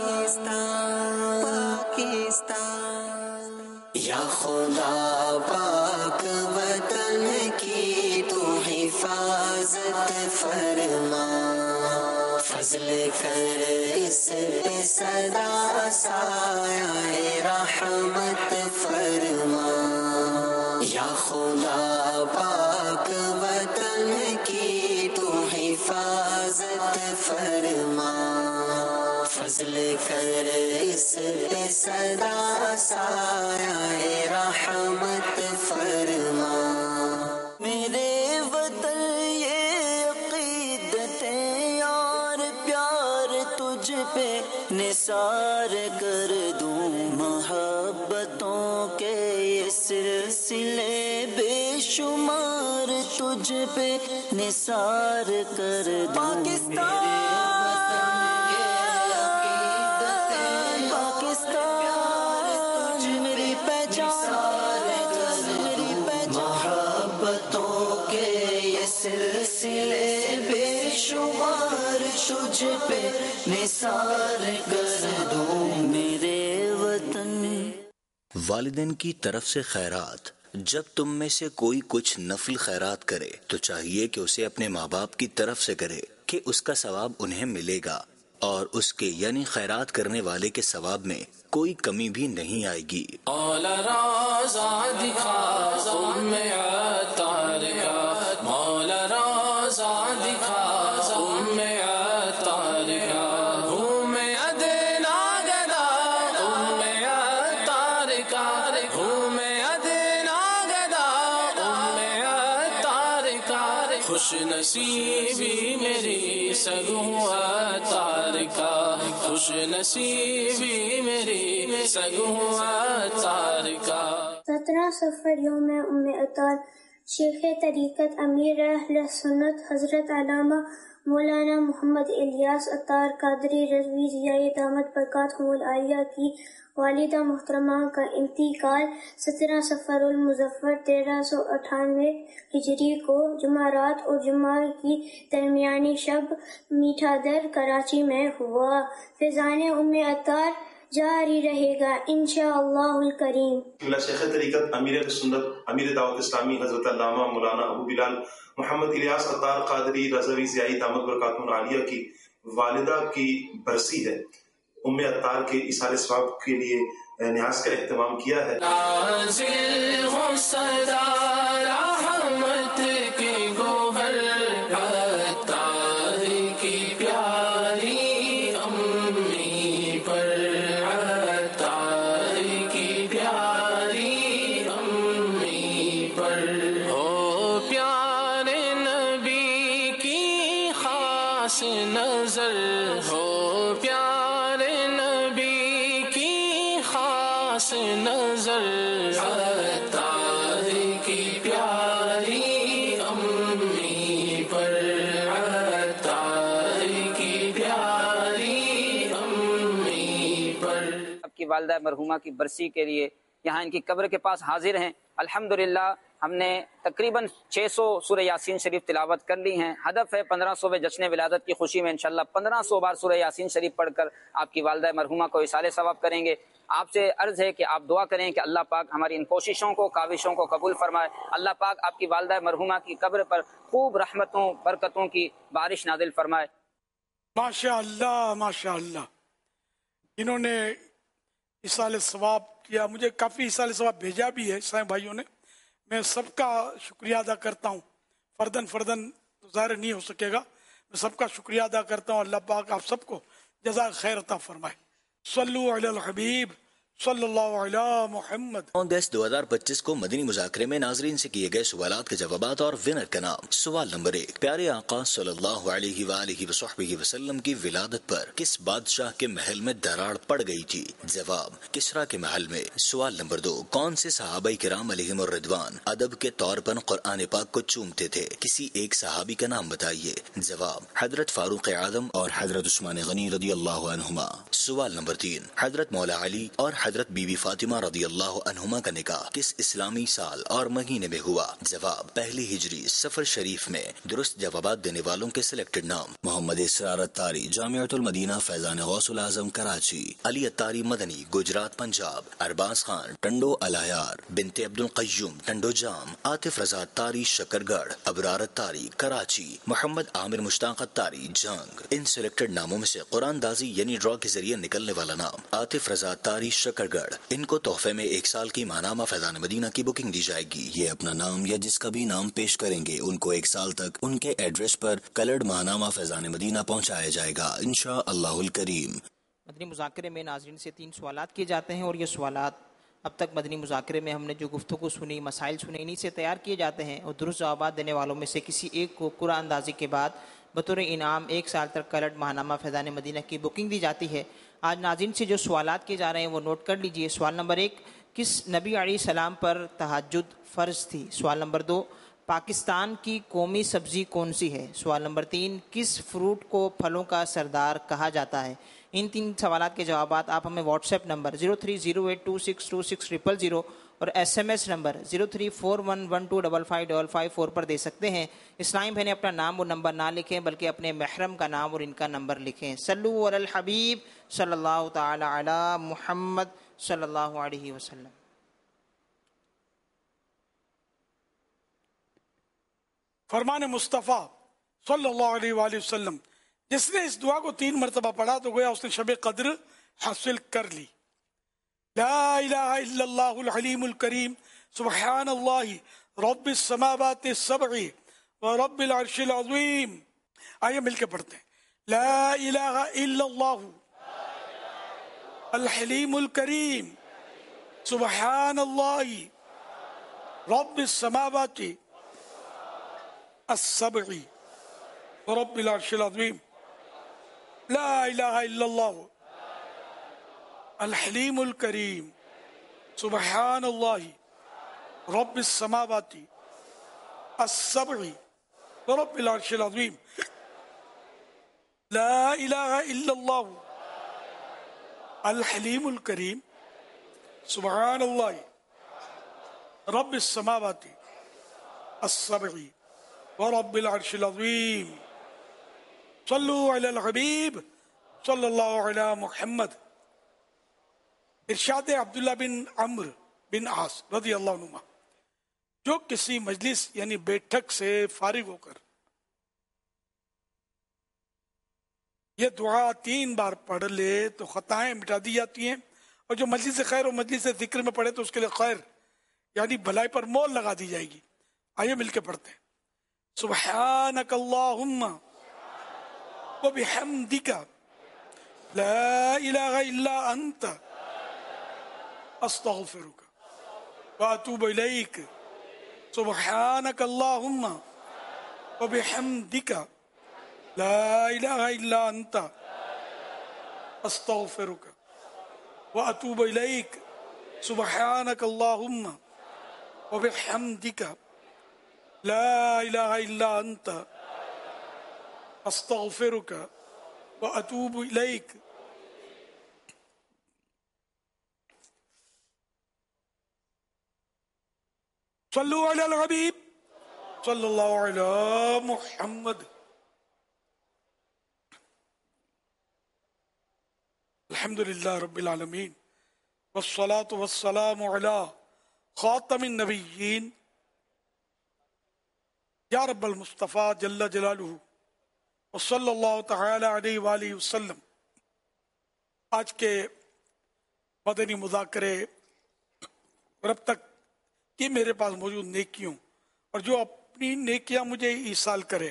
پاکستان، یا خدا پاک وطن کی تو حفاظت فرما، فضل کر اس پہ صدا سایہ رحمت فرما، یا خدا پاک وطن کی تو حفاظت فرما، فضل کر اس پہ صدا سایہ رحمت فرما، میرے وطن یہ عقیدتیں اور پیار تجھ پہ نثار کر دوں، محبتوں کے یہ سلسلے بے شمار تجھ پہ نثار کر دوں، پاکستان میری پہچان، میری محبتوں کے یہ سلسلے بے شمار تجھ پہ نثار کر دوں میرے وطن۔ والدین کی طرف سے خیرات، جب تم میں سے کوئی کچھ نفل خیرات کرے تو چاہیے کہ اسے اپنے ماں باپ کی طرف سے کرے کہ اس کا ثواب انہیں ملے گا، اور اس کے یعنی خیرات کرنے والے کے ثواب میں کوئی کمی بھی نہیں آئے گی۔ مولا روزہ دکھا ام عطار کا، مولا روزہ دکھا ام عطار کا، ہوں میں ادنا گدا ام عطار کا، ہوں میں ادنا گدا ام عطار کا، خوش نصیبی میری سگوں عطار کا، خوش نصیبی میری سگوں عطار کا۔ 17 صفر یوم ام عطار، شیخ طریقت امیر اہل سنت حضرت علامہ مولانا محمد الیاس عطار قادری رضوی ضیاء دامت برکاتہم العالیہ کی والدہ محترمہ کا انتقال 17 صفر المظفر 1398 ہجری کو جمعرات اور جمعہ کی درمیانی شب میٹھا در کراچی میں ہوا۔ فیضان ام عطار جاری رہے گا انشاءاللہ الکریم۔ شیخ طریقت امیر سنت امیر دعوت اسلامی حضرت علامہ مولانا ابو بلال محمد الیاس عطار قادری رضوی ضیاء دامت برکاتہم العالیہ کی والدہ کی برسی ہے۔ ام عطار کے ایصال ثواب کے لیے न्यास का एहतमाम किया है। नाज़िल हो सदा रहमत के गोहर अत्तार की प्यारी अम्मी पर, अत्तार की प्यारी अम्मी पर। हो प्यारे नबी की खास नजर, हो प्यारे नबी की खास नजर, अत्तार की प्यारी अम्मी पर, अत्तार की प्यारी अम्मी पर। आपकी वालिदा मरहुमा की बरसी के लिए यहाँ इनकी कब्र के पास हाजिर हैं। अल्हम्दुलिल्लाह हमने तकरीबन 600 सूरह यासीन शरीफ तिलावत कर ली हैं। हदफ है 1500वें जश्न विलादत की खुशी में इंशाल्लाह 1500 बार सूरह यासीन शरीफ पढ़कर आपकी वालिदा मरहुमा को इसाले सवाब करेंगे। आपसे अर्ज है कि आप दुआ करें कि अल्लाह पाक हमारी इन कोशिशों को, काविशों को कबूल फरमाए। अल्लाह पाक आपकी वालिदा मरहुमा की कब्र पर खूब रहमतों बरकतों की बारिश नाजिल फरमाए। माशाअल्लाह माशाअल्लाह, इन्होंने इसाले सवाब किया, मुझे काफ़ी इसाले सवाब भेजा भी है साईं भाइयों ने। मैं सबका शुक्रिया अदा करता हूँ, फर्दन फर्दन तो ज़ाहिर नहीं हो सकेगा, मैं सबका शुक्रिया अदा करता हूँ। अल्लाह पाक आप सबको जज़ा खैर अता फरमाए। सल्लु अलल हबीब सल्लल्लाहु अलैहि मुहम्मद। 9 अगस्त 2025 को मदनी मुज़ाकरे में नाजरीन से किए गए सवालात के जवाबात और विनर का नाम। सवाल नंबर 1, प्यारे आका सल्लल्लाहु अलैहि वसल्लम वसल्लम की विलादत पर किस बादशाह के महल में दरार पड़ गई थी? जवाब, किसरा के महल में। सवाल नंबर 2, कौन से सहाबाई किराम अलैहिमुर रिदवान अदब के तौर पर कुरान पाक को चूमते थे? किसी एक सहाबी का नाम बताइए। जवाब, हजरत फारूक आजम और हजरत उस्मान गनी रदियल्लाहु अन्हुमा। सवाल नंबर 3, हजरत मौला अली और हजरत बीबी फातिमा रदियल्लाहु अन्हुमा का निकाह किस इस्लामी साल और महीने में हुआ? जवाब, पहली हिजरी सफर शरीफ में। दुरुस्त जवाबात देने वालों के सिलेक्टेड नाम: मोहम्मद इसरार अत्तारी, जामिअतुल मदीना फैजान गौसुल आजम कराची, अली अत्तारी मदनी गुजरात पंजाब, अरबाज खान टंडो अलायार, बिनते अब्दुल कय्यूम टंडो जाम, आतिफ रजा अत्तारी शकरगढ़, अबरार अत्तारी कराची, मोहम्मद आमिर मुश्ताक अत्तारी जंग। इन सिलेक्टेड नामों में से कुरान दाजी यानी ड्रॉ के जरिए निकलने वाला नाम आतिफ रजा अत्तारी शकरगढ़। इनको तोहफे में 1 साल की माहनामा फैजान मदीना की बुकिंग दी जाएगी। ये अपना नाम या जिसका भी नाम पेश करेंगे उनको 1 साल तक उनके एड्रेस पर कलर्ड माहनामा फैजान मदीना पहुंचाया जाएगा इंशाअल्लाहुल करीम। मदनी मुज़ाकरे में नाज़रीन से 3 सवालात किए जाते हैं और ये सवालात अब तक मदनी मुज़ाकरे में हमने जो गुफ्तगू सुनी, मसाइल सुने, इन्हीं से तैयार किए जाते हैं और दुरुस्त जवाब देने वालों में से किसी एक को कुरान अंदाज़ी के बाद बतौर इनाम 1 साल तक कलर्ड माहनामा फैज़ान मदीना की बुकिंग दी जाती है। आज नाज़रीन से जो सवालात किए जा रहे हैं वो नोट कर लीजिए। सवाल नंबर 1, किस नबी अलैहिस्सलाम पर तहज्जुद फ़र्ज़ थी? सवाल नंबर 2, पाकिस्तान की कौमी सब्ज़ी कौन सी है? सवाल नंबर 3, किस फ्रूट को फलों का सरदार कहा जाता है? इन 3 सवालात के जवाबात आप हमें व्हाट्सएप नंबर 0308262600 और SMS नंबर 0341125555 पर दे सकते हैं। इस्लामी बहनें अपना नाम और नंबर ना लिखें बल्कि अपने महरम का नाम और इनका नंबर लिखें। सल्लु अलल हबीब सल्लल्लाहु ताला अला मुहम्मद सल्लल्लाहु अलैहि वसल्लम। फरमान मुस्तफ़ा सल्लल्लाहु अलैहि वसल्लम, जिसने इस दुआ को 3 मरतबा पढ़ा तो गोया उसने शब कद्र हासिल कर ली। ला इलाहा इल्लल्लाहुल हलीमुल करीम सुब्हानल्लाहि रब्बिस समावाति सब'i व रब्बिल अर्शिल अज़ीम। आइए मिलके पढ़ते हैं। ला इलाहा इल्लल्लाहु अल हलीमुल करीम सुब्हानल्लाहि रब्बिस समावाति as-sab'i wa rabbil arshil azim। ला इलाहा इल्लल्लाहु अल-हलीमुल करीम सुब्हानल्लाहि रब्बिस समावाति as-sab'i व रब्बिल अर्शिल अज़ीम। ला इलाहा इल्लल्लाहु अल-हलीमुल करीम सुब्हानल्लाहि रब्बिस समावाति as-sab'i व रब्बिल अर्शिल अज़ीम। सल्लु अलल हबीब सल्लल्लाहु अलैहि मुहम्मद। इरशाद अब्दुल्ला बिन अम्र बिन आस रज़ियल्लाहु अन्हुमा, जो किसी मजलिस यानी बैठक से फारिग होकर ये दुआ 3 बार पढ़ ले तो खताएं मिटा दी जाती हैं اور جو مجلس خیر اور مجلس ذکر میں پڑھے تو اس کے لیے خیر یعنی بھلائی پر مول لگا دی جائے گی. آئیے مل کے پڑھتے ہیں. سبحانک اللہم و بحمدک لا الہ الا انت استغفرک و اتوب الیک. سبحانک اللہم و بحمدک لا الہ الا انت استغفرک و اتوب الیک. سبحانک اللہم و بحمدک لا الہ الا انت استغفرک و اتوب الیک. صلو علی الحبیب صلی اللہ علی محمد. الحمدللہ رب العالمین والصلاة والسلام علی خاتم النبیین یا رب المصطفیٰ جل جلالہ وصلی اللہ تعالی علیہ وآلہ وسلم. آج کے مدنی مذاکرے اور اب تک کہ میرے پاس موجود نیکیوں اور جو اپنی نیکیاں مجھے ایصال کرے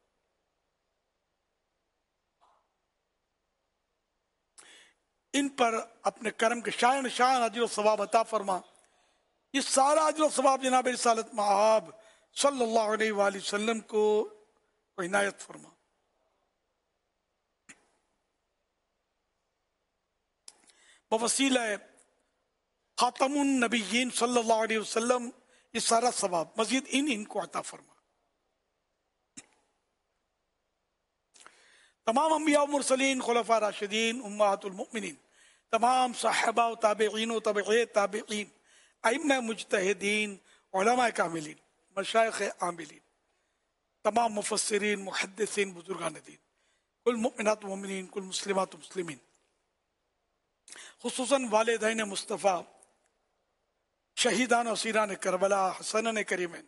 ان پر اپنے کرم کے شان اجر و ثواب عطا فرما. یہ سارا اجر و ثواب جناب رسالت مآب صلی اللہ علیہ وآلہ وسلم کو عنایت فرما. بوسیلہ خاتم النبیین صلی اللہ علیہ وسلم یہ سارا ثواب مزید ان کو عطا فرما. تمام انبیاء و مرسلین، خلفاء راشدین، امہات المؤمنین، تمام صحابہ و تابعین و تابعی تابعین، ائمہ مجتہدین، علماء کاملین، مشائخ عاملین، تمام مفسرین، محدثین، بزرگان دین، کل مؤمنات و مؤمنین، کل مسلمات و مسلمین، خصوصاً والدین مصطفیٰ، شہیدان و اسیران کربلا، حسنین کریمین،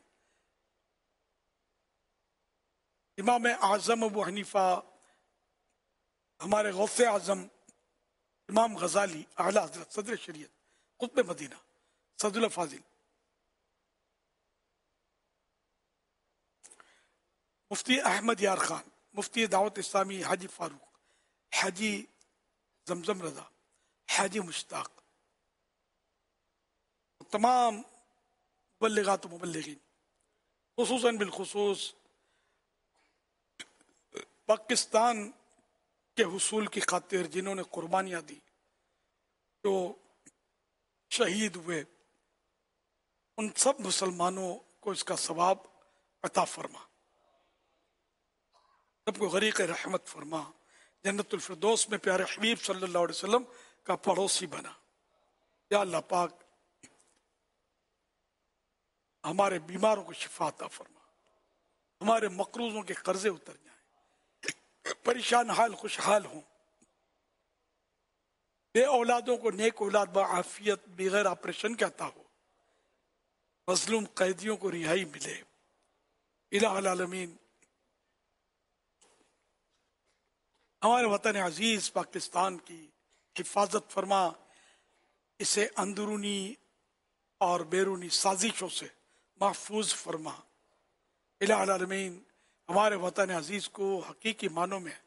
امام اعظم ابو حنیفہ، ہمارے غوث اعظم امام غزالی، اعلیٰ حضرت صدر شریعت، قطب مدینہ، سعد الفاضل، مفتی احمد یار خان، مفتی دعوت اسلامی حاجی فاروق، حاجی زمزم رضا، حاجی مشتاق، تمام مبلغات و مبلغین، خصوصاً بالخصوص پاکستان کے حصول کی خاطر جنہوں نے قربانیاں دی، جو شہید ہوئے، ان سب مسلمانوں کو اس کا ثواب عطا فرما، سب کو غریق رحمت فرما، جنت الفردوس میں پیارے حبیب صلی اللہ علیہ وسلم کا پڑوسی بنا. یا اللہ پاک ہمارے بیماروں کو شفا عطا فرما، ہمارے مقروضوں کے قرضے اتر جائیں، پریشان حال خوشحال ہوں، بے اولادوں کو نیک اولاد بعافیت بغیر آپریشن کے عطا ہو، مظلوم قیدیوں کو رہائی ملے. الہ العالمین ہمارے وطن عزیز پاکستان کی حفاظت فرما، اسے اندرونی اور بیرونی سازشوں سے محفوظ فرما. الہ العالمین ہمارے وطن عزیز کو حقیقی معنوں میں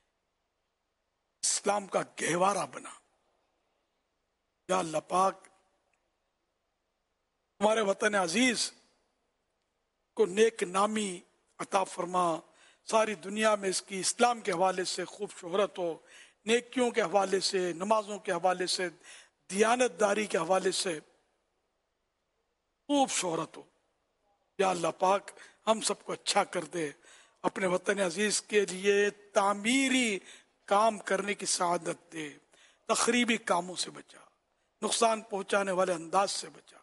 اسلام کا گہوارہ بنا. یا اللہ پاک ہمارے وطن عزیز کو نیک نامی عطا فرما، ساری دنیا میں اس کی اسلام کے حوالے سے خوب شہرت ہو، نیکیوں کے حوالے سے، نمازوں کے حوالے سے، دیانت داری کے حوالے سے خوب شہرت ہو. یا اللہ پاک ہم سب کو اچھا کر دے، اپنے وطن عزیز کے لیے تعمیری کام کرنے کی سعادت دے، تخریبی کاموں سے بچا، نقصان پہنچانے والے انداز سے بچا.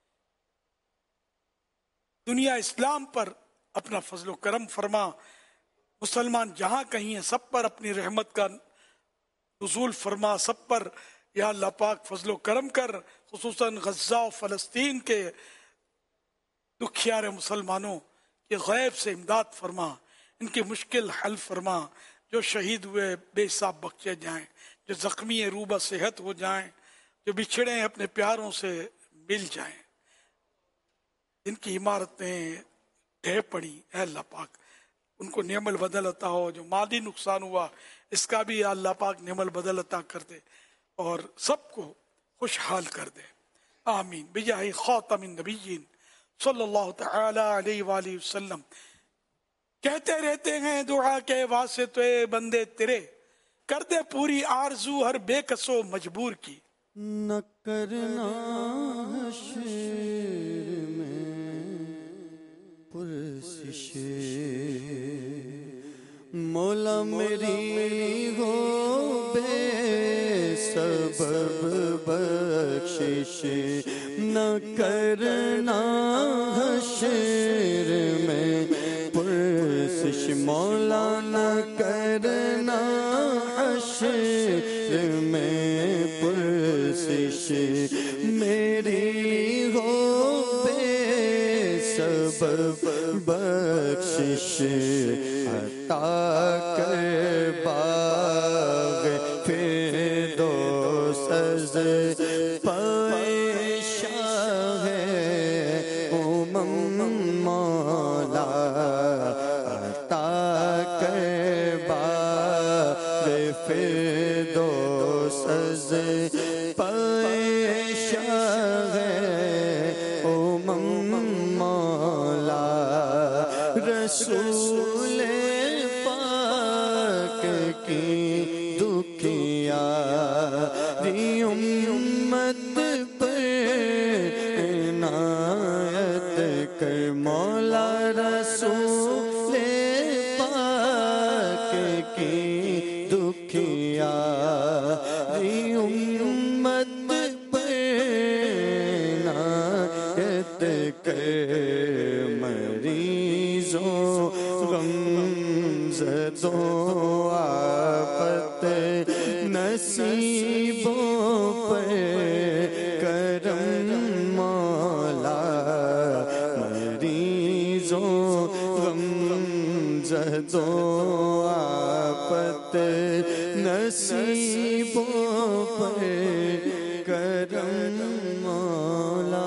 دنیا اسلام پر اپنا فضل و کرم فرما، مسلمان جہاں کہیں ہیں سب پر اپنی رحمت کا نزول فرما، سب پر یا اللہ پاک فضل و کرم کر، خصوصاً غزہ و فلسطین کے دکھیار مسلمانوں کے غیب سے امداد فرما، ان کی مشکل حل فرما، جو شہید ہوئے بے حساب بخشے جائیں، جو زخمی روبہ صحت ہو جائیں، جو بچھڑے ہیں اپنے پیاروں سے مل جائیں، جن کی عمارتیں ڈھہ پڑی، اے اللہ پاک ان کو نعم البدل عطا ہو، جو مالی نقصان ہوا اس کا بھی اللہ پاک نعم البدل عطا کر دے اور سب کو خوشحال کر دے، آمین بجاہ خاتم النبیین صلی اللہ تعالی علیہ وآلہ وسلم۔ کہتے رہتے ہیں دعا کے واسطے بندے تیرے، کر دے پوری آرزو ہر بے کس و مجبور کی۔ نہ کرنا حشر میں پرسش، مولا میری ہو بے سبب بخشش، نہ کرنا حشر میں پرسش، مولا نہ کرنا حشر میں پرسش، میری ہو بے سبب بخشش، عطا کر باغ فردوس از پائشاہ مولا، عطا کر باغ فردوس از پائشاہ مولا، رسول پاک کی دکھیاری امت پر عنایت کر مولا، رسول پاک کی دکھیاری امت پر عنایت کر، مریضوں غم زدوں آفت نصیبوں پر کرم مولا، مریضوں غم زدوں آفت نصیبوں پر کرم مولا۔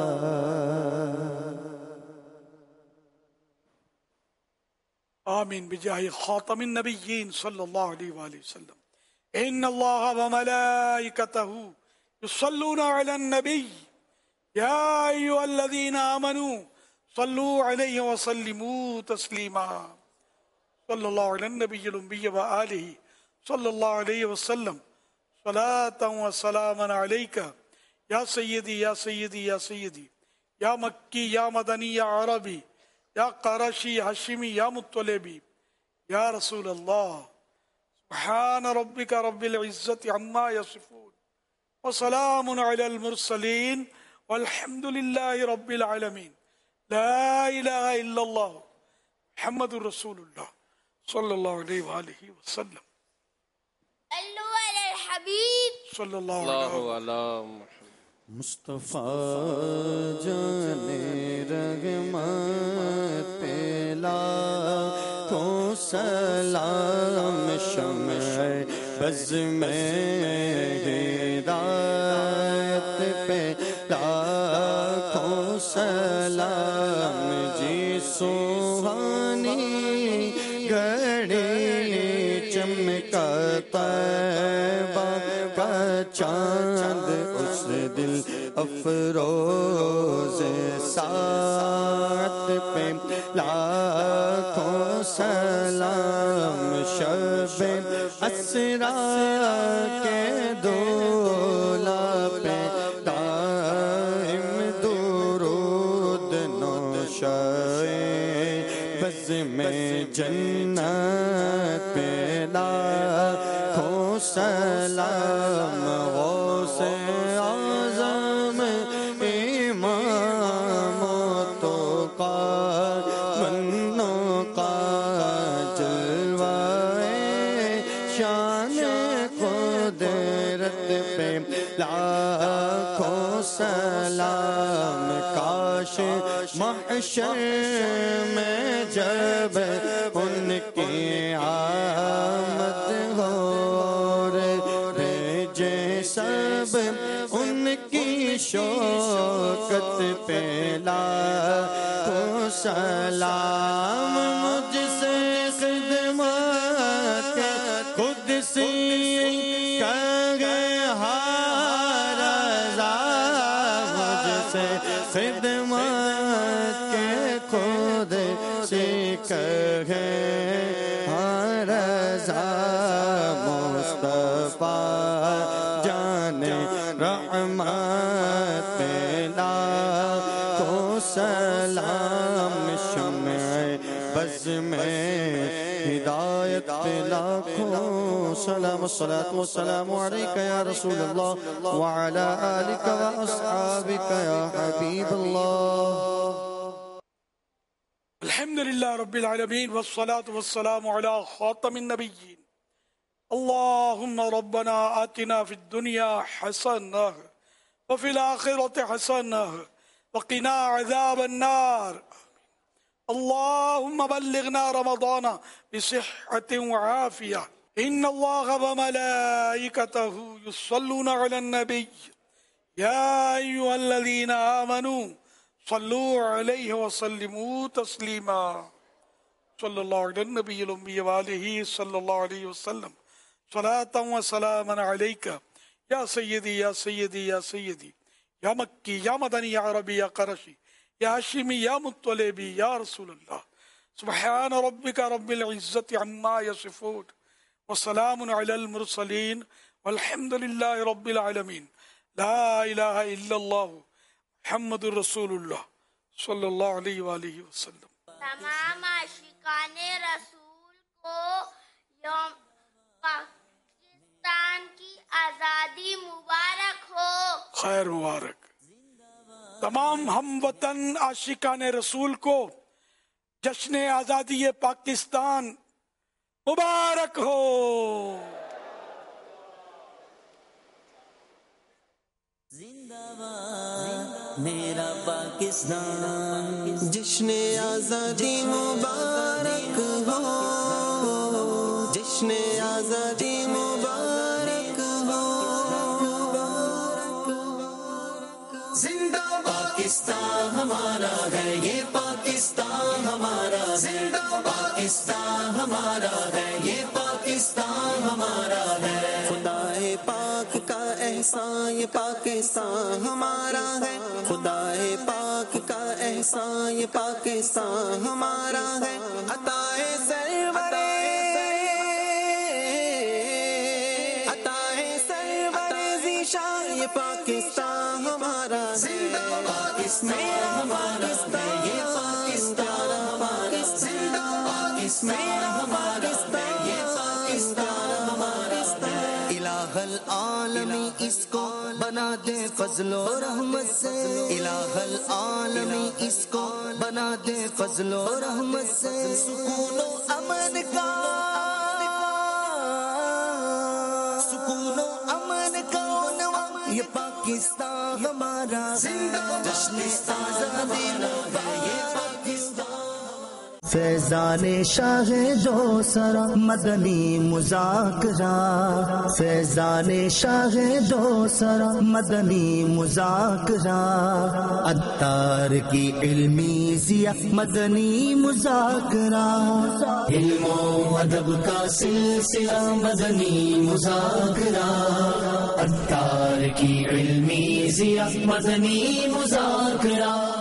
آمین بجاہ خاتم النبیین صلی اللہ علیہ وآلہ وسلم۔ ان اللہ وملائکتہ یصلون علی النبی یا ایھا الذین آمنوا صلوا علیہ وسلموا تسلیما، صلی اللہ علی النبی الأمی وآلہ صلی اللہ علیہ وسلم، صلاۃ وسلاما علیک یا سیدی یا سیدی یا سیدی، یا مکی یا مدنی یا عربی، یا قرشی ہاشمی یا مطلبی، یا رسول اللہ، سبحان ربک رب العزت عما یصفون وسلام علی المرسلین والحمد للہ رب العالمین، لا الہ الا اللہ محمد رسول اللہ صلی اللہ علیہ وآلہ وسلم۔ صلو علی الحبیب صلی اللہ اللہ علیہ علیہ مصطفیٰ جان رحمت پہ لاکھوں سلام، شمع بز میں ہدایت پہ لاکھوں سلام، جی سوہانی گھڑی چمکا طیبہ کا چاند، اس دل افروز ساعت پہ لاکھوں سلام، شب اسرا کے دولا پہ دائم درود نوشائے، بز میں جنت پہ لاکھوں سلام، غوث اعظم امام تو کا منو کا جلوائے شان قدرت پہ لاکھوں سلام، کاش محشر میں جب ان کی آمد ہو، بھیجے سب شوکت پہ لاکھوں سلام، مجھ سے خدمت خود سی خدمت کے خود سے کہے رضا مصطفیٰ جان رحمت پہ لاکھوں سلام، شمع بز میں ہدایت پہ لاکھوں سلام، الصلاة والسلام علیک یا رسول اللہ وعلی آلک واصحابک یا حبیب اللہ۔ الحمدللہ رب العالمین والصلاة والسلام علی خاتم النبیین۔ اللہم ربنا آتنا فی الدنیا حسنہ وفی الآخرۃ حسنہ وقنا عذاب النار۔ اللہم بلغنا رمضان بصحة وعافیہ۔ ان اللہ وملائکتہ یصلون علی النبی یا ایھا الذین آمنوا صلوا علیہ وسلموا تسلیما۔ صلی اللہ علی النبی الأمی وآلہ صلی اللہ علیہ وسلم صلاۃ وسلاما علیک یا سیدی یا سیدی یا سیدی یا مکی یا مدنی یا عربی یا قرشی یا ہاشمی یا مطلبی یا رسول اللہ۔ سبحان ربک رب العزت عما یصفون وسلام علی المرسلین والحمد للہ رب العالمین۔ لا الہ الا اللہ محمد الرسول اللہ صلی اللہ علیہ وآلہ وسلم۔ تمام عاشقان رسول کو یوم پاکستان کی آزادی مبارک ہو۔ خیر مبارک۔ تمام ہم وطن عاشقان رسول کو جشن آزادی پاکستان مبارک ہو۔ میرا پاکستان جشن آزادی مبارک ہو، جشن آزادی مبارک ہو۔ زندہ پاکستان ہمارا ہے، یہ پاکستان ہمارا ہے، پاکستان ہمارا ہے، یہ پاکستان ہمارا ہے۔ خدائے پاک کا احسان، یہ پاکستان ہمارا ہے، خدائے پاک کا احسان، یہ پاکستان ہمارا ہے۔ عطائے سرور ذیشان، یہ پاکستان ہمارا ہے، میرا پاکستان، یہ پاکستان ہمارا ہے، میرا پاکستان، یہ پاکستان ہمارا ہے۔ الہ العالمی اس کو بنا دے فضل و رحمت سے، الہ العالمی اس کو بنا دے فضل و رحمت سے۔ سکون و امن کا، سکون و امن کا نوا، یہ پاکستان ہمارا ہے، جشن آزادی ہے، یہ پاکستان۔ فیضان شاہ دو سرا مدنی مذاکرہ، فیضان شاہ دو سرا مدنی مذاکرہ، عطار کی علمی ضیاء مدنی مذاکرہ، علم و ادب کا سلسلہ مدنی مذاکرہ، عطار کی علمی ضیاء مدنی مذاکرہ۔